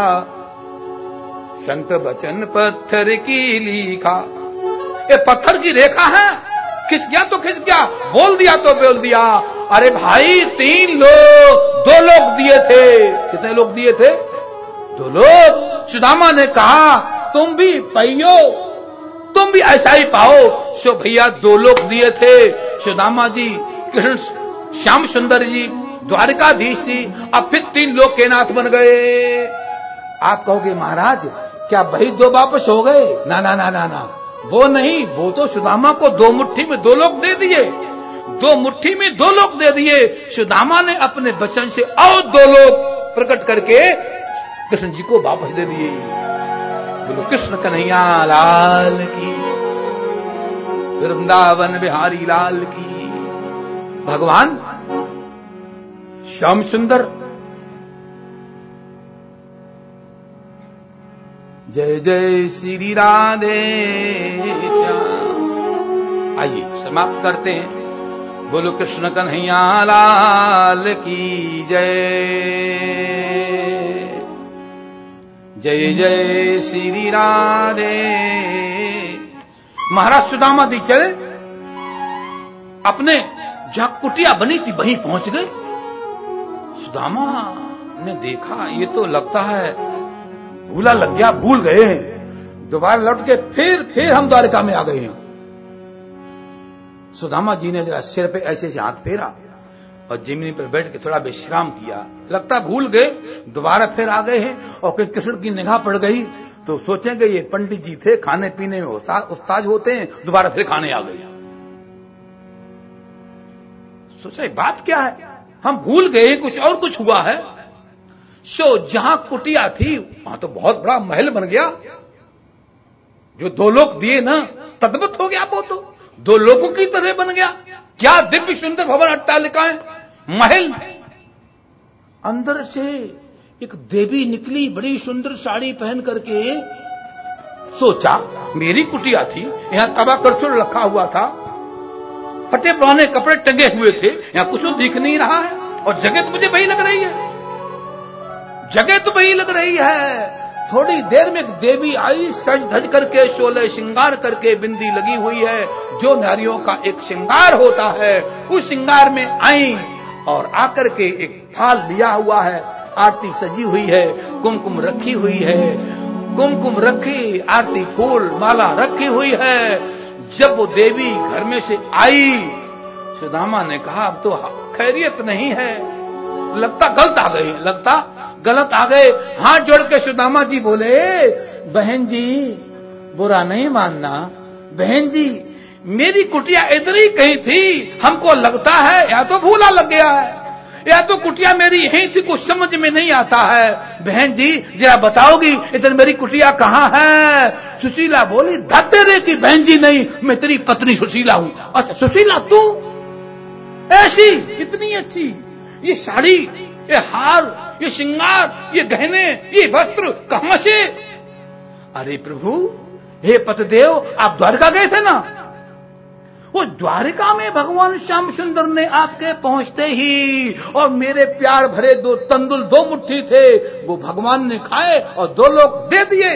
संत वचन पत्थर की लिखा। ये पत्थर की रेखा है, खिस गया तो खिस गया, बोल दिया तो बोल दिया। अरे भाई तीन लोग, दो लोग दिए थे। कितने लोग दिए थे? दो लोग। सुदामा ने कहा तुम भी पाइयो, तुम भी ऐसा ही पाओ। सो भैया दो लोग दिए थे, सुदामा जी, कृष्ण श्याम सुंदर जी, द्वारकाधीश जी, अब फिर तीन लोग के नाथ बन गए। आप कहोगे महाराज क्या वही दो वापस हो गए? ना ना ना ना ना, वो नहीं, वो तो सुदामा को दो मुट्ठी में दो लोग दे दिए, दो मुट्ठी में दो लोग दे दिए। सुदामा ने अपने वचन से और दो लोग प्रकट करके कृष्ण जी को वापस दे दिए। बोलो कृष्ण कन्हैया लाल की, वृंदावन बिहारी लाल की। भगवान श्याम सुंदर जय जय श्री राधे श्याम। आइए समाप्त करते हैं। बोलो कृष्ण कन्हैया लाल की जय। जय जय श्री राधे। महाराज सुदामा दी चले अपने जहां कुटिया बनी थी वहीं पहुंच गए। सुदामा ने देखा ये तो लगता है भूला लग गया, भूल गए हैं। दोबारा लौट के फिर फिर हम द्वारका में आ गए हैं। सुदामा जी ने जरा सिर पे ऐसे से हाथ फेरा और जमीन पर बैठ के थोड़ा विश्राम किया। लगता भूल गए, दोबारा फिर आ गए हैं। और फिर कृष्ण की निगाह पड़ गई तो सोचेंगे ये पंडित जी थे, खाने पीने में उस्ताद होते हैं, दोबारा फिर खाने आ गए। सोचा बात क्या है, हम भूल गए, कुछ और कुछ हुआ है। सो जहां कुटिया थी वहां तो बहुत बड़ा महल बन गया। जो दो लोग दिए ना, तद्भुत हो गया, वो तो दो लोगों की तरह बन गया। क्या दिव्य सुंदर भवन अट्टालिकाएं, महल। अंदर से एक देवी निकली बड़ी सुंदर साड़ी पहन करके। सोचा मेरी कुटिया थी, यहां तवा करछुल रखा हुआ था, फटे पुराने कपड़े टंगे हुए थे, यहां कुछ तो दिख नहीं रहा है। और जगह तो मुझे वही लग रही है, जगह तो वही लग रही है। थोड़ी देर में एक देवी आई, सज धज करके, शोले श्रृंगार करके, बिंदी लगी हुई है, जो नारियों का एक श्रृंगार होता है, उस श्रृंगार में आई और आकर के एक थाल लिया हुआ है, आरती सजी हुई है, कुमकुम रखी हुई है, कुमकुम रखी, आरती फूल माला रखी हुई है। जब वो देवी घर में से आई, सुदामा ने कहा अब तो खैरियत नहीं है, लगता गलत आ गई, लगता गलत आ गए। हाथ जोड़ के सुदामा जी बोले बहन जी बुरा नहीं मानना, बहन जी मेरी कुटिया इधर ही कहीं थी, हमको लगता है या तो भूला लग गया है या तो कुटिया मेरी यहीं थी, कुछ समझ में नहीं आता है। बहन जी जरा बताओगी इधर मेरी कुटिया कहाँ है? सुशीला बोली धतेरे की बहन जी नहीं, मैं तेरी पत्नी सुशीला हूँ। अच्छा सुशीला तू ऐसी इतनी अच्छी, ये साड़ी, ये हार, ये श्रृंगार, ये गहने, ये वस्त्र कहां से? अरे प्रभु, हे पतिदेव, आप द्वारका गए थे ना, वो द्वारिका में भगवान श्याम सुंदर ने आपके पहुंचते ही और मेरे प्यार भरे दो तंदुल दो मुट्ठी थे, वो भगवान ने खाए और दो लोग दे दिए।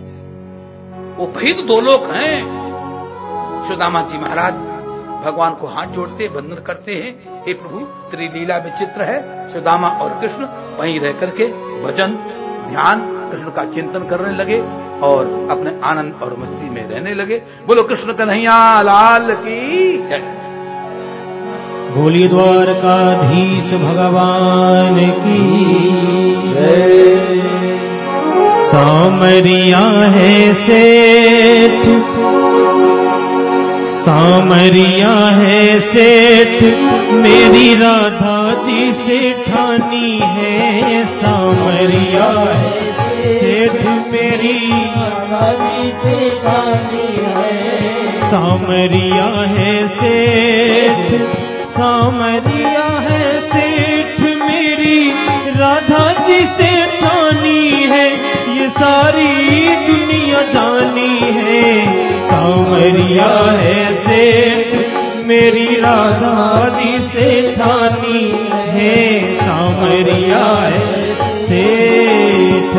वो वही तो दो लोग हैं। सुदामा जी महाराज भगवान को हाथ जोड़ते वंदन करते हैं, हे प्रभु तेरी लीला विचित्र है। सुदामा और कृष्ण वहीं रह करके भजन ध्यान कृष्ण का चिंतन करने लगे और अपने आनंद और मस्ती में रहने लगे। बोलो कृष्ण कन्हैया लाल की जय। बोलिए द्वारकाधीश भगवान की जय। सामरिया है सेठ, सामरिया है सेठ, मेरी राधा जी से ठानी है। सामरिया है सेठ, मेरी राधा जी से ठानी है। सामरिया है सेठ, सामरिया है सेठ, मेरी राधा जी से ठानी है। ये सारी दुनिया जानी है। सामरिया है सेठ, मेरी राधा जी से ठानी है। सामरिया है सेठ।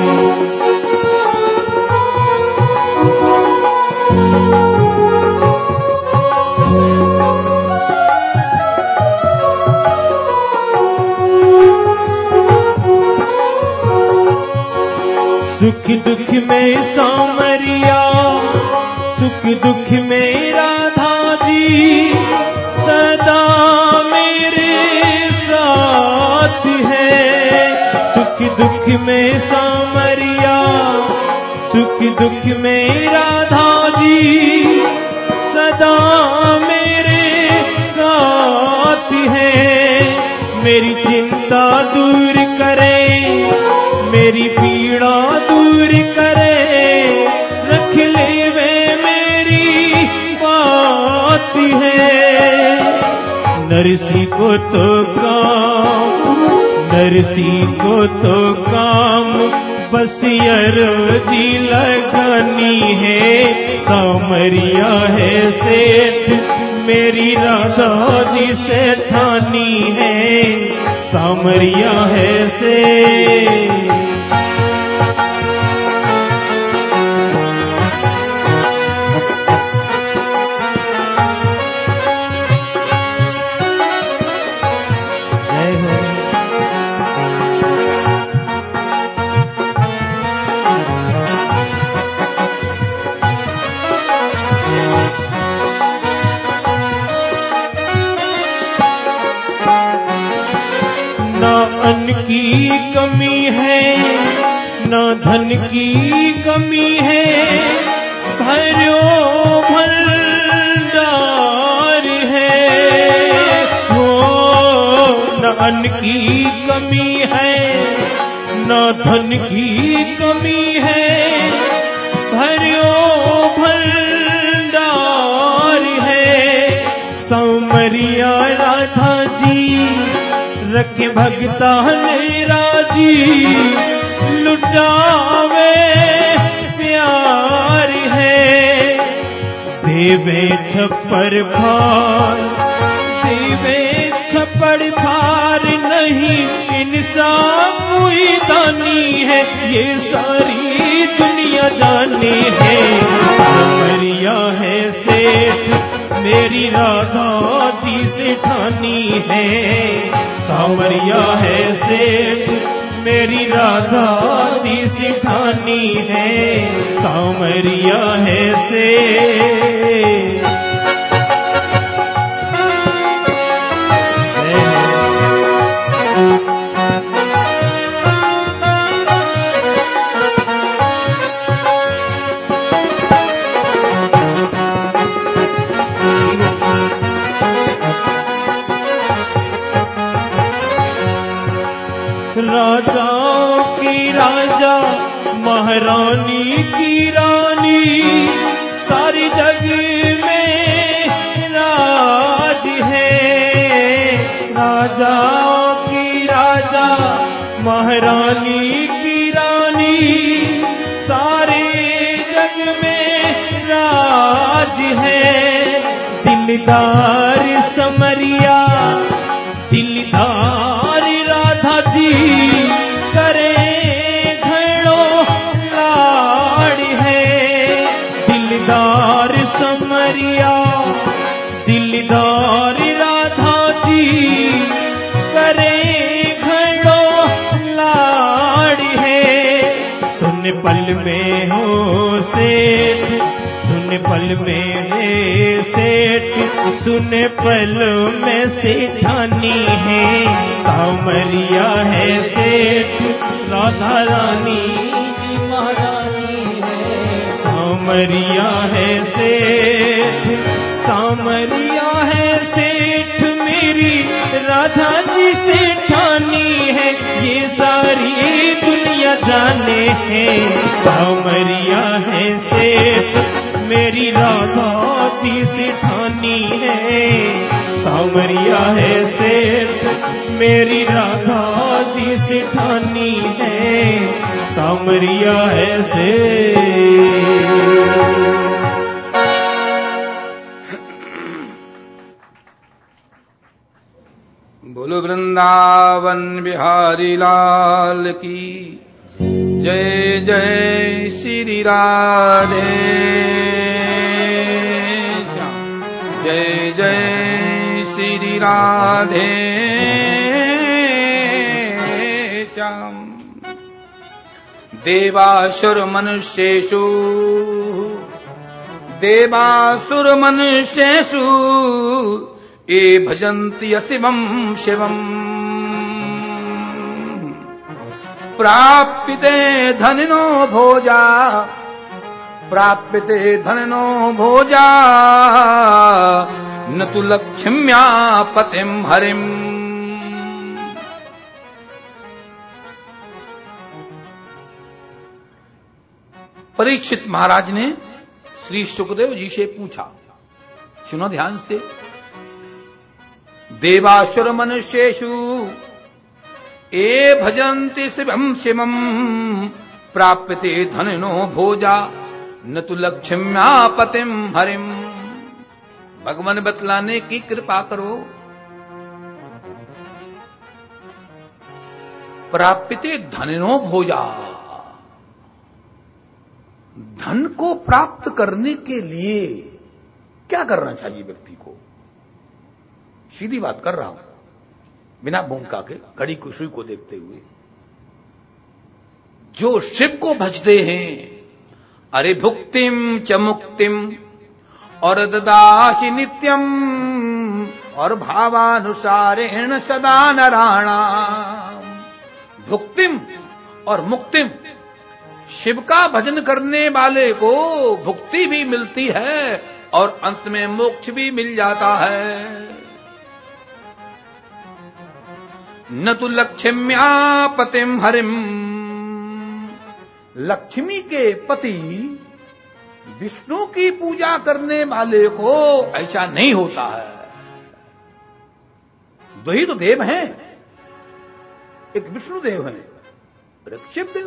सुख दुख में सामरिया, सुख दुख में राधा जी सदा मेरे साथ है। सुख दुख में सामरिया, सुख दुख में राधा जी सदा मेरे साथ है। मेरी चिंता दूर करे, मेरी पीड़ा दूर करे, रख ले वे मेरी बात है। नरसी को तो काम, नरसी को तो काम बस अर्जी लगानी है। सामरिया है सेठ मेरी राधा जी से ठानी है। सामरिया है सेठ। की कमी है न धन की कमी है, भरो भंडार है। हो न अन्न की कमी है न धन की कमी है, भरो भंडार है। सामरिया राधा जी रखे भगता ने राजी, लुटावे प्यार है। देवे छप्पर फार, देवे छप्पर फार नहीं इंसान कोई दानी है, ये सारी दुनिया जाने है। सामरिया है सेठ मेरी राधा जी से ठानी है। सामरिया है सेठ मेरी राधा जी से ठानी है। सामरिया है सेठ। राजाओं की राजा महारानी की रानी, सारी जग में राज है। राजाओं की राजा महारानी की रानी, सारे जग में राज है। दिलदार समरिया दिलदार राधा जी करे घड़ो लाड़ है। दिलदार समरिया दिलदार राधा जी करे घड़ो लाड़ है। सुन पल में हो सेठ, सुन पल में है सेठ, सुन पल में सेठानी है। सामरिया है सेठ राधा रानी की महारानी है। सामरिया है सेठ, सामरिया है सेठ मेरी राधा जी से ठानी है, ये सारी दुनिया जाने है। सामरिया है सेठ मेरी राधा जी से ठानी है। सामरिया है सेठ मेरी राधा जी से ठानी है। सामरिया है सेठ। बोलो वृंदावन बिहारी लाल की जय। जय श्री राधे जय जय श्री राधे श्याम। देवासुर मनुष्येषु देवासुर मनुष्येषु ये भजन्ति शिवं शिवम्। प्राप्यते धनिनो भोजा प्राप्यते धनिनो भोजा, न तु लक्ष्म्या पतिम हरिम। परीक्षित महाराज ने श्री सुखदेव जी से पूछा, सुनो ध्यान से, देवासुर मनुष्येषु ये भजन्ति शिवम् शिवम् प्राप्यते धनिनो भोजा न तु लक्ष्म्या पतिम् हरिम्। भगवान बतलाने की कृपा करो। प्राप्यते धनिनो भोजा, धन को प्राप्त करने के लिए क्या करना चाहिए व्यक्ति को? सीधी बात कर रहा हूं, बिना भूमिका के, घड़ी कुशुई को देखते हुए। जो शिव को भजते हैं, अरे भुक्तिम च मुक्तिम और ददासि नित्यम और भावानुसारेण सदा नराणाम। भुक्तिम और मुक्तिम, शिव का भजन करने वाले को भुक्ति भी मिलती है और अंत में मोक्ष भी मिल जाता है। न तो लक्ष्म्या पतिम हरिम, लक्ष्मी के पति विष्णु की पूजा करने वाले को ऐसा नहीं होता है। दो ही तो देव हैं, एक विष्णु देव है, एक शिव देव।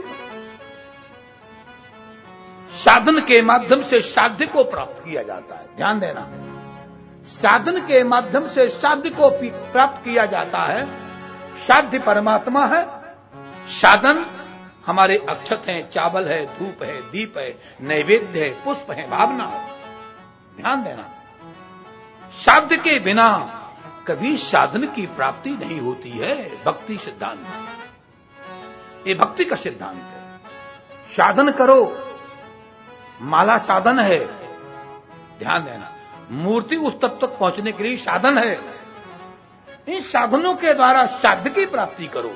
साधन के माध्यम से साध्य को प्राप्त किया जाता है, ध्यान देना। साधन के माध्यम से साध्य को प्राप्त किया जाता है। साध्य परमात्मा है, साधन हमारे अक्षत हैं, चावल है, धूप है, दीप है, नैवेद्य है, पुष्प है, भावना है। ध्यान देना, साध्य के बिना कभी साधन की प्राप्ति नहीं होती है। भक्ति सिद्धांत, ये भक्ति का सिद्धांत है। साधन करो, माला साधन है, ध्यान देना। मूर्ति उस तब तक पहुंचने के लिए साधन है। इन साधनों के द्वारा साध्य की प्राप्ति करो।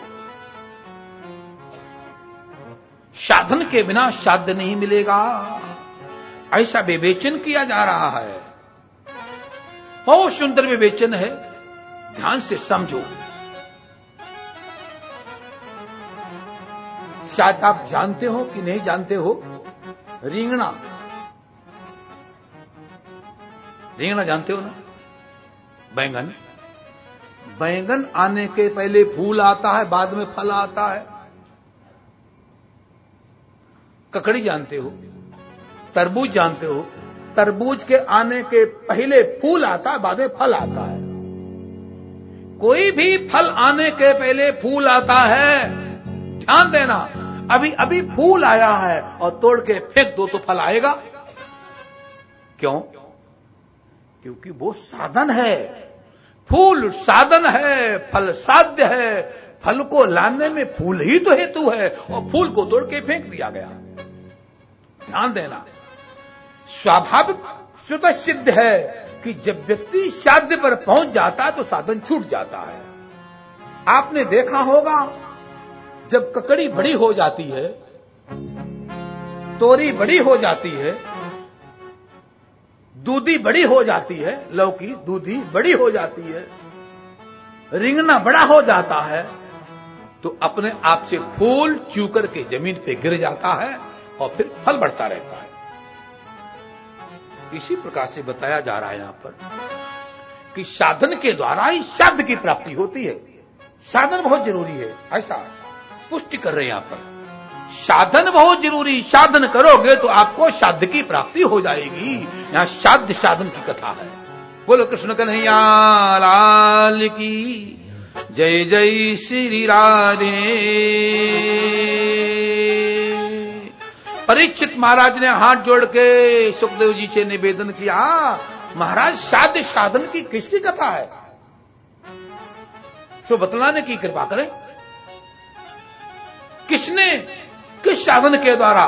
साधन के बिना साध्य नहीं मिलेगा, ऐसा विवेचन किया जा रहा है। बहुत सुंदर विवेचन है, ध्यान से समझो। शायद आप जानते हो कि नहीं जानते हो, रिंगना, रिंगना जानते हो ना? बैंगन, बैंगन आने के पहले फूल आता है, बाद में फल आता है। ककड़ी जानते हो, तरबूज जानते हो, तरबूज के आने के पहले फूल आता है, बाद में फल आता है। कोई भी फल आने के पहले फूल आता है, ध्यान देना। अभी अभी फूल आया है और तोड़ के फेंक दो तो फल आएगा? क्यों? क्योंकि वो साधन है। फूल साधन है, फल साध्य है। फल को लाने में फूल ही तो हेतु है और फूल को तोड़ के फेंक दिया गया। ध्यान देना, स्वाभाविक स्वतः सिद्ध है कि जब व्यक्ति साध्य पर पहुंच जाता है तो साधन छूट जाता है। आपने देखा होगा, जब ककड़ी बड़ी हो जाती है, तोरी बड़ी हो जाती है, दूधी बड़ी हो जाती है, लौकी दूधी बड़ी हो जाती है, रिंगना बड़ा हो जाता है, तो अपने आप से फूल चूकर के जमीन पे गिर जाता है और फिर फल बढ़ता रहता है। इसी प्रकार से बताया जा रहा है यहां पर कि साधन के द्वारा ही साध्य की प्राप्ति होती है। साधन बहुत जरूरी है, ऐसा पुष्टि कर रहे हैं यहां पर। साधन बहुत जरूरी, साधन करोगे तो आपको साध्य की प्राप्ति हो जाएगी। यहां साध्य साधन की कथा है। बोलो कृष्ण कन्हैया लाल की जय, जय श्री राधे। परीक्षित महाराज ने हाथ जोड़ के सुखदेव जी से निवेदन किया, महाराज साध्य साधन की किसकी कथा है, तो बतलाने की कृपा करें। किसने किस साधन के द्वारा,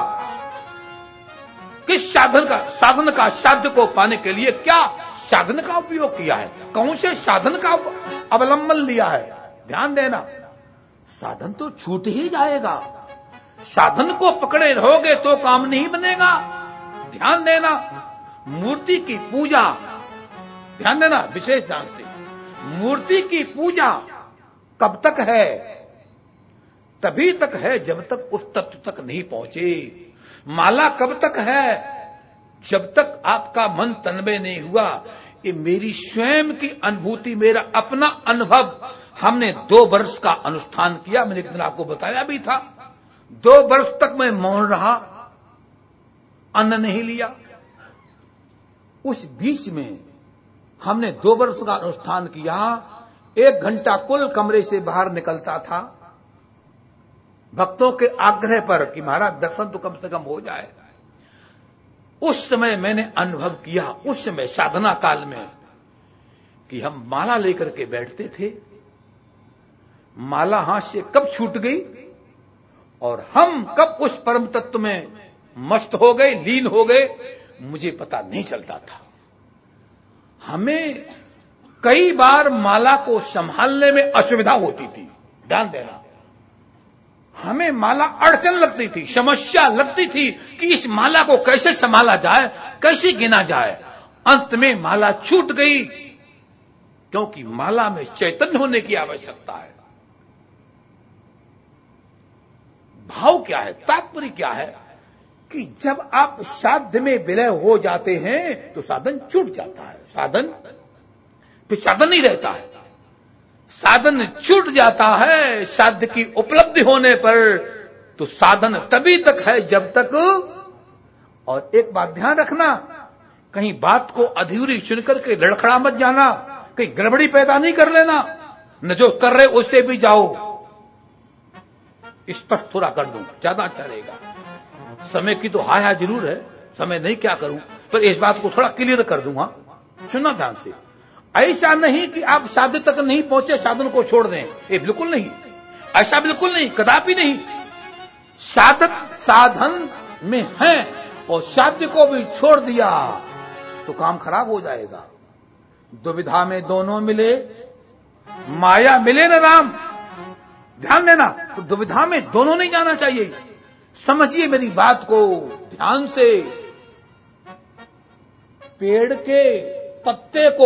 किस साधन का साधन का साध्य को पाने के लिए क्या साधन का उपयोग किया है, कौन से साधन का अवलंबन लिया है? ध्यान देना, साधन तो छूट ही जाएगा। साधन को पकड़े रहोगे तो काम नहीं बनेगा। ध्यान देना, मूर्ति की पूजा, ध्यान देना विशेष ध्यान से, मूर्ति की पूजा कब तक है? तभी तक है जब तक उस तत्व तक नहीं पहुंचे। माला कब तक है? जब तक आपका मन तन्मय नहीं हुआ। ये मेरी स्वयं की अनुभूति, मेरा अपना अनुभव। हमने दो वर्ष का अनुष्ठान किया, मैंने एक दिन आपको बताया भी था। दो वर्ष तक मैं मौन रहा, अन्न नहीं लिया। उस बीच में हमने दो वर्ष का अनुष्ठान किया। एक घंटा कुल कमरे से बाहर निकलता था, भक्तों के आग्रह पर कि महाराज दर्शन तो कम से कम हो जाए। उस समय मैंने अनुभव किया, उस समय साधना काल में, कि हम माला लेकर के बैठते थे, माला हाथ से कब छूट गई और हम कब उस परम तत्व में मस्त हो गए, लीन हो गए, मुझे पता नहीं चलता था। हमें कई बार माला को संभालने में असुविधा होती थी। ध्यान देना, हमें माला अड़चन लगती थी, समस्या लगती थी कि इस माला को कैसे संभाला जाए, कैसे गिना जाए। अंत में माला छूट गई, क्योंकि माला में चैतन्य होने की आवश्यकता है। भाव क्या है, तात्पर्य क्या है कि जब आप साध्य में विलय हो जाते हैं तो साधन छूट जाता है, साधन फिर साधन नहीं रहता है, साधन छूट जाता है। साध्य की उपलब्धि होने पर तो साधन तभी तक है जब तक, और एक बात ध्यान रखना, कहीं बात को अधूरी सुनकर के लड़खड़ा मत जाना, कहीं गड़बड़ी पैदा नहीं कर लेना, न जो कर रहे उससे भी जाओ। स्पष्ट थोड़ा कर दूं, ज्यादा अच्छा रहेगा। समय की तो हाय हाय जरूर है, समय नहीं क्या करूं, पर इस बात को थोड़ा क्लियर कर दूंगा, सुनना ध्यान से। ऐसा नहीं कि आप साध्य तक नहीं पहुंचे साधन को छोड़ दें, ये बिल्कुल नहीं, ऐसा बिल्कुल नहीं, कदापि नहीं। साधक साधन में है और साध्य को भी छोड़ दिया तो काम खराब हो जाएगा। दुविधा में दोनों मिले, माया मिले न राम। ध्यान देना, तो दुविधा में दोनों नहीं जाना चाहिए। समझिए मेरी बात को ध्यान से। पेड़ के पत्ते को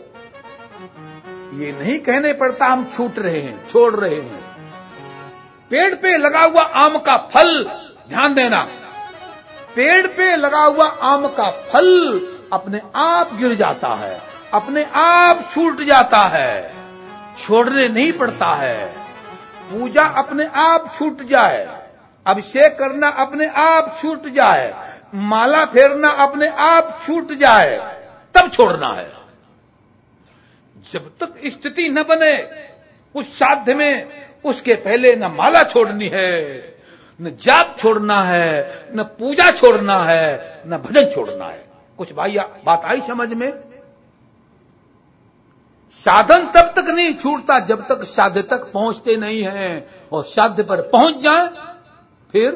ये नहीं कहने पड़ता हम छूट रहे हैं, छोड़ रहे हैं। पेड़ पे लगा हुआ आम का फल, ध्यान देना, पेड़ पे लगा हुआ आम का फल अपने आप गिर जाता है, अपने आप छूट जाता है, छोड़ने नहीं पड़ता है। पूजा अपने आप छूट जाए, अभिषेक करना अपने आप छूट जाए, माला फेरना अपने आप छूट जाए, तब छोड़ना है। जब तक स्थिति न बने उस साध्य में, उसके पहले न माला छोड़नी है, न जाप छोड़ना है, न पूजा छोड़ना है, न भजन छोड़ना है। कुछ भाई बात आई समझ में? साधन तब तक नहीं छूटता जब तक साध्य तक पहुंचते नहीं हैं, और साध्य पर पहुंच जाए फिर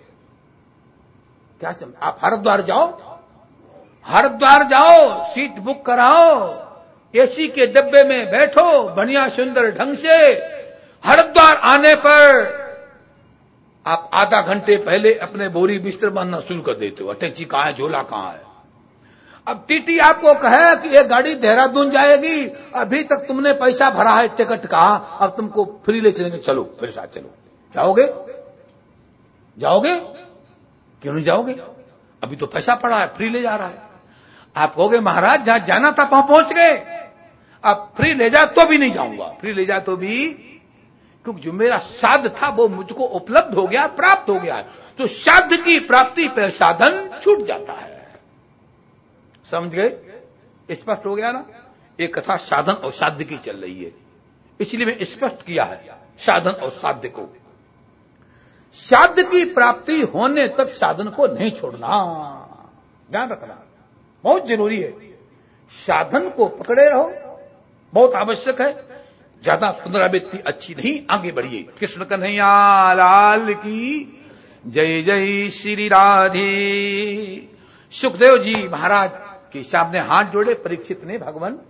क्या समझ। आप हरिद्वार जाओ, हरिद्वार जाओ, सीट बुक कराओ, एसी के डब्बे में बैठो बढ़िया सुंदर ढंग से। हरिद्वार आने पर आप आधा घंटे पहले अपने बोरी बिस्तर बांधना शुरू कर देते हो, अटैची कहां है, झोला कहां है। अब टीटी आपको कहे कि ये गाड़ी देहरादून जाएगी, अभी तक तुमने पैसा भरा है टिकट का, अब तुमको फ्री ले चलेंगे, चलो मेरे साथ चलो। जाओगे? जाओगे? क्यों नहीं जाओगे? अभी तो पैसा पड़ा है, फ्री ले जा रहा है। आप कहोगे महाराज जहां जाना था वहां पहुंच गए, अब फ्री ले जा तो भी नहीं जाऊंगा, फ्री ले जा तो भी, क्योंकि जो मेरा साध था वो मुझको उपलब्ध हो गया, प्राप्त हो गया। तो साध की प्राप्ति पर साधन छूट जाता है। समझ गए? स्पष्ट हो गया ना? एक कथा साधन और साध्य की चल रही है, इसलिए मैं स्पष्ट किया है साधन और साध्य को। साध्य की प्राप्ति होने तक साधन को नहीं छोड़ना, ध्यान रखना बहुत जरूरी है। साधन को पकड़े रहो, बहुत आवश्यक है। ज्यादा पुनरावृत्ति अच्छी नहीं, आगे बढ़िए। कृष्ण कन्हैया लाल की जय जय श्री राधे। सुखदेव जी महाराज के सामने हाथ जोड़े परीक्षित ने, भगवान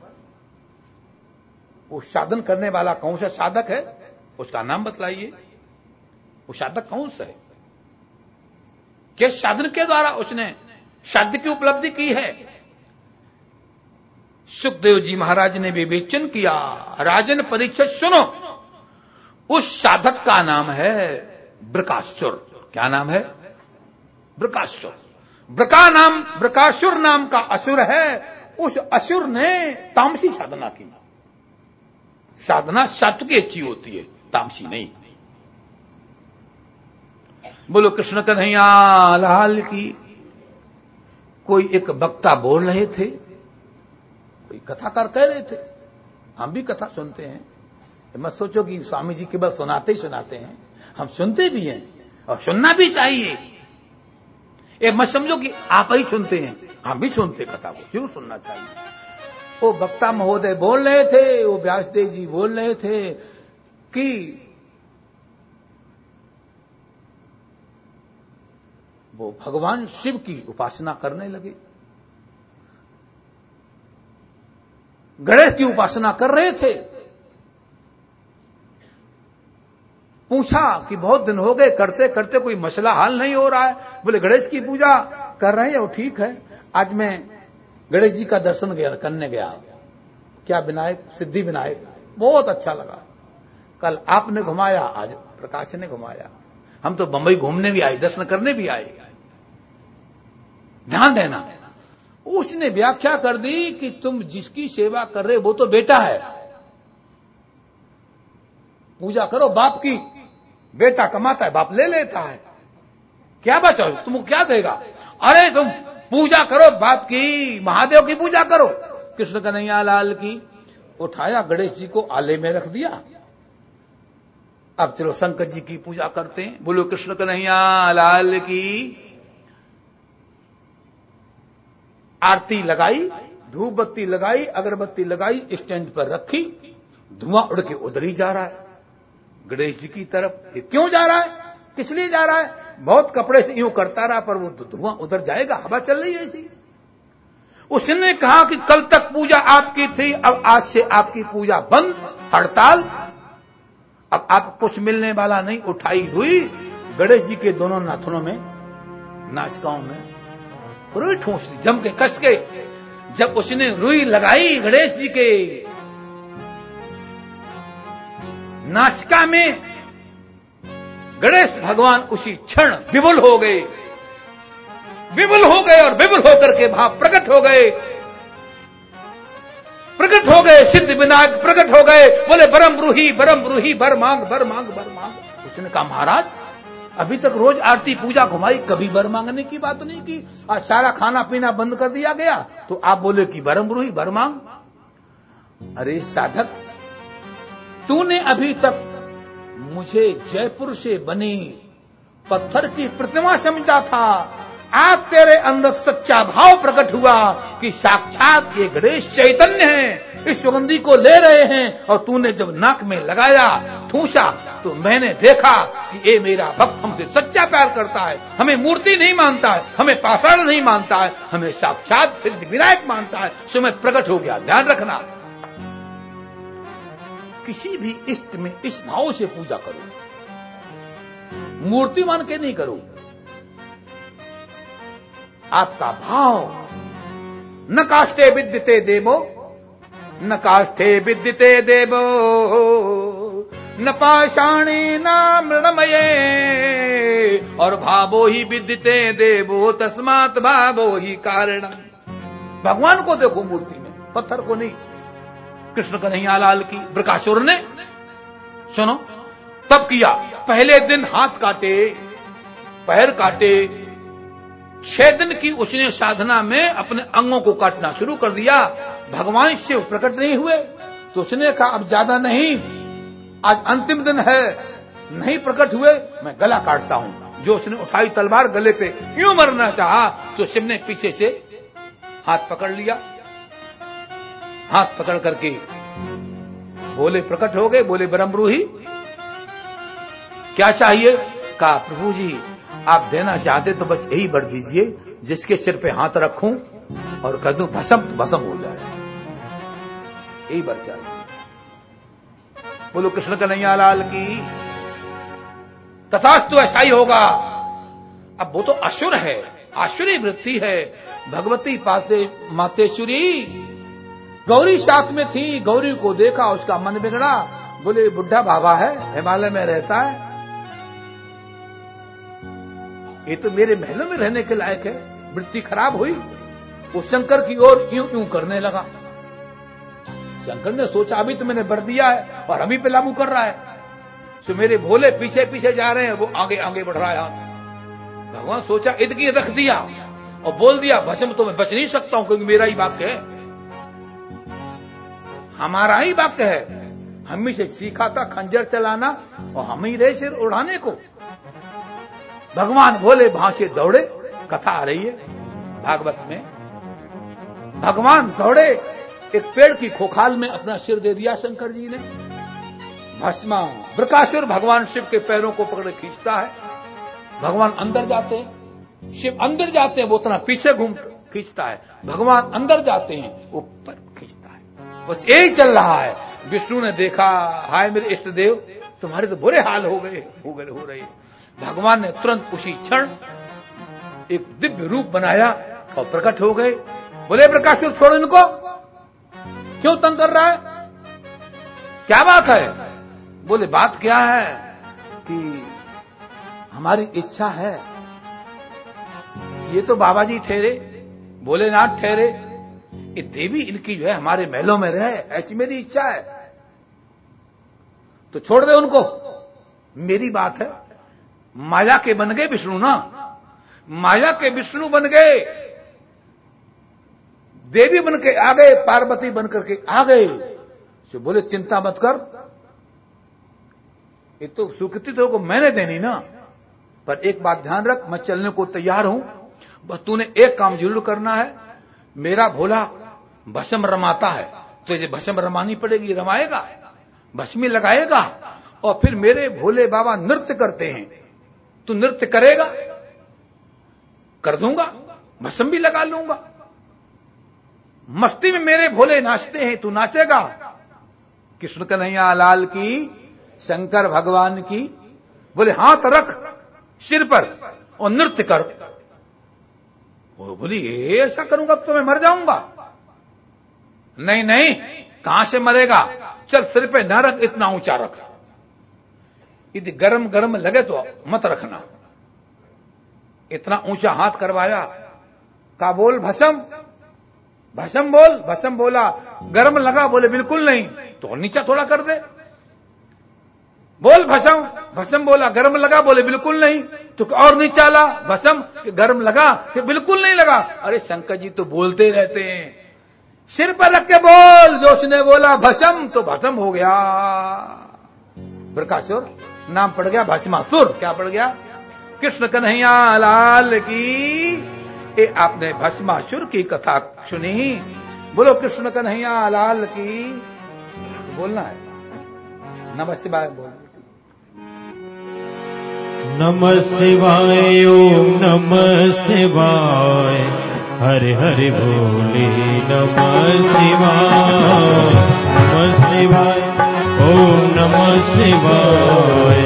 वो साधन करने वाला कौन सा साधक है, उसका नाम बतलाइए। वो साधक कौन सा है, किस साधन के द्वारा उसने साध्य की उपलब्धि की है। सुखदेव जी महाराज ने विवेचन किया, राजन परीक्षित सुनो, उस साधक का नाम है बृकासुर। क्या नाम है? बृकासुर। ब्रका नाम, ब्रकासुर नाम का असुर है, उस असुर ने तामसी साधना की। साधना सत्व की अच्छी होती है, तामसी नहीं। बोलो कृष्ण कन्हैया लाल की। कोई एक वक्ता बोल रहे थे, कोई कथाकार कह रहे थे, हम भी कथा सुनते हैं। मत सोचो कि स्वामी जी केवल सुनाते ही सुनाते हैं, हम सुनते भी हैं और सुनना भी चाहिए। ये मत समझो कि आप ही सुनते हैं, हम भी सुनते कथा को, जरूर सुनना चाहिए। वो वक्ता महोदय बोल रहे थे, वो व्यासदेव जी बोल रहे थे कि वो भगवान शिव की उपासना करने लगे, गणेश की उपासना कर रहे थे। पूछा कि बहुत दिन हो गए, करते करते कोई मसला हल नहीं हो रहा है। बोले गणेश की पूजा कर रहे हैं, वो ठीक है। आज मैं गणेश जी का दर्शन गया करने गया, क्या विनायक, सिद्धि विनायक, बहुत अच्छा लगा। कल आपने घुमाया, आज प्रकाश ने घुमाया। हम तो बंबई घूमने भी आए, दर्शन करने भी आए। ध्यान देना, उसने व्याख्या कर दी कि तुम जिसकी सेवा कर रहे वो तो बेटा है, पूजा करो बाप की। बेटा कमाता है, बाप ले लेता है, क्या बचाओ, तुमको क्या देगा? अरे तुम पूजा करो बाप की, महादेव की पूजा करो। कृष्ण कन्हैया लाल की। उठाया गणेश जी को आले में रख दिया। अब चलो शंकर जी की पूजा करते हैं। बोलो कृष्ण कन्हैया लाल की। आरती लगाई, धूप बत्ती लगाई, अगरबत्ती लगाई, स्टैंड पर रखी, धुआं उड़ के उधर ही जा रहा है गणेश जी की तरफ। ये क्यों जा रहा है, किस लिए जा रहा है? बहुत कपड़े से यूं करता रहा, पर वो धुआं उधर जाएगा, हवा चल रही है ऐसी। उसने कहा कि कल तक पूजा आपकी थी, अब आज से आपकी पूजा बंद, हड़ताल, अब आप कुछ मिलने वाला नहीं। उठाई हुई गणेश जी के दोनों नाथनों में, नासिकाओं में रुई ठूंस ली, जम के कस के। जब उसने रुई लगाई गणेश जी के नासिका में, गणेश भगवान उसी क्षण विपुल हो गए, विपुल हो गए और विपुल होकर के भाव प्रकट हो गए, प्रकट हो गए, सिद्ध विनायक प्रकट हो गए। बोले बरम ब्रूही बरम ब्रूही, बर मांग बर मांग बर मांग। उसने कहा महाराज अभी तक रोज आरती पूजा घुमाई, कभी बर मांगने की बात नहीं की, आज सारा खाना पीना बंद कर दिया गया, तो आप बोले कि बरम ब्रूही बर मांग। अरे साधक, तूने अभी तक मुझे जयपुर से बनी पत्थर की प्रतिमा समझा था, आज तेरे अंदर सच्चा भाव प्रकट हुआ कि साक्षात ये गणेश चैतन्य है, इस सुगंधी को ले रहे हैं। और तूने जब नाक में लगाया, ठूंसा, तो मैंने देखा कि ये मेरा भक्त हमसे सच्चा प्यार करता है, हमें मूर्ति नहीं मानता है, हमें पाषाण नहीं मानता है, हमें साक्षात सिद्ध विनायक मानता है। सो मैं प्रकट हो गया। ध्यान रखना, किसी भी इष्ट में इस भाव से पूजा करो, मूर्ति मान के नहीं करो। आपका भाव, न काष्ठे विद्यते देवो, न काष्ठे विद्यते देवो, न पाषाणे न मृणमये, और भावो ही विद्यते देवो, तस्मात् भावो ही कारणम। भगवान को देखो मूर्ति में, पत्थर को नहीं। कृष्ण कन्हैया लाल की। बृकासुर ने, सुनो, तब किया। पहले दिन हाथ काटे, पैर काटे, छह दिन की उसने साधना में अपने अंगों को काटना शुरू कर दिया। भगवान शिव प्रकट नहीं हुए, तो उसने कहा अब ज्यादा नहीं, आज अंतिम दिन है, नहीं प्रकट हुए, मैं गला काटता हूं। जो उसने उठाई तलवार, गले पे क्यों मरना चाहा, तो शिव ने पीछे से हाथ पकड़ लिया। हाथ पकड़ करके बोले, प्रकट हो गए, बोले ब्रह्मरूही क्या चाहिए? कहा प्रभु जी आप देना चाहते तो बस यही वर दीजिए, जिसके सिर पे हाथ रखूं और कह दूं भस्म तो भस्म हो जाए, यही वर चाहिए। बोलो कृष्ण कन्हैया लाल की। तथास्तु ऐसा ही होगा। अब वो तो असुर है, आसुरी वृत्ति है। भगवती पाते मातेश्वरी गौरी साथ में थी, गौरी को देखा, उसका मन बिगड़ा। बोले बुढ़ा बाबा है, हिमालय में रहता है, ये तो मेरे महलों में रहने के लायक है। वृत्ति खराब हुई, वो शंकर की ओर यूं यूं करने लगा। शंकर ने सोचा अभी तो मैंने वर दिया है और अभी पे लागू कर रहा है, तो मेरे भोले पीछे पीछे जा रहे हैं, वो आगे आगे बढ़ रहा है। भगवान सोचा इतनी रख दिया और बोल दिया भस्म तो मैं बच नहीं सकता हूं, क्योंकि मेरा ही वाक्य है, हमारा ही वाक्य है। हम ही से सीखा था खंजर चलाना और हम ही रहे सिर उड़ाने को। भगवान भोले वहां से दौड़े, कथा आ रही है भागवत में। भगवान दौड़े, एक पेड़ की खोखाल में अपना सिर दे दिया शंकर जी ने। भस्मा बृकासुर भगवान शिव के पैरों को पकड़े खींचता है। भगवान अंदर जाते हैं, शिव अंदर जाते हैं, वो उतना पीछे घूम खींचता है। भगवान अंदर जाते हैं, वो पर खींचता है। बस यही चल रहा है। विष्णु ने देखा, हाय मेरे इष्ट देव, तुम्हारे तो बुरे हाल हो गए हो गए हो रहे। भगवान ने तुरंत उसी क्षण एक दिव्य रूप बनाया और प्रकट हो गए। बोले बृकासुर छोड़ो इनको, क्यों तंग कर रहा है, क्या बात है? बोले बात क्या है कि हमारी इच्छा है, ये तो बाबा जी ठहरे, भोलेनाथ ठहरे, ये देवी इनकी जो है हमारे महलों में रहे, ऐसी मेरी इच्छा है, तो छोड़ दे उनको। मेरी बात है, माया के बन गए विष्णु ना, माया के विष्णु बन गए, देवी बन के आ गए, पार्वती बन करके आ गए। तो बोले चिंता मत कर, ये तो स्वीकृति तो को मैंने देनी ना, पर एक बात ध्यान रख, मैं चलने को तैयार हूं, बस तूने एक काम जरूर करना है। मेरा भोला भस्म रमाता है, तो ये भस्म रमानी पड़ेगी, रमाएगा, भस्मी लगाएगा, और फिर मेरे भोले बाबा नृत्य करते हैं, तू नृत्य करेगा, कर दूंगा, भस्म भी लगा लूंगा। मस्ती में मेरे भोले नाचते हैं, तू नाचेगा। कृष्ण कन्हैया लाल की, शंकर भगवान की। बोले हाथ रख सिर पर और नृत्य कर। वो बोली ऐसा करूंगा तो मैं मर जाऊंगा। नहीं नहीं, कहां से मरेगा, चल सिर पे न रख, इतना ऊंचा रख, यदि गरम गरम लगे तो मत रखना। इतना ऊंचा हाथ करवाया, का बोल भस्म, भस्म बोल, भस्म बोला। गरम लगा, बोले बिल्कुल नहीं, तो नीचा थोड़ा कर दे। बोल भस्म, भस्म बोला। गरम लगा, बोले बिल्कुल नहीं, तो और नीचा ला भस्म। गरम लगा कि बिल्कुल नहीं लगा। अरे शंकर जी तो बोलते रहते हैं, सिर पर रख के बोल। जो उसने बोला भस्म, तो भस्म हो गया। बृकासुर नाम पड़ गया भस्मासुर। क्या पड़ गया? कृष्ण कन्हैया लाल की। ए, आपने भस्मासुर की कथा सुनी? बोलो कृष्ण कन्हैया लाल की। बोलना है नमः शिवाय। बोल नमः शिवाय, ओम नमः शिवाय, हरे हरे बोले नमः शिवाय, नमः शिवाय, ओम नमः शिवाय,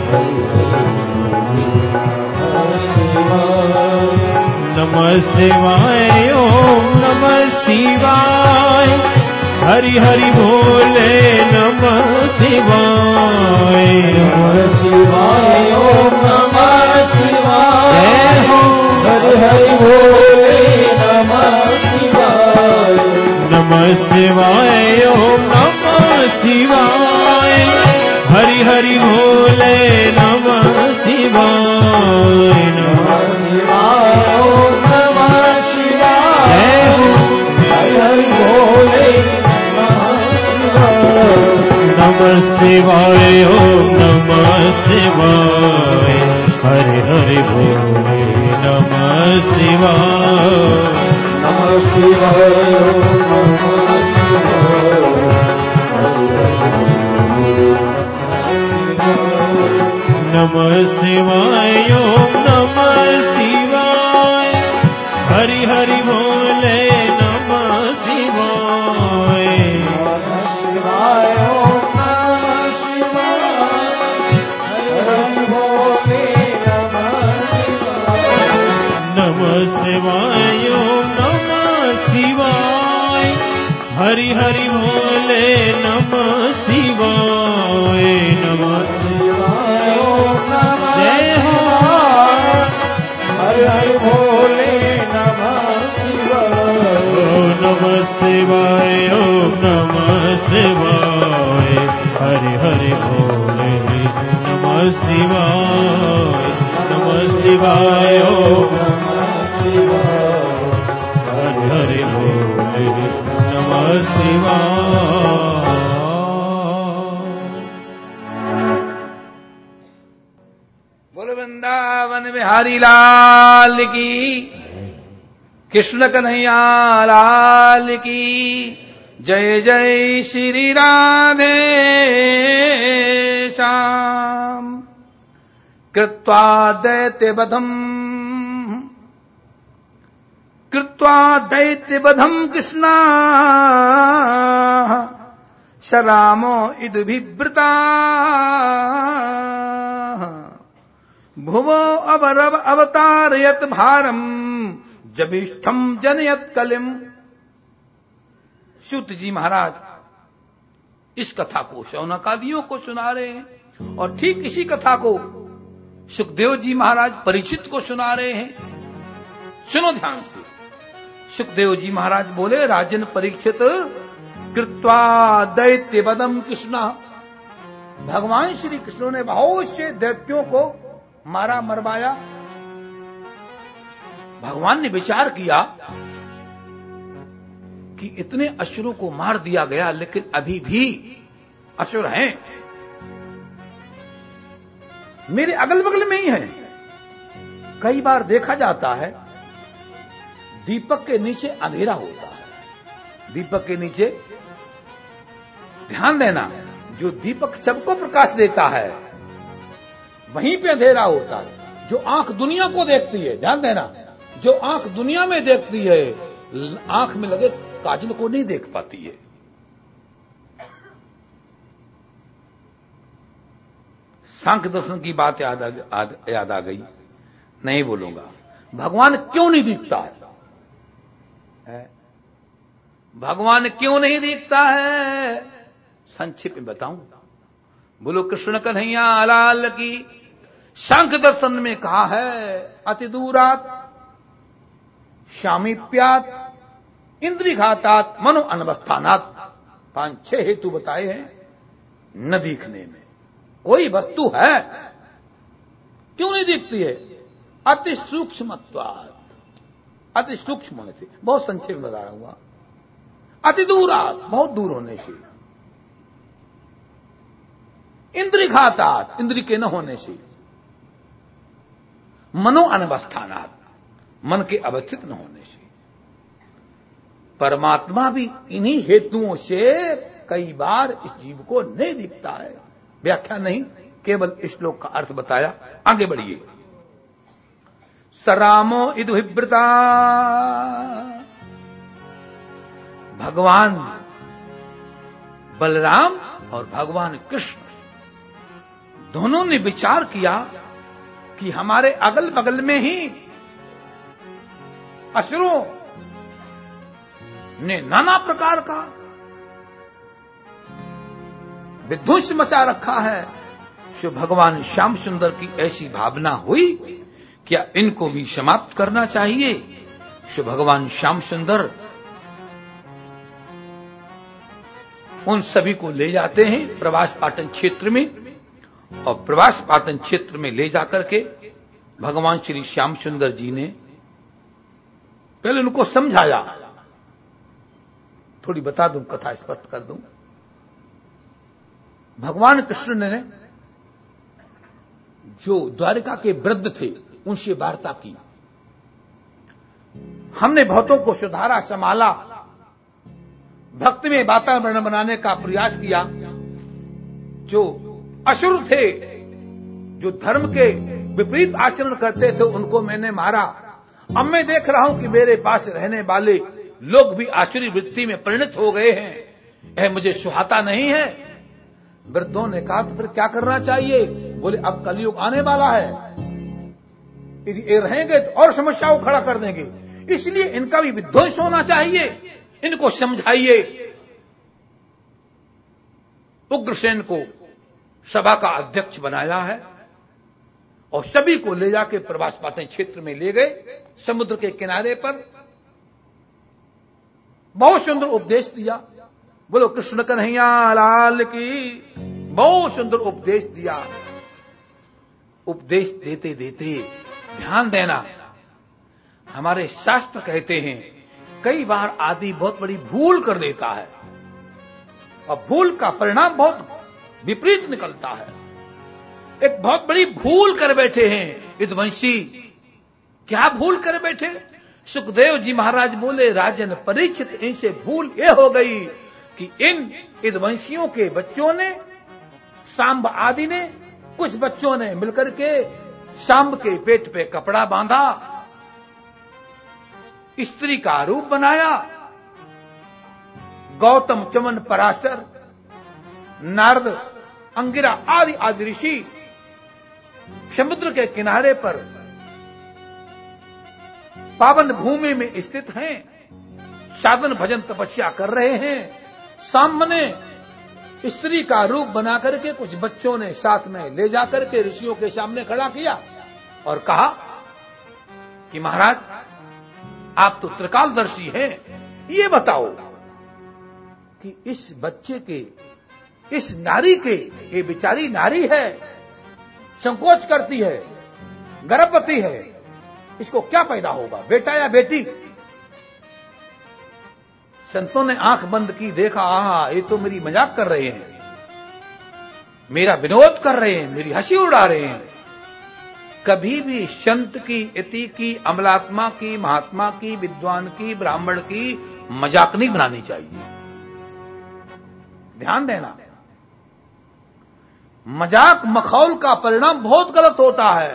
नमः शिवाय, ओम नमः शिवाय, हरि हरि बोले नमः शिवाय, नमः शिवाय, ओम नमः शिवाय, जय हो हरि हरि बोले नमः शिवाय, नमः शिवाय, ओम नमः शिवाय, हरि हरि बोले नमः शिवाय, नमः शिवाय, ओम नमः शिवाय, जय हो हरि हरि बोले नमः शिवाय, नमः शिवाय, ओम नमः शिवाय, हरे हरे बोले नमः शिवाय, नमः शिवाय, ओम नमः शिवाय, नमः शिवाय, ओम नमः शिवाय, हरि हरि बोले नमः शिवाय, नमः शिवाय, ओम नमः शिवाय, हरि बोले नमः शिवाय, नमः शिवाय, ओम नमः शिवाय, हरि हरि बोले नमः शिवाय, नमः शिवाय, ओम नमः जय हो शिवाय, हरि हरि बोले नमः शिवाय, शिवाय नमः शिवाय ओम हरि हरि बोले नमः शिवाय। बोल वृंदावन बिहारी लाल की, कृष्ण कन्हैया लाल की जय जय श्री राधे श्याम। कृत्वा दैत्यवधम् कृत्वा दैत्यवधम् कृष्णा स रामो इदुभिवृता भुवो अवरव अवतारयत भारम जबिष्ठम जनयत कलिम। सूत जी महाराज इस कथा को शौनकादियों को सुना रहे हैं और ठीक इसी कथा को सुखदेव जी महाराज परीक्षित को सुना रहे हैं। सुनो ध्यान से। सुखदेव जी महाराज बोले, राजन परीक्षित, कृत्वा दैत्य वदम कृष्णा, भगवान श्री कृष्ण ने बहुत से दैत्यों को मारा मरवाया। भगवान ने विचार किया कि इतने असुरों को मार दिया गया, लेकिन अभी भी असुर हैं, मेरे अगल बगल में ही हैं। कई बार देखा जाता है दीपक के नीचे अंधेरा होता है। दीपक के नीचे, ध्यान देना, जो दीपक सबको प्रकाश देता है वहीं पे अंधेरा होता है। जो आंख दुनिया को देखती है, ध्यान देना, जो आंख दुनिया में देखती है आंख में लगे काजल को नहीं देख पाती है। सांख्य दर्शन की बात याद आ, याद आ गई, नहीं बोलूंगा। भगवान क्यों नहीं दिखता है? है? भगवान क्यों नहीं दिखता है? संक्षिप्त में बताऊं। बोलो कृष्ण कन्हैया लाल की। सांख्य दर्शन में कहा है, अति दूरात शामीप्यात इंद्रिघातात मनो अनवस्थानात। पांच छह हेतु बताए हैं न दिखने में। कोई वस्तु है, क्यों नहीं दिखती है? अति सूक्ष्मत्वात्, अति सूक्ष्म होने से। बहुत संक्षेप में बता रहा हूं। अति दूरात, बहुत दूर होने से। इंद्रिघातात, इंद्री के न होने से। मनो अनवस्थानात्, मन के अवस्थित न होने से। परमात्मा भी इन्हीं हेतुओं से कई बार इस जीव को नहीं दिखता है। व्याख्या नहीं, केवल इस श्लोक का अर्थ बताया। आगे बढ़िए। सरामो इदुभिवृता, भगवान बलराम और भगवान कृष्ण दोनों ने विचार किया कि हमारे अगल बगल में ही असुरों ने नाना प्रकार का विध्वंस मचा रखा है। सो भगवान श्याम सुंदर की ऐसी भावना हुई, क्या इनको भी समाप्त करना चाहिए। सो भगवान श्याम सुंदर उन सभी को ले जाते हैं प्रवास पाटन क्षेत्र में, और प्रवास पाटन क्षेत्र में ले जाकर के भगवान श्री श्याम सुंदर जी ने पहले उनको समझाया। थोड़ी बता दूं, कथा स्पष्ट कर दूं। भगवान कृष्ण ने जो द्वारिका के वृद्ध थे उनसे वार्ता की। हमने बहुतों को सुधारा, संभाला, भक्ति में वातावरण बनाने का प्रयास किया। जो असुर थे, जो धर्म के विपरीत आचरण करते थे, उनको मैंने मारा। अब मैं देख रहा हूं कि मेरे पास रहने वाले लोग भी आसुरी वृत्ति में परिणत हो गए हैं। यह मुझे सुहाता नहीं है। वृद्धों ने कहा, तो फिर क्या करना चाहिए? बोले, अब कलयुग आने वाला है, यदि ये रहेंगे तो और समस्या को खड़ा कर देंगे, इसलिए इनका भी विध्वंस होना चाहिए। इनको समझाइए। उग्रसेन को सभा का अध्यक्ष बनाया है और सभी को ले जाके प्रवास पाटन क्षेत्र में ले गए। समुद्र के किनारे पर बहुत सुंदर उपदेश दिया। बोलो कृष्ण कन्हैया लाल की। बहुत सुंदर उपदेश दिया। उपदेश देते देते ध्यान देना, हमारे शास्त्र कहते हैं कई बार आदमी बहुत बड़ी भूल कर देता है और भूल का परिणाम बहुत विपरीत निकलता है। एक बहुत बड़ी भूल कर बैठे हैं यदुवंशी। क्या भूल कर बैठे? सुखदेव जी महाराज बोले, राजन परीक्षित, इनसे भूल ये हो गई कि इन यदुवंशियों के बच्चों ने, सांब आदि ने, कुछ बच्चों ने मिलकर के सांब के पेट पे कपड़ा बांधा, स्त्री का रूप बनाया। गौतम, चमन, पराशर, नारद, अंगिरा आदि आदि ऋषि समुद्र के किनारे पर पावन भूमि में स्थित हैं, साधन भजन तपस्या कर रहे हैं। सामने स्त्री का रूप बना करके कुछ बच्चों ने साथ में ले जाकर के ऋषियों के सामने खड़ा किया और कहा कि महाराज, आप तो त्रिकालदर्शी हैं, ये बताओ कि इस बच्चे के, इस नारी के, ये बेचारी नारी है, संकोच करती है, गर्भवती है, इसको क्या पैदा होगा, बेटा या बेटी? संतों ने आंख बंद की, देखा, आहा, ये तो मेरी मजाक कर रहे हैं, मेरा विनोद कर रहे हैं, मेरी हंसी उड़ा रहे हैं। कभी भी संत की, यति की, अमलात्मा की, महात्मा की, विद्वान की, ब्राह्मण की मजाक नहीं बनानी चाहिए। ध्यान देना, मजाक मखौल का परिणाम बहुत गलत होता है।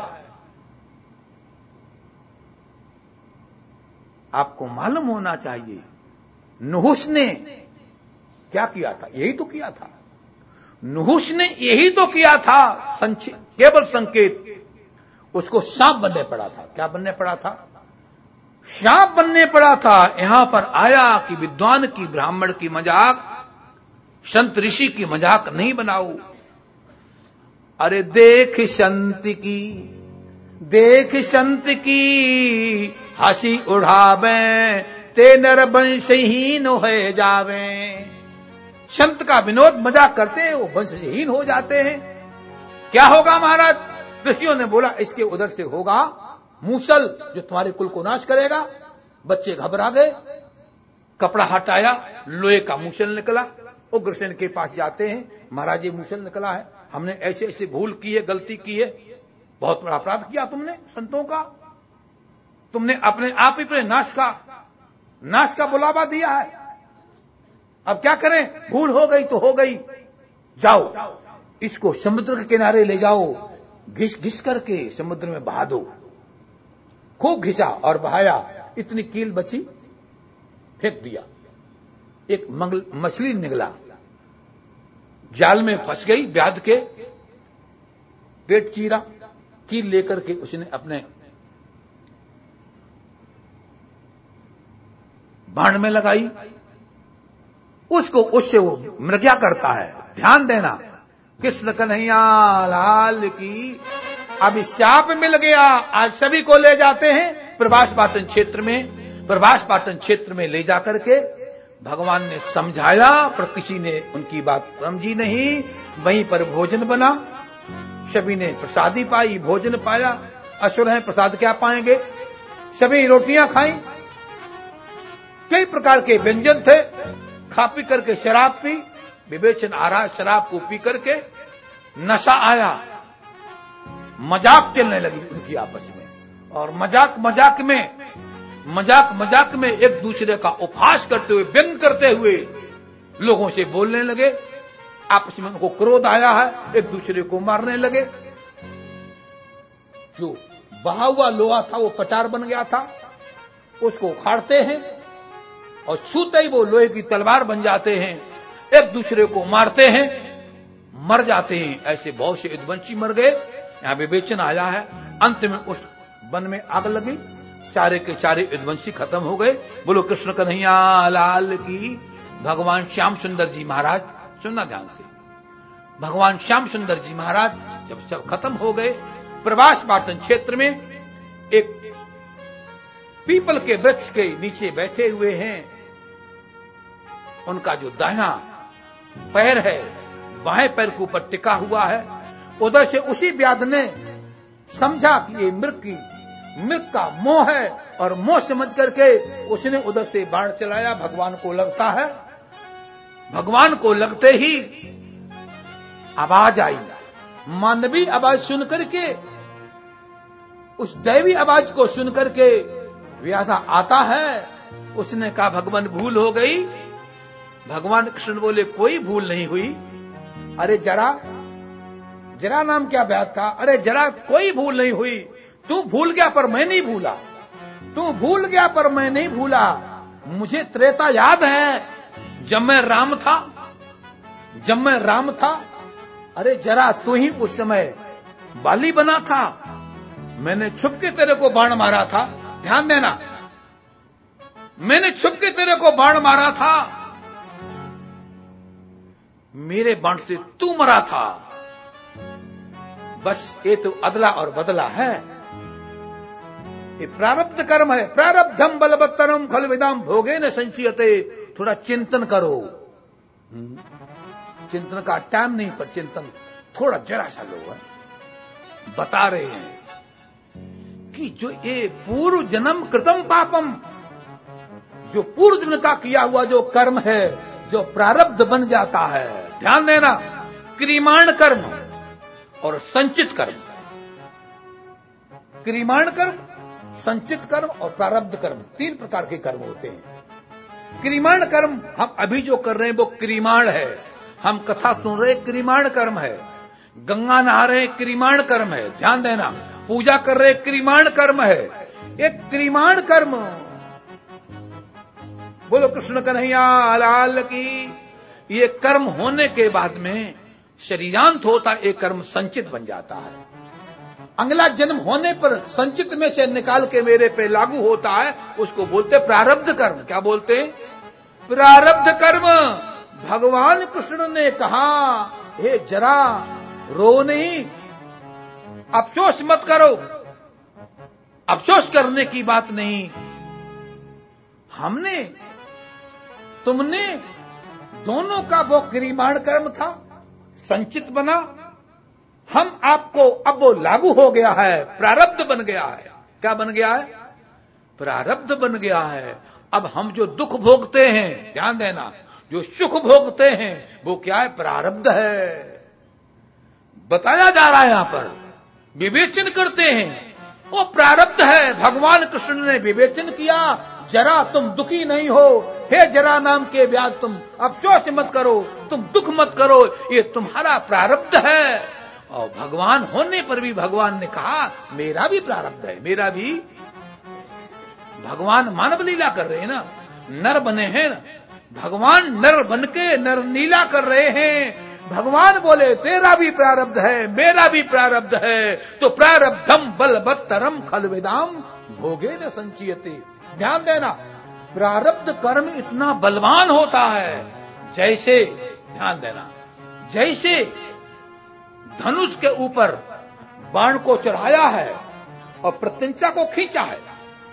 आपको मालूम होना चाहिए, नुहुस ने क्या किया था? यही तो किया था। नुहुस ने यही तो किया था, केवल संकेत। उसको सांप बनने पड़ा था। क्या बनने पड़ा था? सांप बनने पड़ा था। यहां पर आया कि विद्वान की, ब्राह्मण की मजाक, संत ऋषि की मजाक नहीं बनाओ। अरे देख संत की, देख संत की हंसी उड़ावे, ते नर वंशहीन हो जावे। संत का विनोद मजाक करते हैं, वो वंशहीन हो जाते हैं। क्या होगा महाराज? ऋषियों ने बोला, इसके उधर से होगा मूसल, जो तुम्हारे कुल को नाश करेगा। बच्चे घबरा गए, कपड़ा हटाया, लोहे का मूसल निकला। उग्रसेन के पास जाते हैं, महाराज ये मूसल निकला है, हमने ऐसे ऐसे भूल की है, गलती की है, बहुत बड़ा अपराध किया तुमने संतों का, तुमने अपने आप ही पर नाश का नाश का बुलावा दिया है। अब क्या करें? भूल हो गई तो हो गई, जाओ इसको समुद्र के किनारे ले जाओ, घिस घिस करके समुद्र में बहा दो। खूब घिसा और बहाया, इतनी कील बची, फेंक दिया। एक मंगल मछली निकला, जाल में फंस गई, व्याध के पेट चीरा, कील लेकर के उसने अपने बाण में लगाई, उसको उससे वो मृग्या करता है। ध्यान देना, कृष्ण कन्हैया लाल की। अब शाप मिल गया, आज सभी को ले जाते हैं प्रभास पाटन क्षेत्र में। प्रभास पाटन क्षेत्र में ले जाकर के भगवान ने समझाया, पर किसी ने उनकी बात समझी नहीं। वहीं पर भोजन बना, सभी ने प्रसादी पाई, भोजन पाया। असुर हैं, प्रसाद क्या पाएंगे? सभी रोटियां खाई, कई प्रकार के व्यंजन थे, खा पी करके शराब पी, विवेचन आ रहा, शराब को पी करके नशा आया, मजाक चलने लगी उनकी आपस में। और मजाक मजाक में मजाक मजाक में एक दूसरे का उपहास करते हुए, व्यंग करते हुए लोगों से बोलने लगे। आपस में उनको क्रोध आया है, एक दूसरे को मारने लगे। जो बहा हुआ लोहा था वो पटार बन गया था, उसको उखाड़ते हैं और छूते ही वो लोहे की तलवार बन जाते हैं, एक दूसरे को मारते हैं, मर जाते हैं। ऐसे बहुत से यदुवंशी मर गए। यहां विवेचन आया है। अंत में उस वन में आग लगी, सारे के सारे यदुवंशी खत्म हो गए। बोलो कृष्ण कन्हैया लाल की। भगवान श्याम सुंदर जी महाराज, सुनना ध्यान से, भगवान श्याम सुंदर जी महाराज जब सब खत्म हो गए, प्रभास पाटन क्षेत्र में एक पीपल के वृक्ष के नीचे बैठे हुए हैं। उनका जो दाहिना पैर है बाएं पैर के ऊपर टिका हुआ है। उधर से उसी व्याध ने समझा कि ये मृग की मृग का मोह है और मोह समझ करके उसने उधर से बाण चलाया। भगवान को लगता है, भगवान को लगते ही आवाज आई, मानवी आवाज सुन करके, उस दैवी आवाज को सुन करके व्यासा आता है। उसने कहा भगवान भूल हो गई। भगवान कृष्ण बोले कोई भूल नहीं हुई। अरे जरा, जरा नाम क्या बात था? अरे जरा कोई भूल नहीं हुई। तू भूल गया पर मैं नहीं भूला, तू भूल गया पर मैं नहीं भूला। मुझे त्रेता याद है, जब मैं राम था, जब मैं राम था। अरे जरा तू ही उस समय बाली बना था, मैंने छुप के तेरे को बाण मारा था। ध्यान देना, मैंने छुप के तेरे को बाण मारा था, मेरे बाण से तू मरा था। बस ये तो अदला और बदला है, ये प्रारब्ध कर्म है। प्रारब्धम बलवत्तरम खल विदाम भोगे न संचयते। थोड़ा चिंतन करो, चिंतन का टाइम नहीं, पर चिंतन थोड़ा जरा सा लो। बता रहे हैं कि जो ये पूर्व जन्म कृतम पापम, जो पूर्व जन्म का किया हुआ जो कर्म है, जो प्रारब्ध बन जाता है। ध्यान देना, क्रिमाण कर्म और संचित कर्म, क्रिमाण कर्म, संचित कर्म और प्रारब्ध कर्म, तीन प्रकार के कर्म होते हैं। क्रिमाण कर्म हम अभी जो कर रहे हैं वो क्रिमाण है। हम कथा सुन रहे, क्रिमाण कर्म है। गंगा नहा रहे, क्रिमाण कर्म है। ध्यान देना, पूजा कर रहे, क्रिमाण कर्म है। एक क्रिमाण कर्म। बोलो कृष्ण कन्हैया लाल की। ये कर्म होने के बाद में शरीरांत होता, एक कर्म संचित बन जाता है। अगला जन्म होने पर संचित में से निकाल के मेरे पे लागू होता है, उसको बोलते प्रारब्ध कर्म। क्या बोलते हैं? प्रारब्ध कर्म। भगवान कृष्ण ने कहा, हे जरा रो नहीं, अफसोस मत करो, अफसोस करने की बात नहीं। हमने, तुमने, दोनों का वो क्रिमाण कर्म था, संचित बना। हम आपको अब वो लागू हो गया है, प्रारब्ध बन गया है। क्या बन गया है? प्रारब्ध बन गया है। अब हम जो दुख भोगते हैं, ध्यान देना, जो सुख भोगते हैं वो क्या है? प्रारब्ध है। बताया जा रहा है यहां पर, विवेचन करते हैं, वो प्रारब्ध है। भगवान कृष्ण ने विवेचन किया, जरा तुम दुखी नहीं हो, हे जरा नाम के व्यास, तुम अफसोस मत करो, तुम दुख मत करो, ये तुम्हारा प्रारब्ध है। और भगवान होने पर भी भगवान ने कहा मेरा भी प्रारब्ध है, मेरा भी। भगवान मानव लीला कर रहे हैं ना, नर बने हैं ना, भगवान नर बन के नर लीला कर रहे हैं। भगवान बोले तेरा भी प्रारब्ध है, मेरा भी प्रारब्ध है। तो प्रारब्धम बलवत्तरम खलविदाम भोगे न संचयते। ध्यान देना, प्रारब्ध कर्म इतना बलवान होता है, जैसे, ध्यान देना, जैसे धनुष के ऊपर बाण को चढ़ाया है और प्रत्यंचा को खींचा है।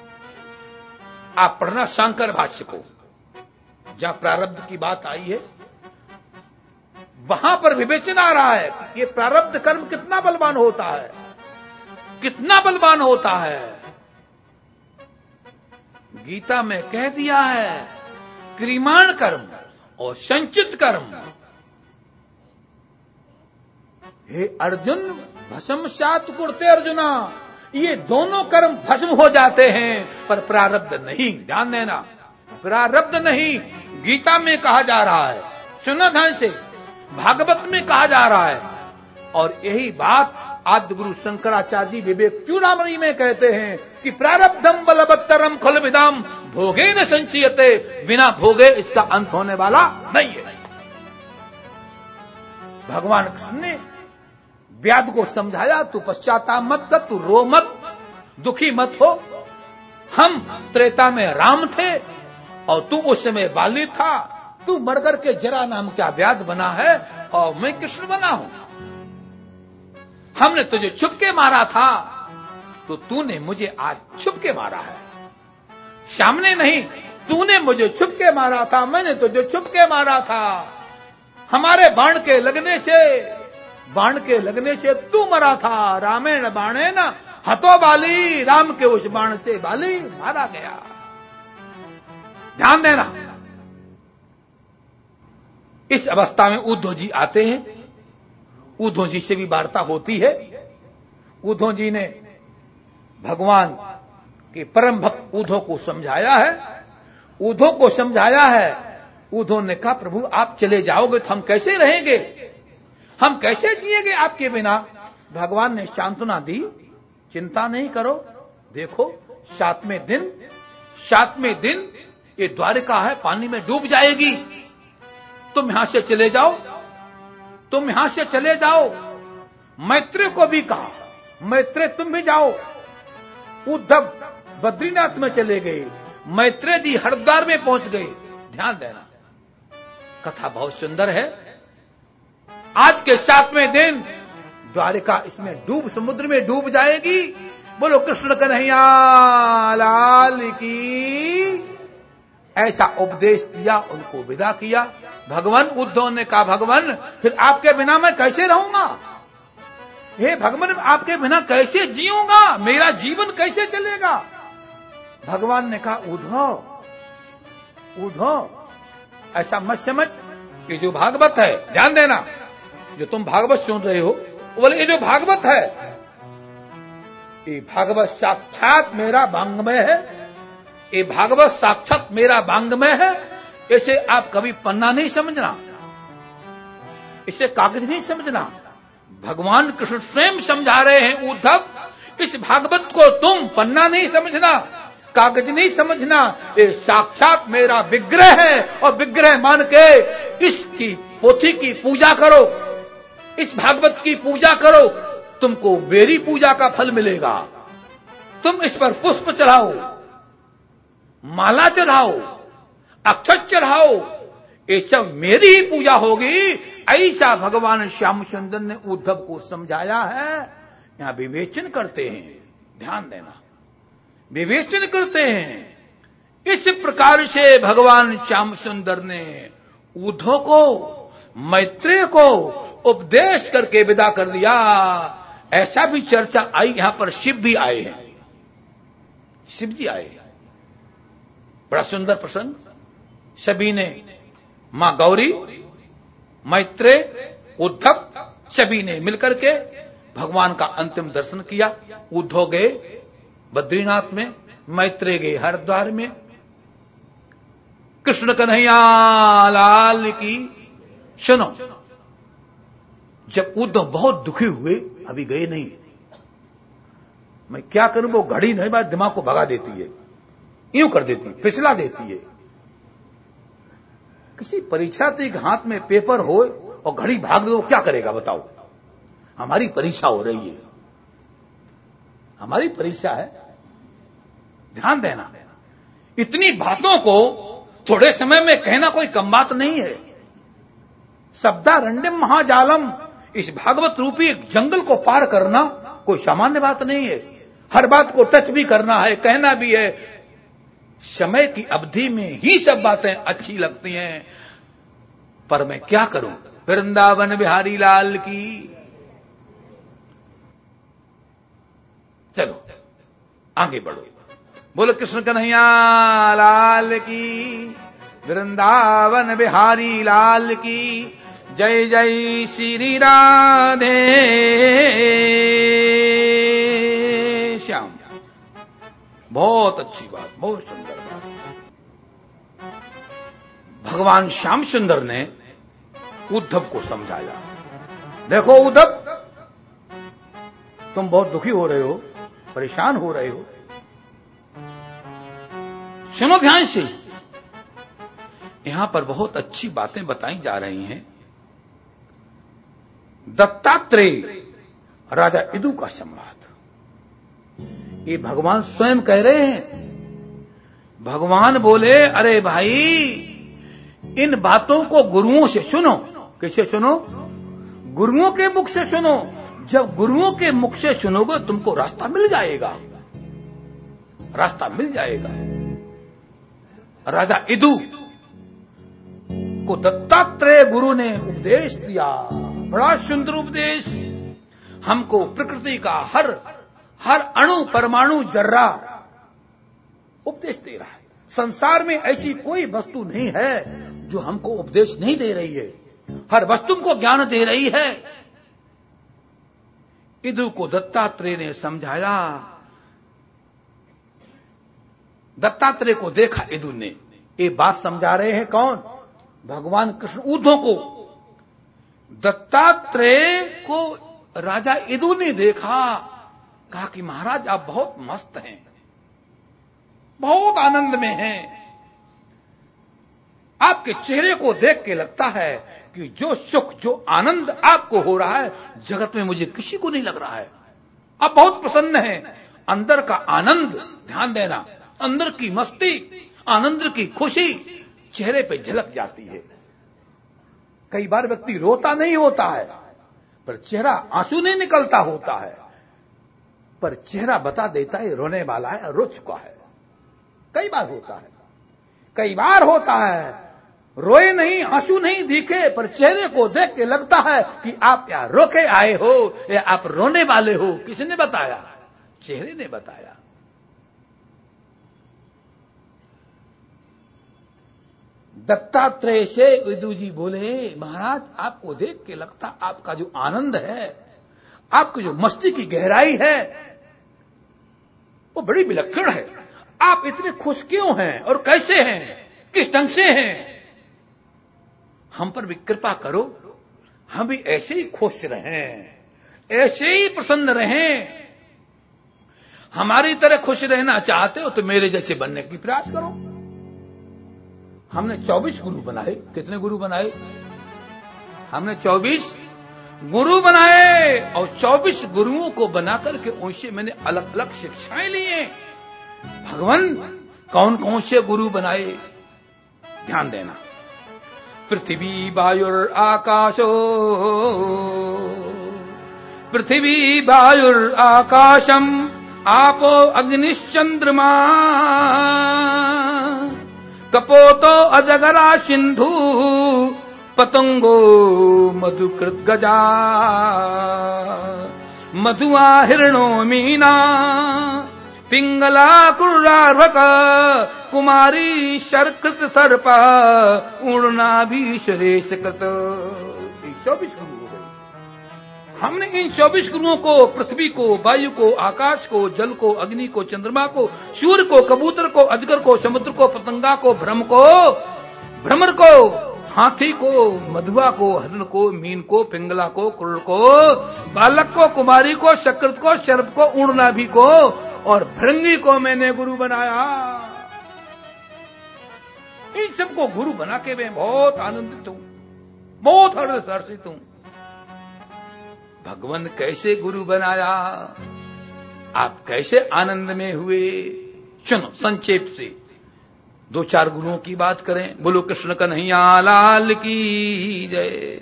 आप पढ़ना शंकर भाष्य को, जहां प्रारब्ध की बात आई है, वहां पर विवेचन आ रहा है कि ये प्रारब्ध कर्म कितना बलवान होता है, कितना बलवान होता है। गीता में कह दिया है क्रिमाण कर्म और संचित कर्म। हे अर्जुन, भस्म सात कुरते अर्जुना, ये दोनों कर्म भस्म हो जाते हैं, पर प्रारब्ध नहीं। ध्यान देना, प्रारब्ध नहीं। गीता में कहा जा रहा है, सुनो ध्यान से, भागवत में कहा जा रहा है। और यही बात आद्य गुरु शंकराचार्य जी विवेक चूड़ामणि में कहते हैं कि प्रारब्धम बलवत्तरम खलविदाम भोगे न संचयते। बिना भोगे इसका अंत होने वाला नहीं है। भगवान कृष्ण ने व्याध को समझाया, तू पश्चाताप मत कर, तू रो मत, दुखी मत हो। हम त्रेता में राम थे और तू उस समय बाली था। तू मरकर के जरा नाम क्या व्याध बना है और मैं कृष्ण बना हूं। हमने तुझे छुप के मारा था, तो तूने मुझे आज छुप के मारा है, सामने नहीं। तूने मुझे छुप के मारा था, मैंने तुझे छुप के मारा था। हमारे बाण के लगने से बाण के लगने से तू मरा था, रामेण बाणे न हतो बाली, राम के उस बाण से बाली मारा गया। ध्यान देना। इस अवस्था में उद्धव जी आते हैं, उद्धव जी से भी वार्ता होती है। उद्धव जी ने भगवान के परम भक्त उद्धव को समझाया है, उद्धव को समझाया है। उद्धव ने कहा प्रभु आप चले जाओगे तो हम कैसे रहेंगे, हम कैसे जिएंगे आपके बिना। भगवान ने सांत्वना दी, चिंता नहीं करो, देखो सातवें दिन सातवें दिन ये द्वारिका है पानी में डूब जाएगी, तुम यहां से चले जाओ, तुम यहां से चले जाओ। मैत्रेय को भी कहा मैत्रेय तुम भी जाओ। उद्धव बद्रीनाथ में चले गए, मैत्रेय जी हरिद्वार में पहुंच गए। ध्यान देना, कथा बहुत सुंदर है। आज के सातवें दिन द्वारिका इसमें डूब समुद्र में डूब जाएगी। बोलो कृष्ण कन्हैया लाल की। ऐसा उपदेश दिया, उनको विदा किया। भगवान उद्धव ने कहा भगवान फिर आपके बिना मैं कैसे रहूंगा, हे भगवान आपके बिना कैसे जीऊंगा, मेरा जीवन कैसे चलेगा। भगवान ने कहा उद्धव उद्धव ऐसा मत समझ कि जो भागवत है, ध्यान देना, जो तुम भागवत सुन रहे हो, बोले ये जो भागवत है ये भागवत साक्षात मेरा वांग्मय है, ये भागवत साक्षात मेरा वांग्मय है। इसे आप कभी पन्ना नहीं समझना, इसे कागज नहीं समझना। भगवान कृष्ण स्वयं समझा रहे हैं उद्धव, इस भागवत को तुम पन्ना नहीं समझना, कागज नहीं समझना, ये साक्षात मेरा विग्रह है। और विग्रह मान के इसकी पोथी की पूजा करो, इस भागवत की पूजा करो, तुमको मेरी पूजा का फल मिलेगा। तुम इस पर पुष्प चढ़ाओ, माला चढ़ाओ, अक्षत चढ़ाओ, ये सब मेरी ही पूजा होगी। ऐसा भगवान श्याम सुंदर ने उद्धव को समझाया है। यहां विवेचन करते हैं, ध्यान देना, विवेचन करते हैं। इस प्रकार से भगवान श्याम सुंदर ने उद्धव को, मैत्रेय को उपदेश करके विदा कर दिया। ऐसा भी चर्चा आई, यहां पर शिव भी आए हैं, शिव जी आए, बड़ा सुंदर प्रसंग। सभी ने, मां गौरी, मैत्रेय, उद्धव, सभी ने मिलकर के भगवान का अंतिम दर्शन किया। उद्धव गए बद्रीनाथ में, मैत्रेय गए हरिद्वार में। कृष्ण कन्हैया लाल की। सुनो, जब उद्धव बहुत दुखी हुए, अभी गए नहीं, मैं क्या करूं, वो घड़ी नहीं बात दिमाग को भगा देती है, यूं कर देती है, फिसला देती है। किसी परीक्षा तो एक हाथ में पेपर हो और घड़ी भाग दो, क्या करेगा बताओ। हमारी परीक्षा हो रही है, हमारी परीक्षा है, ध्यान देना। इतनी बातों को थोड़े समय में कहना कोई कम बात नहीं है। शब्दारण्यम महाजालम, इस भागवत रूपी एक जंगल को पार करना कोई सामान्य बात नहीं है। हर बात को टच भी करना है, कहना भी है। समय की अवधि में ही सब बातें अच्छी लगती हैं, पर मैं क्या करूं। वृंदावन बिहारी लाल की। चलो आगे बढ़ो, बोलो कृष्ण कन्हैया लाल की। वृंदावन बिहारी लाल की। जय जय श्री राधे श्याम। बहुत अच्छी बात, बहुत सुंदर बात। भगवान श्याम सुंदर ने उद्धव को समझाया, देखो उद्धव, तुम बहुत दुखी हो रहे हो, परेशान हो रहे हो, सुनो ध्यान से। यहां पर बहुत अच्छी बातें बताई जा रही हैं। दत्तात्रेय राजा इदु का संवाद, ये भगवान स्वयं कह रहे हैं। भगवान बोले, अरे भाई इन बातों को गुरुओं से सुनो। कैसे सुनो? गुरुओं के मुख से सुनो। जब गुरुओं के मुख से सुनोगे तुमको रास्ता मिल जाएगा, रास्ता मिल जाएगा। राजा इदु को दत्तात्रेय गुरु ने उपदेश दिया। बड़ा सुंदर उपदेश हमको प्रकृति का हर हर अणु परमाणु जर्रा उपदेश दे रहा है। संसार में ऐसी कोई वस्तु नहीं है जो हमको उपदेश नहीं दे रही है, हर वस्तु को ज्ञान दे रही है। इदु को दत्तात्रेय ने समझाया, दत्तात्रेय को देखा इदु ने। ये बात समझा रहे हैं कौन? भगवान कृष्ण उद्धव को। दत्तात्रेय को राजा इदु ने देखा, कहा कि महाराज आप बहुत मस्त हैं, बहुत आनंद में हैं। आपके चेहरे को देख के लगता है कि जो सुख जो आनंद आपको हो रहा है जगत में मुझे किसी को नहीं लग रहा है। आप बहुत प्रसन्न हैं। अंदर का आनंद, ध्यान देना, अंदर की मस्ती, आनंद की खुशी चेहरे पे झलक जाती है। कई बार व्यक्ति रोता नहीं होता है, पर चेहरा आंसू नहीं निकलता होता है, पर चेहरा बता देता है रोने वाला है, रो चुका है। कई बार होता है, कई बार होता है रोए नहीं, आंसू नहीं दिखे, पर चेहरे को देख के लगता है कि आप या रो के आए हो या आप रोने वाले हो। किसने बताया? चेहरे ने बताया। दत्तात्रेय से विदु जी बोले, महाराज आपको देख के लगता आपका जो आनंद है, आपकी जो मस्ती की गहराई है वो बड़ी विलक्षण है। आप इतने खुश क्यों हैं और कैसे हैं, किस ढंग से हैं? हम पर भी कृपा करो, हम भी ऐसे ही खुश रहें, ऐसे ही प्रसन्न रहें। हमारी तरह खुश रहना चाहते हो तो मेरे जैसे बनने की प्रयास करो। हमने चौबीस गुरु बनाए। कितने गुरु बनाए? हमने चौबीस गुरु बनाए और चौबीस गुरुओं को बनाकर के उनसे मैंने अलग अलग शिक्षाएं ली हैं। भगवान कौन कौन से गुरु बनाए? ध्यान देना। पृथ्वी वायुर आकाशो, पृथ्वी वायुर आकाशम आपो अग्निश्चंद्रमा कपोतो अजगरा सिंधु पतंगो मधुकृत गजा मधुआ हिरणो मीना पिंगला कुर्रार्वक कुमारी शर्कृत सर्प उड़ना भी सुरेश कृत। चौबीस गुरु हो गए। हमने इन चौबीस गुरुओं को, पृथ्वी को, वायु को, आकाश को, जल को, अग्नि को, चंद्रमा को, सूर्य को, कबूतर को, अजगर को, समुद्र को, पतंगा को, भ्रम को, भ्रमर को, हाथी को, मधुआ को, हरण को, मीन को, पिंगला को, क्रूर को, बालक को, कुमारी को, शकृत को, सर्प को, उड़नाभी को और भृंगी को मैंने गुरु बनाया। इन सबको गुरु बना के मैं बहुत आनंदित हूं, बहुत हर्षित हूं। भगवान कैसे गुरु बनाया, आप कैसे आनंद में हुए? चलो संक्षेप से दो चार गुरुओं की बात करें। बोलो कृष्ण कन्हैया लाल की जय।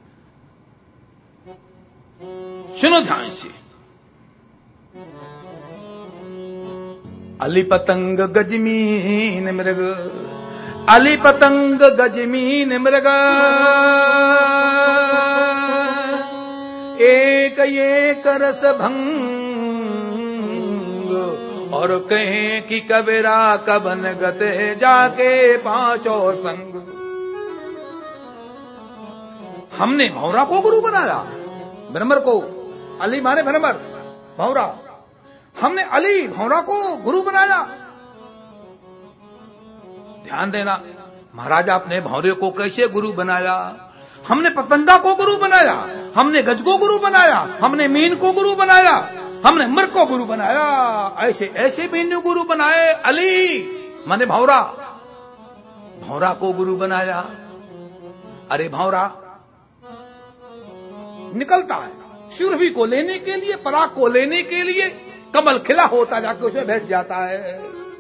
सुनो ध्यान से। अली पतंग गजमीन मृग, अली पतंग गजमीन मृग एक एक रस भंग और कहें कि कबीरा कबन गते जाके पांचों संग। हमने भौरा को गुरु बनाया, भ्रमर को, अली माने भ्रमर, भौरा। हमने अली भौरा को गुरु बनाया। ध्यान देना, महाराज आपने भौरे को कैसे गुरु बनाया? हमने पतंगा को गुरु बनाया, हमने गज को गुरु बनाया, हमने मीन को गुरु बनाया, हमने मृग को गुरु बनाया। ऐसे ऐसे मीन गुरु बनाए। अली माने भौरा, भौरा को गुरु बनाया। अरे भौरा निकलता है सुरभि को लेने के लिए, पराग को लेने के लिए। कमल खिला होता जाके उसमें बैठ जाता है,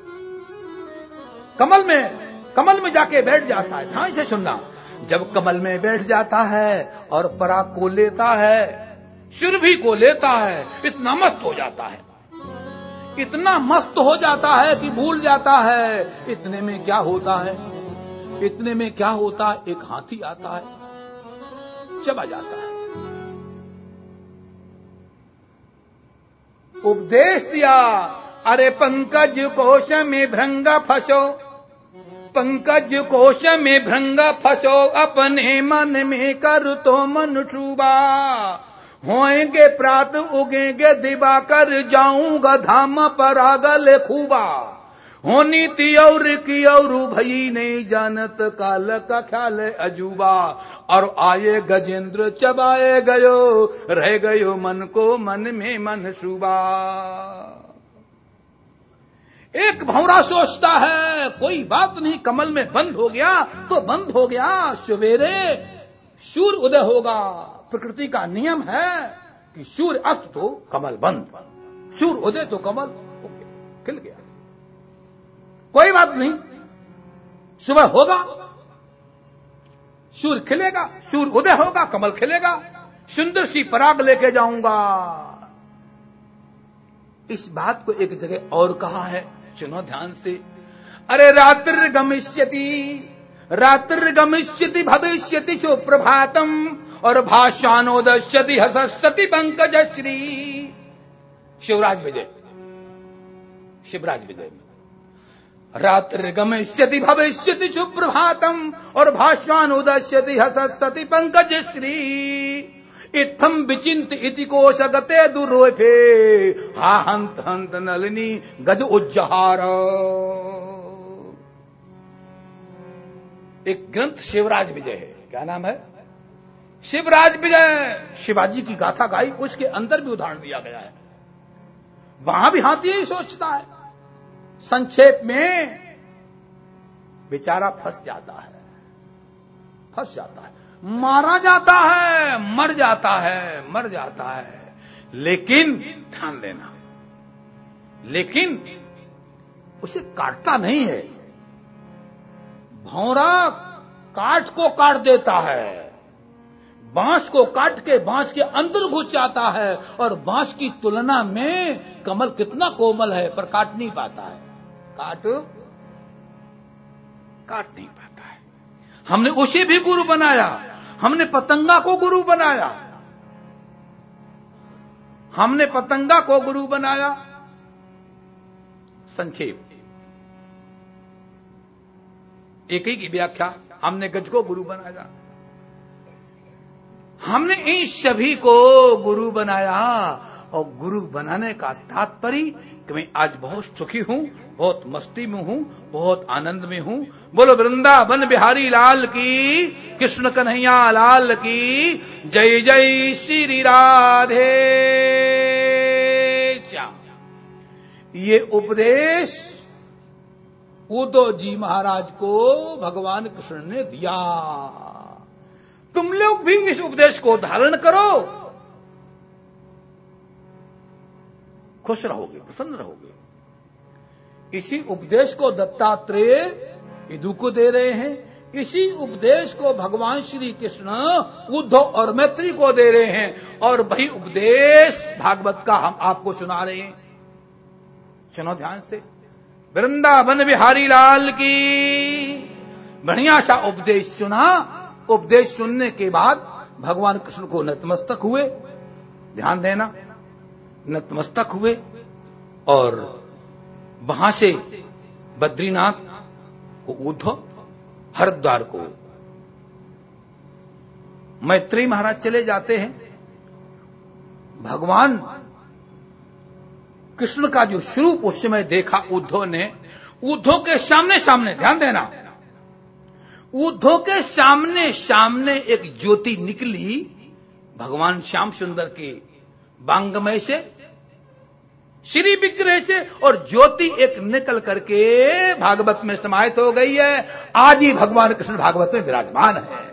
कमल में कमल में जाके बैठ जाता है। ध्यान से सुनना, जब कमल में बैठ जाता है और पराग को लेता है, सुरभि को लेता है, इतना मस्त हो जाता है, इतना मस्त हो जाता है कि भूल जाता है। इतने में क्या होता है, इतने में क्या होता है, एक हाथी आता है, चला जाता है। उपदेश दिया, अरे पंकज कोश में भृंग फंसो, पंकज कोश में भृंग फंसो, अपने मन में कर तो मन छुबा, होएंगे प्रात उगेंगे दिवाकर, जाऊंगा धाम पर आगले खूबा, होनी ती और की और भई नहीं जानत, काल का ख्याल अजूबा, और आए गजेंद्र चबाए गयो, रह गयो मन को मन में मन शुबा। एक भौरा सोचता है कोई बात नहीं, कमल में बंद हो गया तो बंद हो गया, सवेरे सूर्य उदय होगा, प्रकृति का नियम है कि सूर्य अस्त तो कमल बंद, सूर्य उदय तो कमल हो गया, खिल गया, कोई बात नहीं, सुबह होगा सूर्य खिलेगा, सूर्य उदय होगा कमल खिलेगा, सुंदर सी पराग लेके जाऊंगा। इस बात को एक जगह और कहा है, सुनो ध्यान से, अरे रात्रि गमिष्यति, रात्रि गमिष्यति भविष्यति चो प्रभातम, और भाषानोदश्यति हसस्यति पंकज श्री। शिवराज विजय, शिवराज विजय में रात्रि गमिष्यति भविष्यति सुप्रभातम, और भाषानोदश्यति हसस्यति पंकज श्री। इत्थम विचिंत इति कोश गते दुरोफे, हा हंत हंत नलिनी गज उज्जहार। एक ग्रंथ शिवराज विजय है, क्या नाम है? शिवराज विजय। शिवाजी की गाथा गाई, उसके अंदर भी उदाहरण दिया गया है, वहां भी हाथी यही सोचता है। संक्षेप में बेचारा फंस जाता है, फंस जाता है, मारा जाता है, मर जाता है, मर जाता है, लेकिन ध्यान देना, लेकिन उसे काटता नहीं है। भौरा काट को काट देता है, बांस को काट के बांस के अंदर घुस जाता है, और बांस की तुलना में कमल कितना कोमल है, पर काट नहीं पाता है, काट काट नहीं पाता है। हमने उसे भी गुरु बनाया, हमने पतंगा को गुरु बनाया, हमने पतंगा को गुरु बनाया। संक्षेप एक ही की व्याख्या, हमने गज को गुरु बनाया, हमने इन सभी को गुरु बनाया। और गुरु बनाने का तात्पर्य कि मैं आज बहुत सुखी हूं, बहुत मस्ती में हूं, बहुत आनंद में हूं। बोलो वृंदावन बिहारी लाल की, कृष्ण कन्हैया लाल की जय, जय श्री राधे श्याम। ये उपदेश उद्धव जी महाराज को भगवान कृष्ण ने दिया। तुम लोग भी इस उपदेश को धारण करो, खुश रहोगे, प्रसन्न रहोगे। इसी उपदेश को दत्तात्रेय यदु को दे रहे हैं, इसी उपदेश को भगवान श्री कृष्ण उद्धव और मैत्री को दे रहे हैं, और वही उपदेश भागवत का हम आपको सुना रहे हैं। सुनो ध्यान से, वृंदावन बिहारी लाल की। बढ़िया सा उपदेश सुना, उपदेश सुनने के बाद भगवान कृष्ण को नतमस्तक हुए, ध्यान देना, नतमस्तक हुए, और वहां से बद्रीनाथ को उद्धव, हरिद्वार को मैत्री महाराज चले जाते हैं। भगवान कृष्ण का जो स्वरूप उस समय देखा उद्धव ने, उद्धव के सामने सामने, ध्यान देना, उद्धव के सामने सामने एक ज्योति निकली भगवान श्याम सुंदर के वांगमय से, श्री विग्रह से, और ज्योति एक निकल करके भागवत में समाहित हो गई है। आज ही भगवान कृष्ण भागवत में विराजमान है।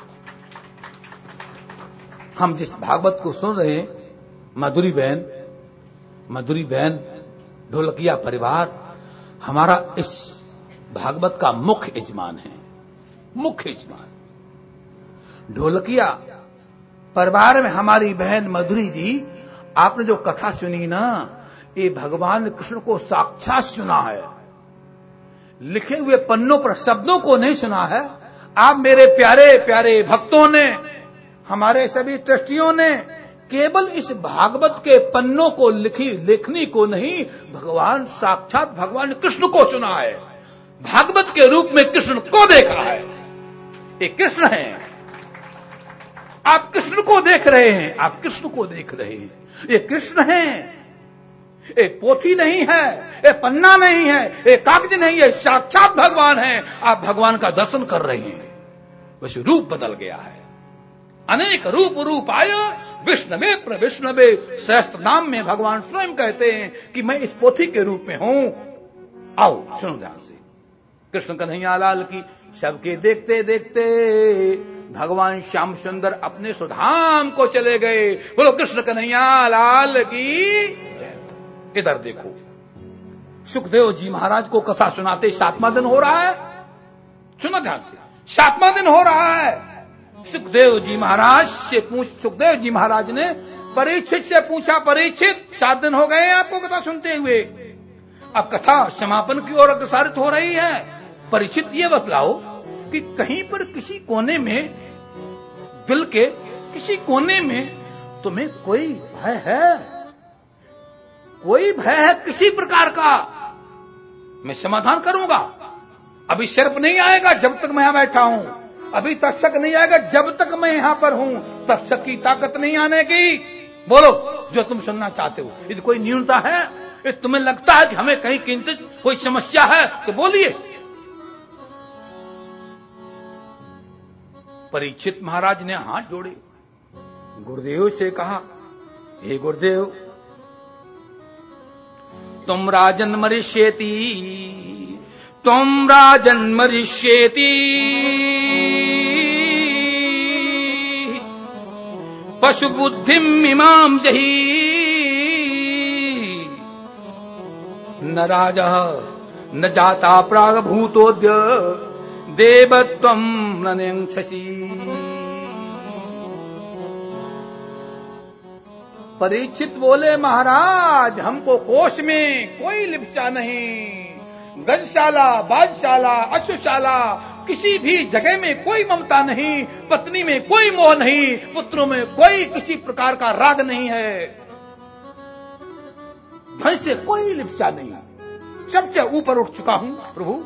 हम जिस भागवत को सुन रहे हैं, मधुरी बहन, मधुरी बहन, ढोलकिया परिवार हमारा इस भागवत का मुख्य यजमान है, मुख्य यजमान। ढोलकिया परिवार में हमारी बहन मधुरी जी, आपने जो कथा सुनी ना, ये भगवान कृष्ण को साक्षात सुना है, लिखे हुए पन्नों पर शब्दों को नहीं सुना है। आप मेरे प्यारे प्यारे भक्तों ने, हमारे सभी ट्रस्टियों ने केवल इस भागवत के पन्नों को लिखी लेखनी को नहीं, भगवान साक्षात भगवान कृष्ण को सुना है, भागवत के रूप में कृष्ण को देखा है। ये कृष्ण है, आप कृष्ण को देख रहे हैं, आप कृष्ण को देख रहे हैं। ये कृष्ण है, एक पोथी नहीं है, एक पन्ना नहीं है, एक कागज नहीं है, साक्षात भगवान है। आप भगवान का दर्शन कर रहे हैं, बस रूप बदल गया है। अनेक रूप रूप आया विष्णवे प्रविष्णवे। सहस्त्र नाम में भगवान स्वयं कहते हैं कि मैं इस पोथी के रूप में हूं। आओ सुनो ध्यान से। कृष्ण कन्हैया लाल की। सबके देखते देखते भगवान श्याम सुंदर अपने सुधाम को चले गए। बोलो कृष्ण कन्हैया लाल की जय। इधर देखो, सुखदेव जी महाराज को कथा सुनाते सातवां दिन हो रहा है। सुनो ध्यान से, सातवां दिन हो रहा है। सुखदेव जी महाराज से पूछ सुखदेव जी महाराज ने परीक्षित से पूछा, परीक्षित सात दिन हो गए आपको कथा सुनते हुए, अब कथा समापन की ओर अग्रसरित हो रही है। परीक्षित ये बतलाओ कि कहीं पर किसी कोने में, दिल के किसी कोने में तुम्हें कोई भय है? कोई भय है किसी प्रकार का? मैं समाधान करूंगा। अभी सर्प नहीं आएगा जब तक मैं यहां बैठा हूं, अभी तक्षक नहीं आएगा जब तक मैं यहां पर हूं। तक्षक की ताकत नहीं आने की। बोलो जो तुम सुनना चाहते हो। यदि कोई न्यूनता है, यदि तुम्हें लगता है कि हमें कहीं किंचित कोई समस्या है तो बोलिए। परीक्षित महाराज ने हाथ जोड़े, गुरुदेव से कहा, हे गुरुदेव, तुम राजन मरिष्येति, तुम राजन मरिष्येति, पशु बुद्धिम इमाम जही, न राजः न जाता प्राग भूतोद्य देवत्वम न नेक्षसी। परीक्षित बोले, महाराज हमको कोष में कोई लिप्सा नहीं, गजशाला, बाजशाला, अश्वशाला, किसी भी जगह में कोई ममता नहीं, पत्नी में कोई मोह नहीं, पुत्रों में कोई किसी प्रकार का राग नहीं है, धन से कोई लिप्सा नहीं, सबसे ऊपर उठ चुका हूं प्रभु,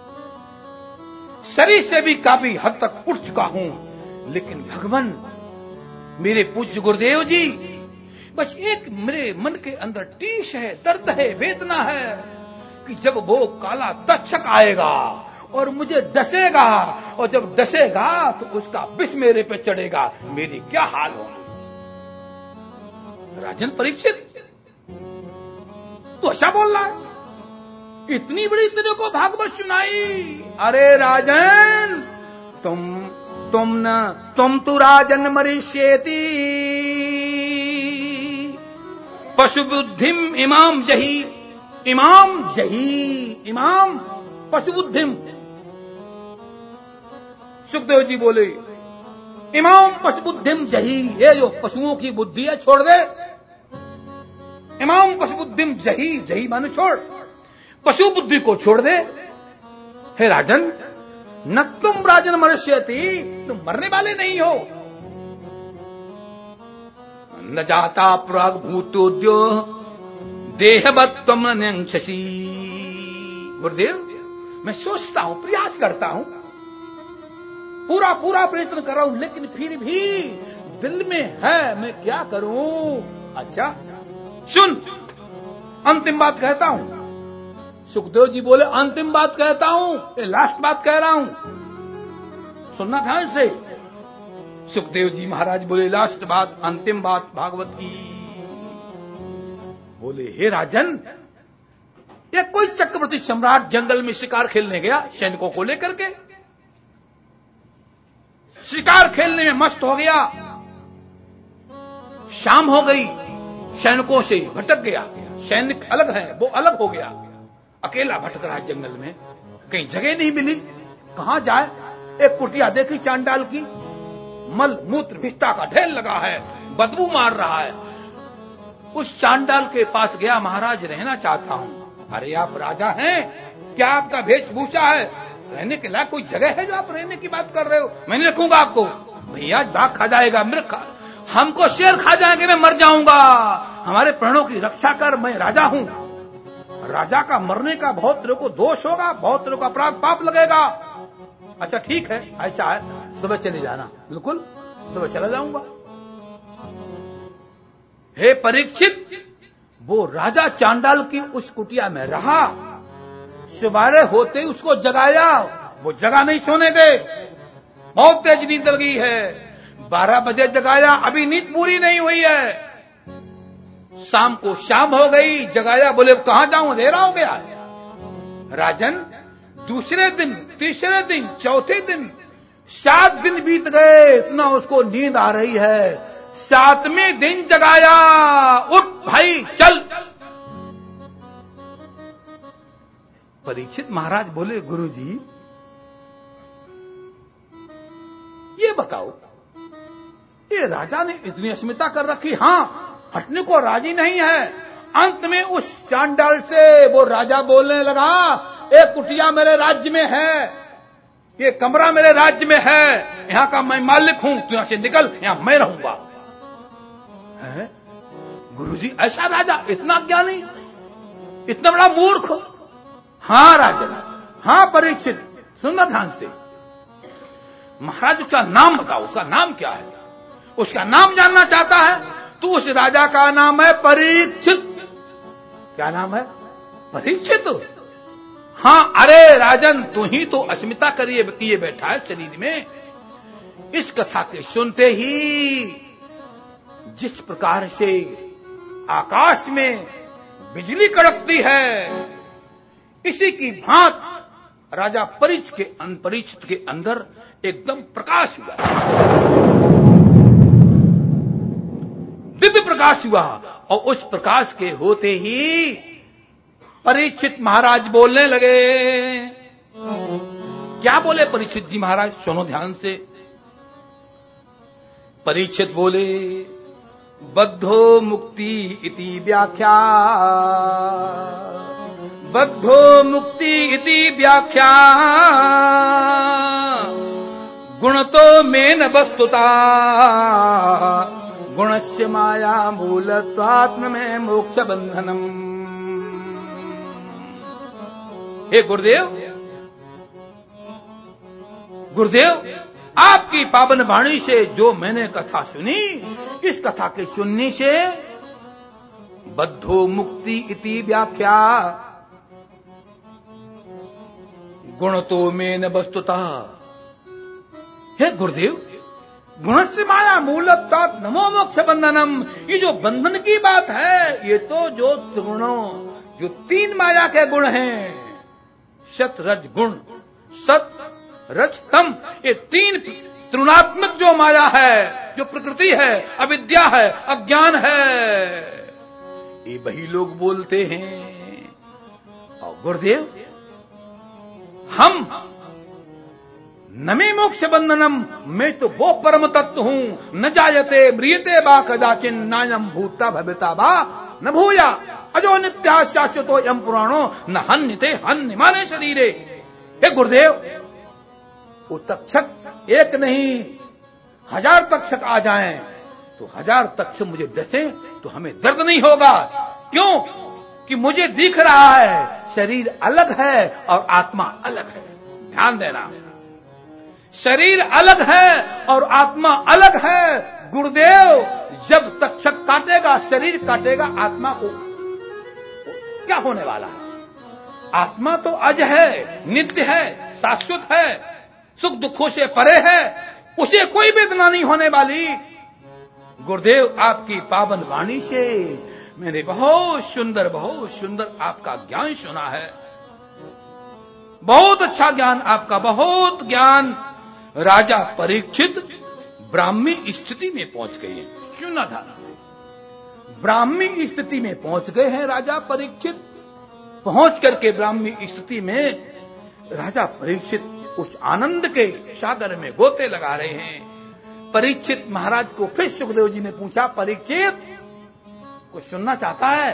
शरीर से भी काफी हद तक उठ चुका हूं। लेकिन भगवान मेरे पूज्य गुरुदेव जी, बस एक मेरे मन के अंदर टीस है, दर्द है, वेदना है कि जब वो काला तक्षक आएगा और मुझे डसेगा, और जब डसेगा तो उसका विष मेरे पे चढ़ेगा, मेरी क्या हाल होगी। राजन परीक्षित, तो ऐसा बोल रहा है, इतनी बड़ी तेरे को भागवत सुनाई। अरे राजन, तुम तुम न तुम तो राजन मरिष्येति, पशु बुद्धिम इमाम जही, इमाम जही, इमाम पशु बुद्धिम। सुखदेव जी बोले, इमाम पशु बुद्धिम जही, ये जो पशुओं की बुद्धि है छोड़ दे। इमाम पशु बुद्धिम जही, जही माने छोड़, पशु बुद्धि को छोड़ दे। हे राजन, न तुम राजन मनुष्यति, तुम मरने वाले नहीं हो। न जाता प्राग भूतोद्यो देहवत्वम नंक्षसी। गुरुदेव, मैं सोचता हूं, प्रयास करता हूं, पूरा पूरा प्रयत्न कर रहा हूं, लेकिन फिर भी दिल में है, मैं क्या करूं। अच्छा सुन, अंतिम बात कहता हूं। सुखदेव जी बोले, अंतिम बात कहता हूं, ये लास्ट बात कह रहा हूं, सुनना ध्यान से। सुखदेव जी महाराज बोले, लास्ट बात, अंतिम बात भागवत की। बोले, हे राजन, ये कोई चक्रवर्ती सम्राट जंगल में शिकार खेलने गया सैनिकों को लेकर के, शिकार खेलने में मस्त हो गया, शाम हो गई, सैनिकों से भटक गया, सैनिक अलग है, वो अलग हो गया, अकेला भटक रहा है जंगल में, कहीं जगह नहीं मिली, कहां जाए। एक कुटिया देखी चांडाल की, मल मूत्र भिष्टा का ढेर लगा है, बदबू मार रहा है। उस चांडाल के पास गया, महाराज रहना चाहता हूं। अरे आप राजा हैं, क्या आपका वेशभूषा है, रहने के लायक कोई जगह है जो आप रहने की बात कर रहे हो? मैं नहीं रखूंगा आपको, भैया दाग खा जाएगा, मृग खा, हमको शेर खा जाएंगे, मैं मर जाऊंगा, हमारे प्राणों की रक्षा कर, मैं राजा हूं। राजा का मरने का बहुत तेरे को दोष होगा, बहुत तेरे को अपराध पाप लगेगा। अच्छा ठीक है, ऐसा है, सुबह चले जाना। बिल्कुल सुबह चला जाऊंगा। हे परीक्षित, वो राजा चांडाल की उस कुटिया में रहा, सुबह होते ही उसको जगाया, वो जगा नहीं सोने दे, बहुत तेज नींद लगी है। बारह बजे जगाया, अभी नींद पूरी नहीं हुई है। शाम को शाम हो गई, जगाया, बोले कहां जाऊं, अंधेरा हो गया। राजन, दूसरे दिन, तीसरे दिन, चौथे दिन, सात दिन बीत गए, इतना उसको नींद आ रही है। सातवें दिन जगाया, उठ भाई चल। परीक्षित महाराज बोले, गुरुजी ये बताओ, ये राजा ने इतनी अस्मिता कर रखी, हां हटने को राजी नहीं है। अंत में उस चांडाल से वो राजा बोलने लगा, एक कुटिया मेरे राज्य में है, ये कमरा मेरे राज्य में है, यहां का मैं मालिक हूं, तू यहां से निकल, यहां मैं रहूंगा। है? गुरुजी ऐसा राजा, इतना ज्ञानी, इतना बड़ा मूर्ख? हां राजन, हां परीक्षित, सुनना ध्यान से। महाराज उसका नाम बताओ, उसका नाम क्या है? उसका नाम जानना चाहता है? तो उस राजा का नाम है परीक्षित। क्या नाम है? परीक्षित। हां, अरे राजन, तू ही तो अस्मिता करिए किए बैठा है शरीर में। इस कथा के सुनते ही जिस प्रकार से आकाश में बिजली कड़कती है, इसी की भांत राजा परीक्षित के परीक्षित के अंदर एकदम प्रकाश हुआ, दिव्य प्रकाश हुआ। और उस प्रकाश के होते ही परीक्षित महाराज बोलने लगे। क्या बोले परीक्षित जी महाराज? सुनो ध्यान से। परीक्षित बोले, बद्धो मुक्ति इति व्याख्या, बद्धो मुक्ति इति व्याख्या, गुण तो मेन वस्तुता, गुणस्य माया मूलत्वात्म में मोक्ष बंधनम। हे गुरुदेव, गुरुदेव आपकी पावन वाणी से जो मैंने कथा सुनी, इस कथा के सुनने से बद्धो मुक्ति इति व्याख्या, गुण तो मेन वस्तुता। हे गुरुदेव, गुण से माया मूलत्वात् नमो मोक्ष बंधनम, ये जो बंधन की बात है, ये तो जो त्रिगुणों, जो तीन माया के गुण हैं, सत रज गुण, सत रज तम, ये तीन त्रिगुणात्मक जो माया है, जो प्रकृति है, अविद्या है, अज्ञान है, ये वही लोग बोलते हैं। और गुरुदेव, हम नमे मोक्ष बंधनम, मैं तो वो परम तत्व हूं, न जायते म्रियते बा कदाचिन, नायम भूता भविता बा न भूया, अजो नित्या शाश्वतो यम पुराणो, न हन्यते हन्यमाने शरीरे। हे गुरुदेव, वो तक्षक एक नहीं हजार तक्षक आ जाएं, तो हजार तक्षक मुझे डसे तो हमें दर्द नहीं होगा। क्यों? कि मुझे दिख रहा है शरीर अलग है और आत्मा अलग है। ध्यान देना, शरीर अलग है और आत्मा अलग है। गुरुदेव, जब तक्षक काटेगा, शरीर काटेगा, आत्मा को क्या होने वाला है? आत्मा तो अज है, नित्य है, शाश्वत है, सुख दुखों से परे है, उसे कोई वेदना नहीं होने वाली। गुरुदेव, आपकी पावन वाणी से मैंने बहुत सुंदर बहुत सुंदर आपका ज्ञान सुना है, बहुत अच्छा ज्ञान आपका, बहुत ज्ञान। राजा परीक्षित ब्राह्मी स्थिति में पहुंच गए हैं। सुना था, ब्राह्मी स्थिति में पहुंच गए हैं राजा परीक्षित। पहुंच करके ब्राह्मी स्थिति में राजा परीक्षित उस आनंद के सागर में गोते लगा रहे हैं। परीक्षित महाराज को फिर सुखदेव जी ने पूछा, परीक्षित कुछ सुनना चाहता है?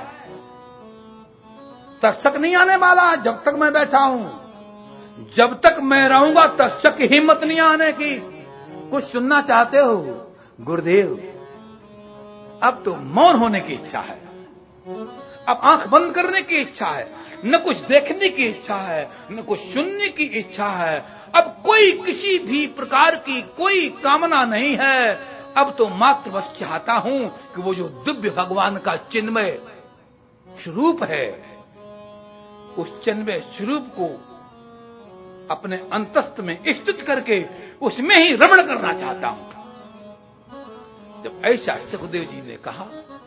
तक्षक नहीं आने वाला जब तक मैं बैठा हूं, जब तक मैं रहूंगा तक्षक की हिम्मत नहीं आने की। कुछ सुनना चाहते हो? गुरुदेव, अब तो मौन होने की इच्छा है, अब आंख बंद करने की इच्छा है, न कुछ देखने की इच्छा है, न कुछ सुनने की इच्छा है। अब कोई किसी भी प्रकार की कोई कामना नहीं है। अब तो मात्र बस चाहता हूं कि वो जो दिव्य भगवान का चिन्मय स्वरूप है, उस चिन्मय स्वरूप को अपने अंतस्थ में स्थित करके उसमें ही रमण करना चाहता हूं। जब ऐसा सुखदेव जी ने कहा,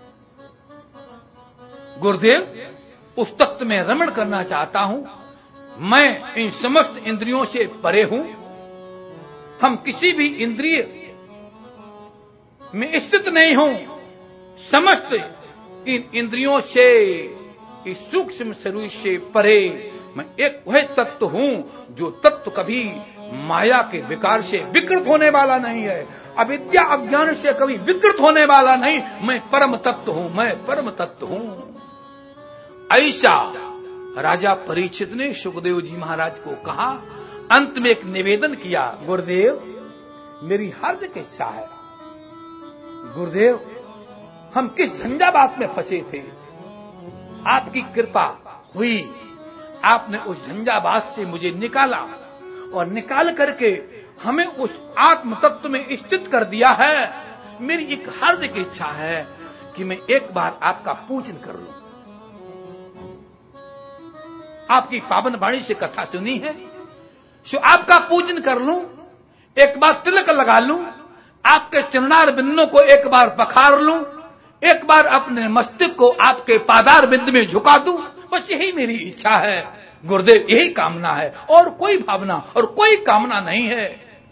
गुरुदेव उस तत्व में रमण करना चाहता हूं, मैं इन समस्त इंद्रियों से परे हूं, हम किसी भी इंद्रिय में स्थित नहीं हूं, समस्त इन इंद्रियों से, इस सूक्ष्म शरीर से परे मैं एक वह तत्व हूं जो तत्व कभी माया के विकार से विकृत होने वाला नहीं है, अविद्या अज्ञान से कभी विकृत होने वाला नहीं। मैं परम तत्व हूं, मैं परम तत्व हूं। ऐसा राजा परीक्षित ने सुखदेव जी महाराज को कहा। अंत में एक निवेदन किया, गुरुदेव मेरी हार्दिक इच्छा है, गुरुदेव हम किस झंझावात में फंसे थे, आपकी कृपा हुई, आपने उस झंझावात से मुझे निकाला और निकाल करके हमें उस आत्म तत्व में स्थित कर दिया है। मेरी एक हार्दिक इच्छा है कि मैं एक बार आपका पूजन कर लूं। आपकी पावन वाणी से कथा सुनी है, सो आपका पूजन कर लूं, एक बार तिलक लगा लूं, आपके चरणार बिंदों को एक बार पखार लूं, एक बार अपने मस्तिष्क को आपके पादार बिंद में झुका दूं। बस यही मेरी इच्छा है गुरुदेव, यही कामना है, और कोई भावना और कोई कामना नहीं है।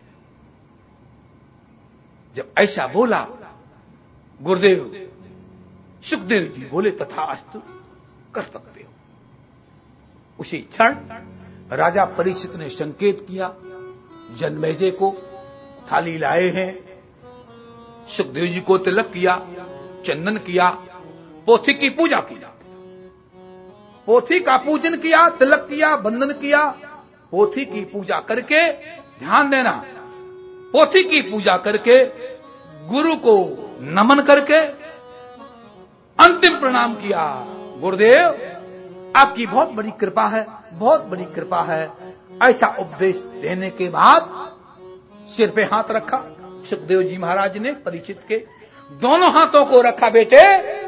जब ऐसा बोला गुरुदेव, सुखदेव जी बोले तथास्तु, कर सकते हो। उसी क्षण राजा परीक्षित ने संकेत किया, जन्मेजय को थाली लाए हैं, सुखदेव जी को तिलक किया, चंदन किया, पोथी की पूजा किया, पोथी का पूजन किया, तिलक किया, बंधन किया। पोथी की पूजा करके, ध्यान देना, पोथी की पूजा करके गुरु को नमन करके अंतिम प्रणाम किया। गुरुदेव आपकी बहुत बड़ी कृपा है, बहुत बड़ी कृपा है। ऐसा उपदेश देने के बाद सिर पे हाथ रखा सुखदेव जी महाराज ने, परीक्षित के दोनों हाथों को रखा, बेटे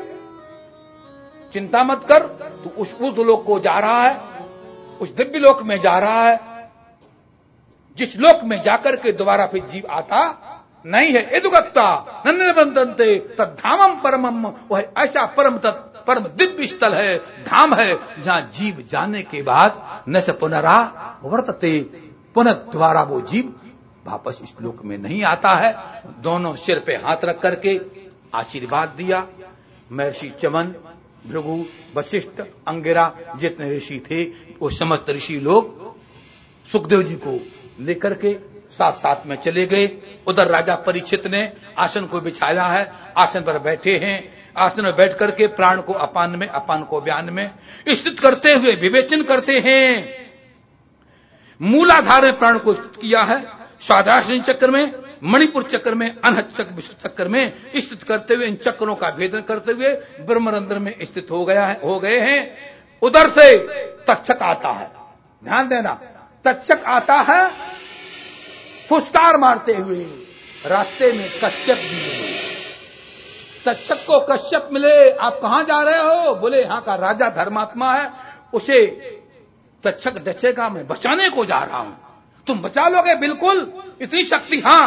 चिंता मत कर, तू उस ऊर्ध्व लोक को जा रहा है, उस दिव्य लोक में जा रहा है, जिस लोक में जाकर के दोबारा फिर जीव आता नहीं है। एदुगत्ता नन्नबंदन्ते तद्धामम परमम, वह ऐसा परम तत्व, परम दिव्य स्थल है, धाम है, जहां जीव जाने के बाद न से पुनरा वर्तते, पुनः द्वारा वो जीव वापस इस लोक में नहीं आता है। दोनों सिर पे हाथ रख करके आशीर्वाद दिया। महर्षि चमन, भृगु, वशिष्ठ, अंगिरा जितने ऋषि थे, वो समस्त ऋषि लोग सुखदेव जी को लेकर के साथ साथ में चले गए। उधर राजा परीक्षित ने आसन को बिछाया है, आसन पर बैठे हैं, आसन में बैठ करके प्राण को अपान में, अपान को व्यान में स्थित करते हुए विवेचन करते हैं। मूलाधार में प्राण को स्थित किया है, स्वादासन चक्र में, मणिपुर चक्र में, अनहत चक्र, विशुद्ध चक्र में स्थित करते हुए, इन चक्रों का भेदन करते हुए ब्रह्मरंध्र में स्थित हो गया है, हो गए हैं। उधर से तक्षक आता है, ध्यान देना, तक्षक आता है फुसकार मारते हुए। रास्ते में कश्यप भी मिले, तक्षक को कश्यप मिले। आप कहां जा रहे हो? बोले यहां का राजा धर्मात्मा है, उसे तक्षक डसेगा, मैं बचाने को जा रहा हूं। तुम बचा लोगे? बिल्कुल, इतनी शक्ति, हां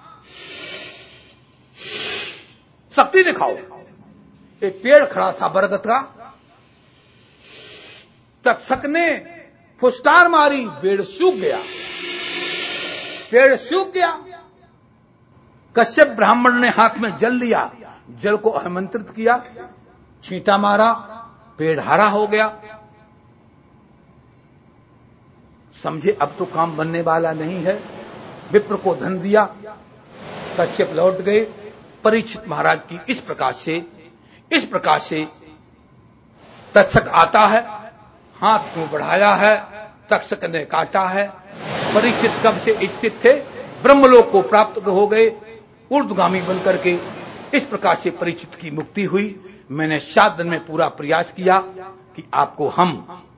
शक्ति दिखाओ। एक पेड़ खड़ा था बरगद का, तक्षक ने फुसकार मारी, पेड़ सूख गया, पेड़ सूख गया। कश्यप ब्राह्मण ने हाथ में जल लिया, जल को आमंत्रित किया, छींटा मारा, पेड़ हरा हो गया। समझे अब तो काम बनने वाला नहीं है, विप्र को धन दिया, कश्यप लौट गए। परीक्षित महाराज की इस प्रकार से इस प्रकार से तक्षक आता है, हाथ को बढ़ाया है, तक्षक ने काटा है। परीक्षित कब से स्थित थे? ब्रह्मलोक को प्राप्त हो गए, ऊर्ध्वगामी बनकर के इस प्रकार से परीक्षित की मुक्ति हुई। मैंने सात दिन में पूरा प्रयास किया कि आपको हम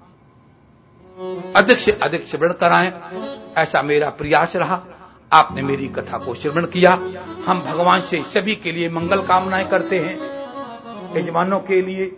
अधिक से अधिक श्रवण कराएं, ऐसा मेरा प्रयास रहा। आपने मेरी कथा को श्रवण किया। हम भगवान से सभी के लिए मंगल कामनाएं करते हैं, यजमानों के लिए,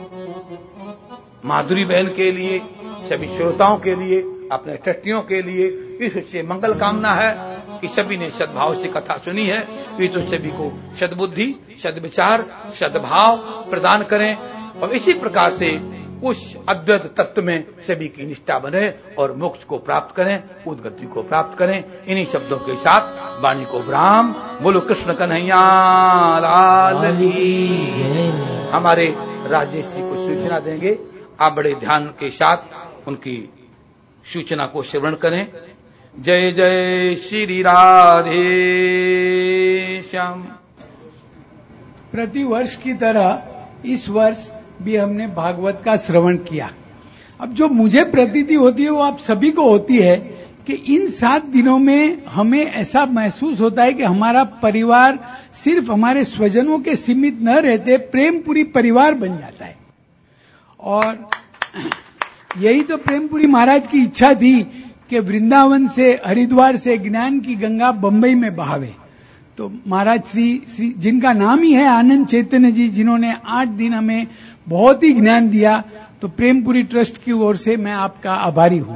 माधुरी बहन के लिए, सभी श्रोताओं के लिए, अपने ट्रस्टियों के लिए। इस से मंगल कामना है कि सभी ने सद्भाव से कथा सुनी है। ये तो सभी को सद्बुद्धि, सद्विचार, सद्भाव प्रदान करें और इसी प्रकार से उस अद्वैत तत्व में सभी की निष्ठा बने और मोक्ष को प्राप्त करें, उद्गति को प्राप्त करें। इन्हीं शब्दों के साथ वाणी को विराम। बोलो कृष्ण कन्हैया लाल की। हमारे राजेश जी को सूचना देंगे, आप बड़े ध्यान के साथ उनकी सूचना को श्रवण करें। जय जय श्री राधे श्याम। प्रति वर्ष की तरह इस वर्ष भी हमने भागवत का श्रवण किया। अब जो मुझे प्रतीति होती है वो आप सभी को होती है कि इन सात दिनों में हमें ऐसा महसूस होता है कि हमारा परिवार सिर्फ हमारे स्वजनों के सीमित न रहते, प्रेमपुरी परिवार बन जाता है। और यही तो प्रेमपुरी महाराज की इच्छा थी कि वृंदावन से, हरिद्वार से ज्ञान की गंगा बंबई में बहावे। तो महाराज श्री श्री जिनका नाम ही है आनंद चैतन्य जी, जिन्होंने आठ दिन हमें बहुत ही ज्ञान दिया, तो प्रेमपुरी ट्रस्ट की ओर से मैं आपका आभारी हूं।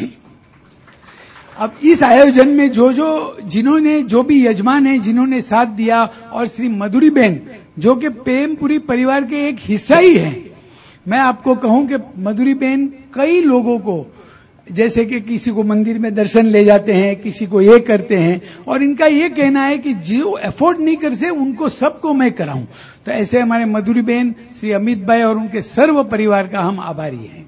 अब इस आयोजन में जो जो जिन्होंने जो भी यजमान है जिन्होंने साथ दिया, और श्री मधुरी बहन जो कि प्रेमपुरी परिवार के एक हिस्सा ही है। मैं आपको कहूं कि मधुरी बहन कई लोगों को, जैसे कि किसी को मंदिर में दर्शन ले जाते हैं, किसी को ये करते हैं, और इनका ये कहना है कि जो अफोर्ड नहीं कर से उनको सबको मैं कराऊं। तो ऐसे हमारे मधुरी बहन, श्री अमित भाई और उनके सर्व परिवार का हम आभारी हैं।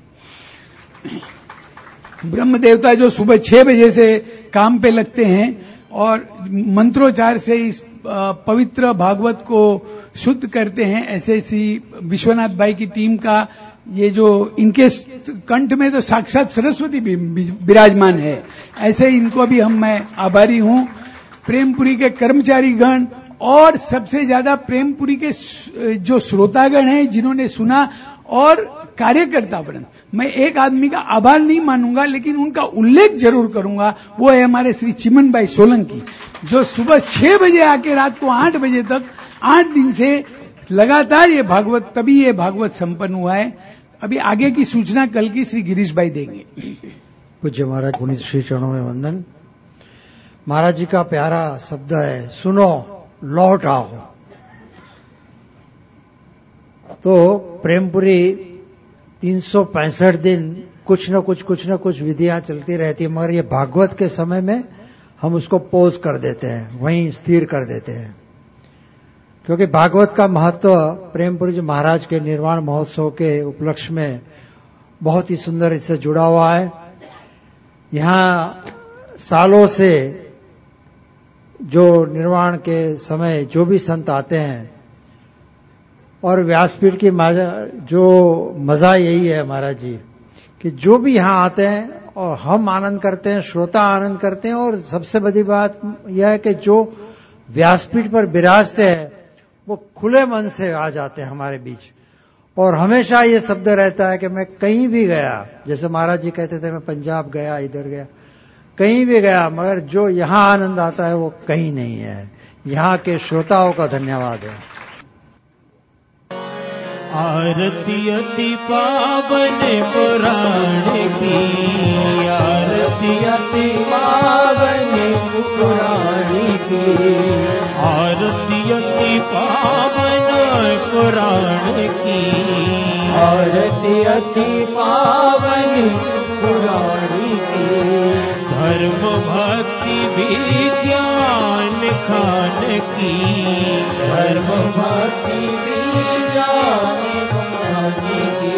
ब्रह्म देवता जो सुबह छह बजे से काम पे लगते हैं और मंत्रोच्चार से इस पवित्र भागवत को शुद्ध करते हैं, ऐसे श्री विश्वनाथ भाई की टीम का ये जो इनके कंठ में तो साक्षात सरस्वती भी विराजमान है, ऐसे इनको भी हम मैं आभारी हूं। प्रेमपुरी के कर्मचारी गण और सबसे ज्यादा प्रेमपुरी के जो श्रोतागण हैं जिन्होंने सुना, और कार्यकर्ता वृंद। मैं एक आदमी का आभार नहीं मानूंगा लेकिन उनका उल्लेख जरूर करूंगा, वो है हमारे श्री चिमन भाई सोलंकी, जो सुबह छह बजे आके रात को आठ बजे तक आठ दिन से लगातार ये भागवत, तभी ये भागवत संपन्न हुआ है। अभी आगे की सूचना कल की श्री गिरीश भाई देंगे। पूज्य महाराज पुनीत श्री चरणों में वंदन। महाराज जी का प्यारा शब्द है, सुनो लौट आओ। तो प्रेमपुरी तीन सौ पैंसठ दिन कुछ न कुछ कुछ न कुछ विधियां चलती रहती है, मगर ये भागवत के समय में हम उसको पोज कर देते हैं, वहीं स्थिर कर देते हैं, क्योंकि भागवत का महत्व प्रेमपुरी जी महाराज के निर्वाण महोत्सव के उपलक्ष्य में बहुत ही सुंदर इससे जुड़ा हुआ है। यहाँ सालों से जो निर्वाण के समय जो भी संत आते हैं, और व्यासपीठ की जो मजा यही है महाराज जी कि जो भी यहाँ आते हैं और हम आनंद करते हैं, श्रोता आनंद करते हैं, और सबसे बड़ी बात यह है कि जो व्यासपीठ पर विराजते हैं वो खुले मन से आ जाते हैं हमारे बीच। और हमेशा ये शब्द रहता है कि मैं कहीं भी गया, जैसे महाराज जी कहते थे मैं पंजाब गया, इधर गया, कहीं भी गया, मगर जो यहाँ आनंद आता है वो कहीं नहीं है। यहाँ के श्रोताओं का धन्यवाद है। आरती अति पावन पुराण की, आरती अति पावन पुराण की, आरती अति पावन पुराण की, आरती अति पावन पुराण की। धर्म भक्ति विज्ञान खान की, धर्म भक्ति विज्ञान खान की।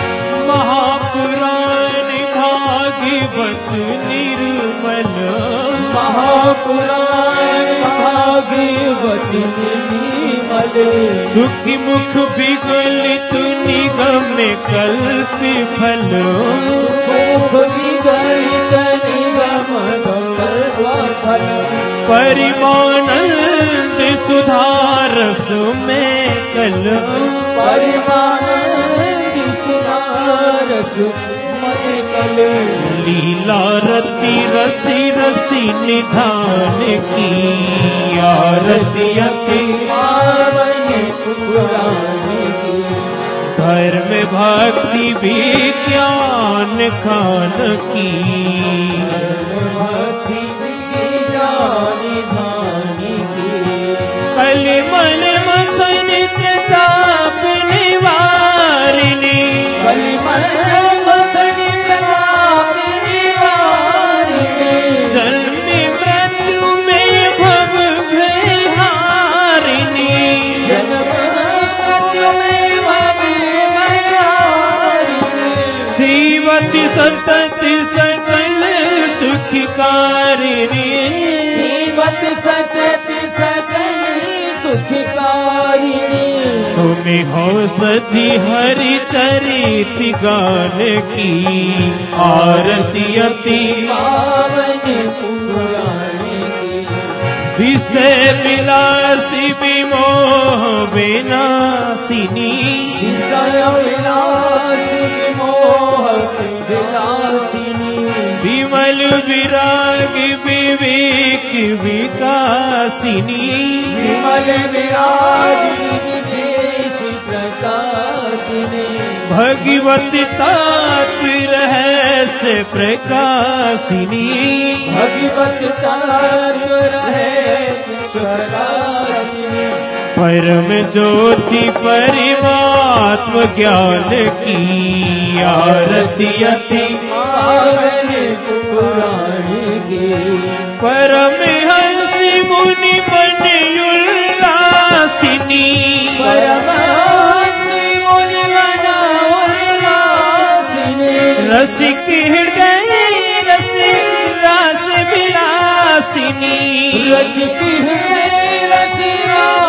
महापुराण भागवत निर्मल, महापुराण भागवत निर्मल। सुखी मुख विगलित निगम कल्प फल, मुख विगलित निगम कल्प फल परिमानंद सुधारस में कल परिमानंद सुधारस में कल लीला रति रसी रसी निधान की आरती अति पावन पुराण की धर्म भक्ति विज्ञान खान की भक्ति विज्ञान धान की कलि मन मथन प्रताप निवारिणी कलि मन मथन प्रताप निवारिणी जन्म मृत्यु में भव भयहारिणी जन्म मृत्यु में सीवति संतति सकल सुखकारिणी सीवति संतति सकल सुखकारिणी सुनि हो सती हरि चरित गान की आरती अति पावन पुराण की विषय विलासी विमोह विनाशिनी विषय विलासी विमोह विलासिनी विमल विराग विवेक विकासिनी विमल विराग विवेक प्रकाशिनी भगवती तात्व रहस्य प्रकाशिनी भगवती तात्व रहस्य प्रकाशिनी परम ज्योति परिमात्म ज्ञान की आरती अति पावन पुराण की परम हंसी मुनि बनि उल्लासिनी परम हंसी मुनि बना उल्लासिनी रसिक हृदय रसिक रास विलासिनी रसिक हृदय रसिक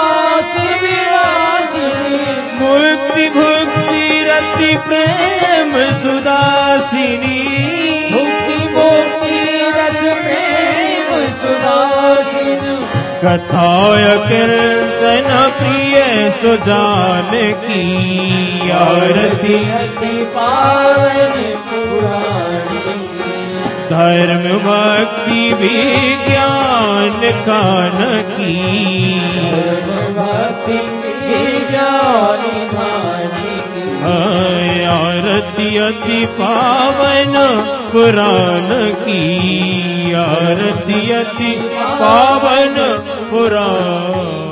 मुक्ति भुक्ति रति प्रेम सुदासिनी मुक्ति मुक्ति रस प्रेम सुदासिनी कथाय कीर्तन प्रिय सुजान की आरती अति पावन पुराण की धर्म भक्ति विज्ञान कान की धर्म भक्ति विज्ञान धान की आरती अति पावन पुराण की आरती अति पावन पुराण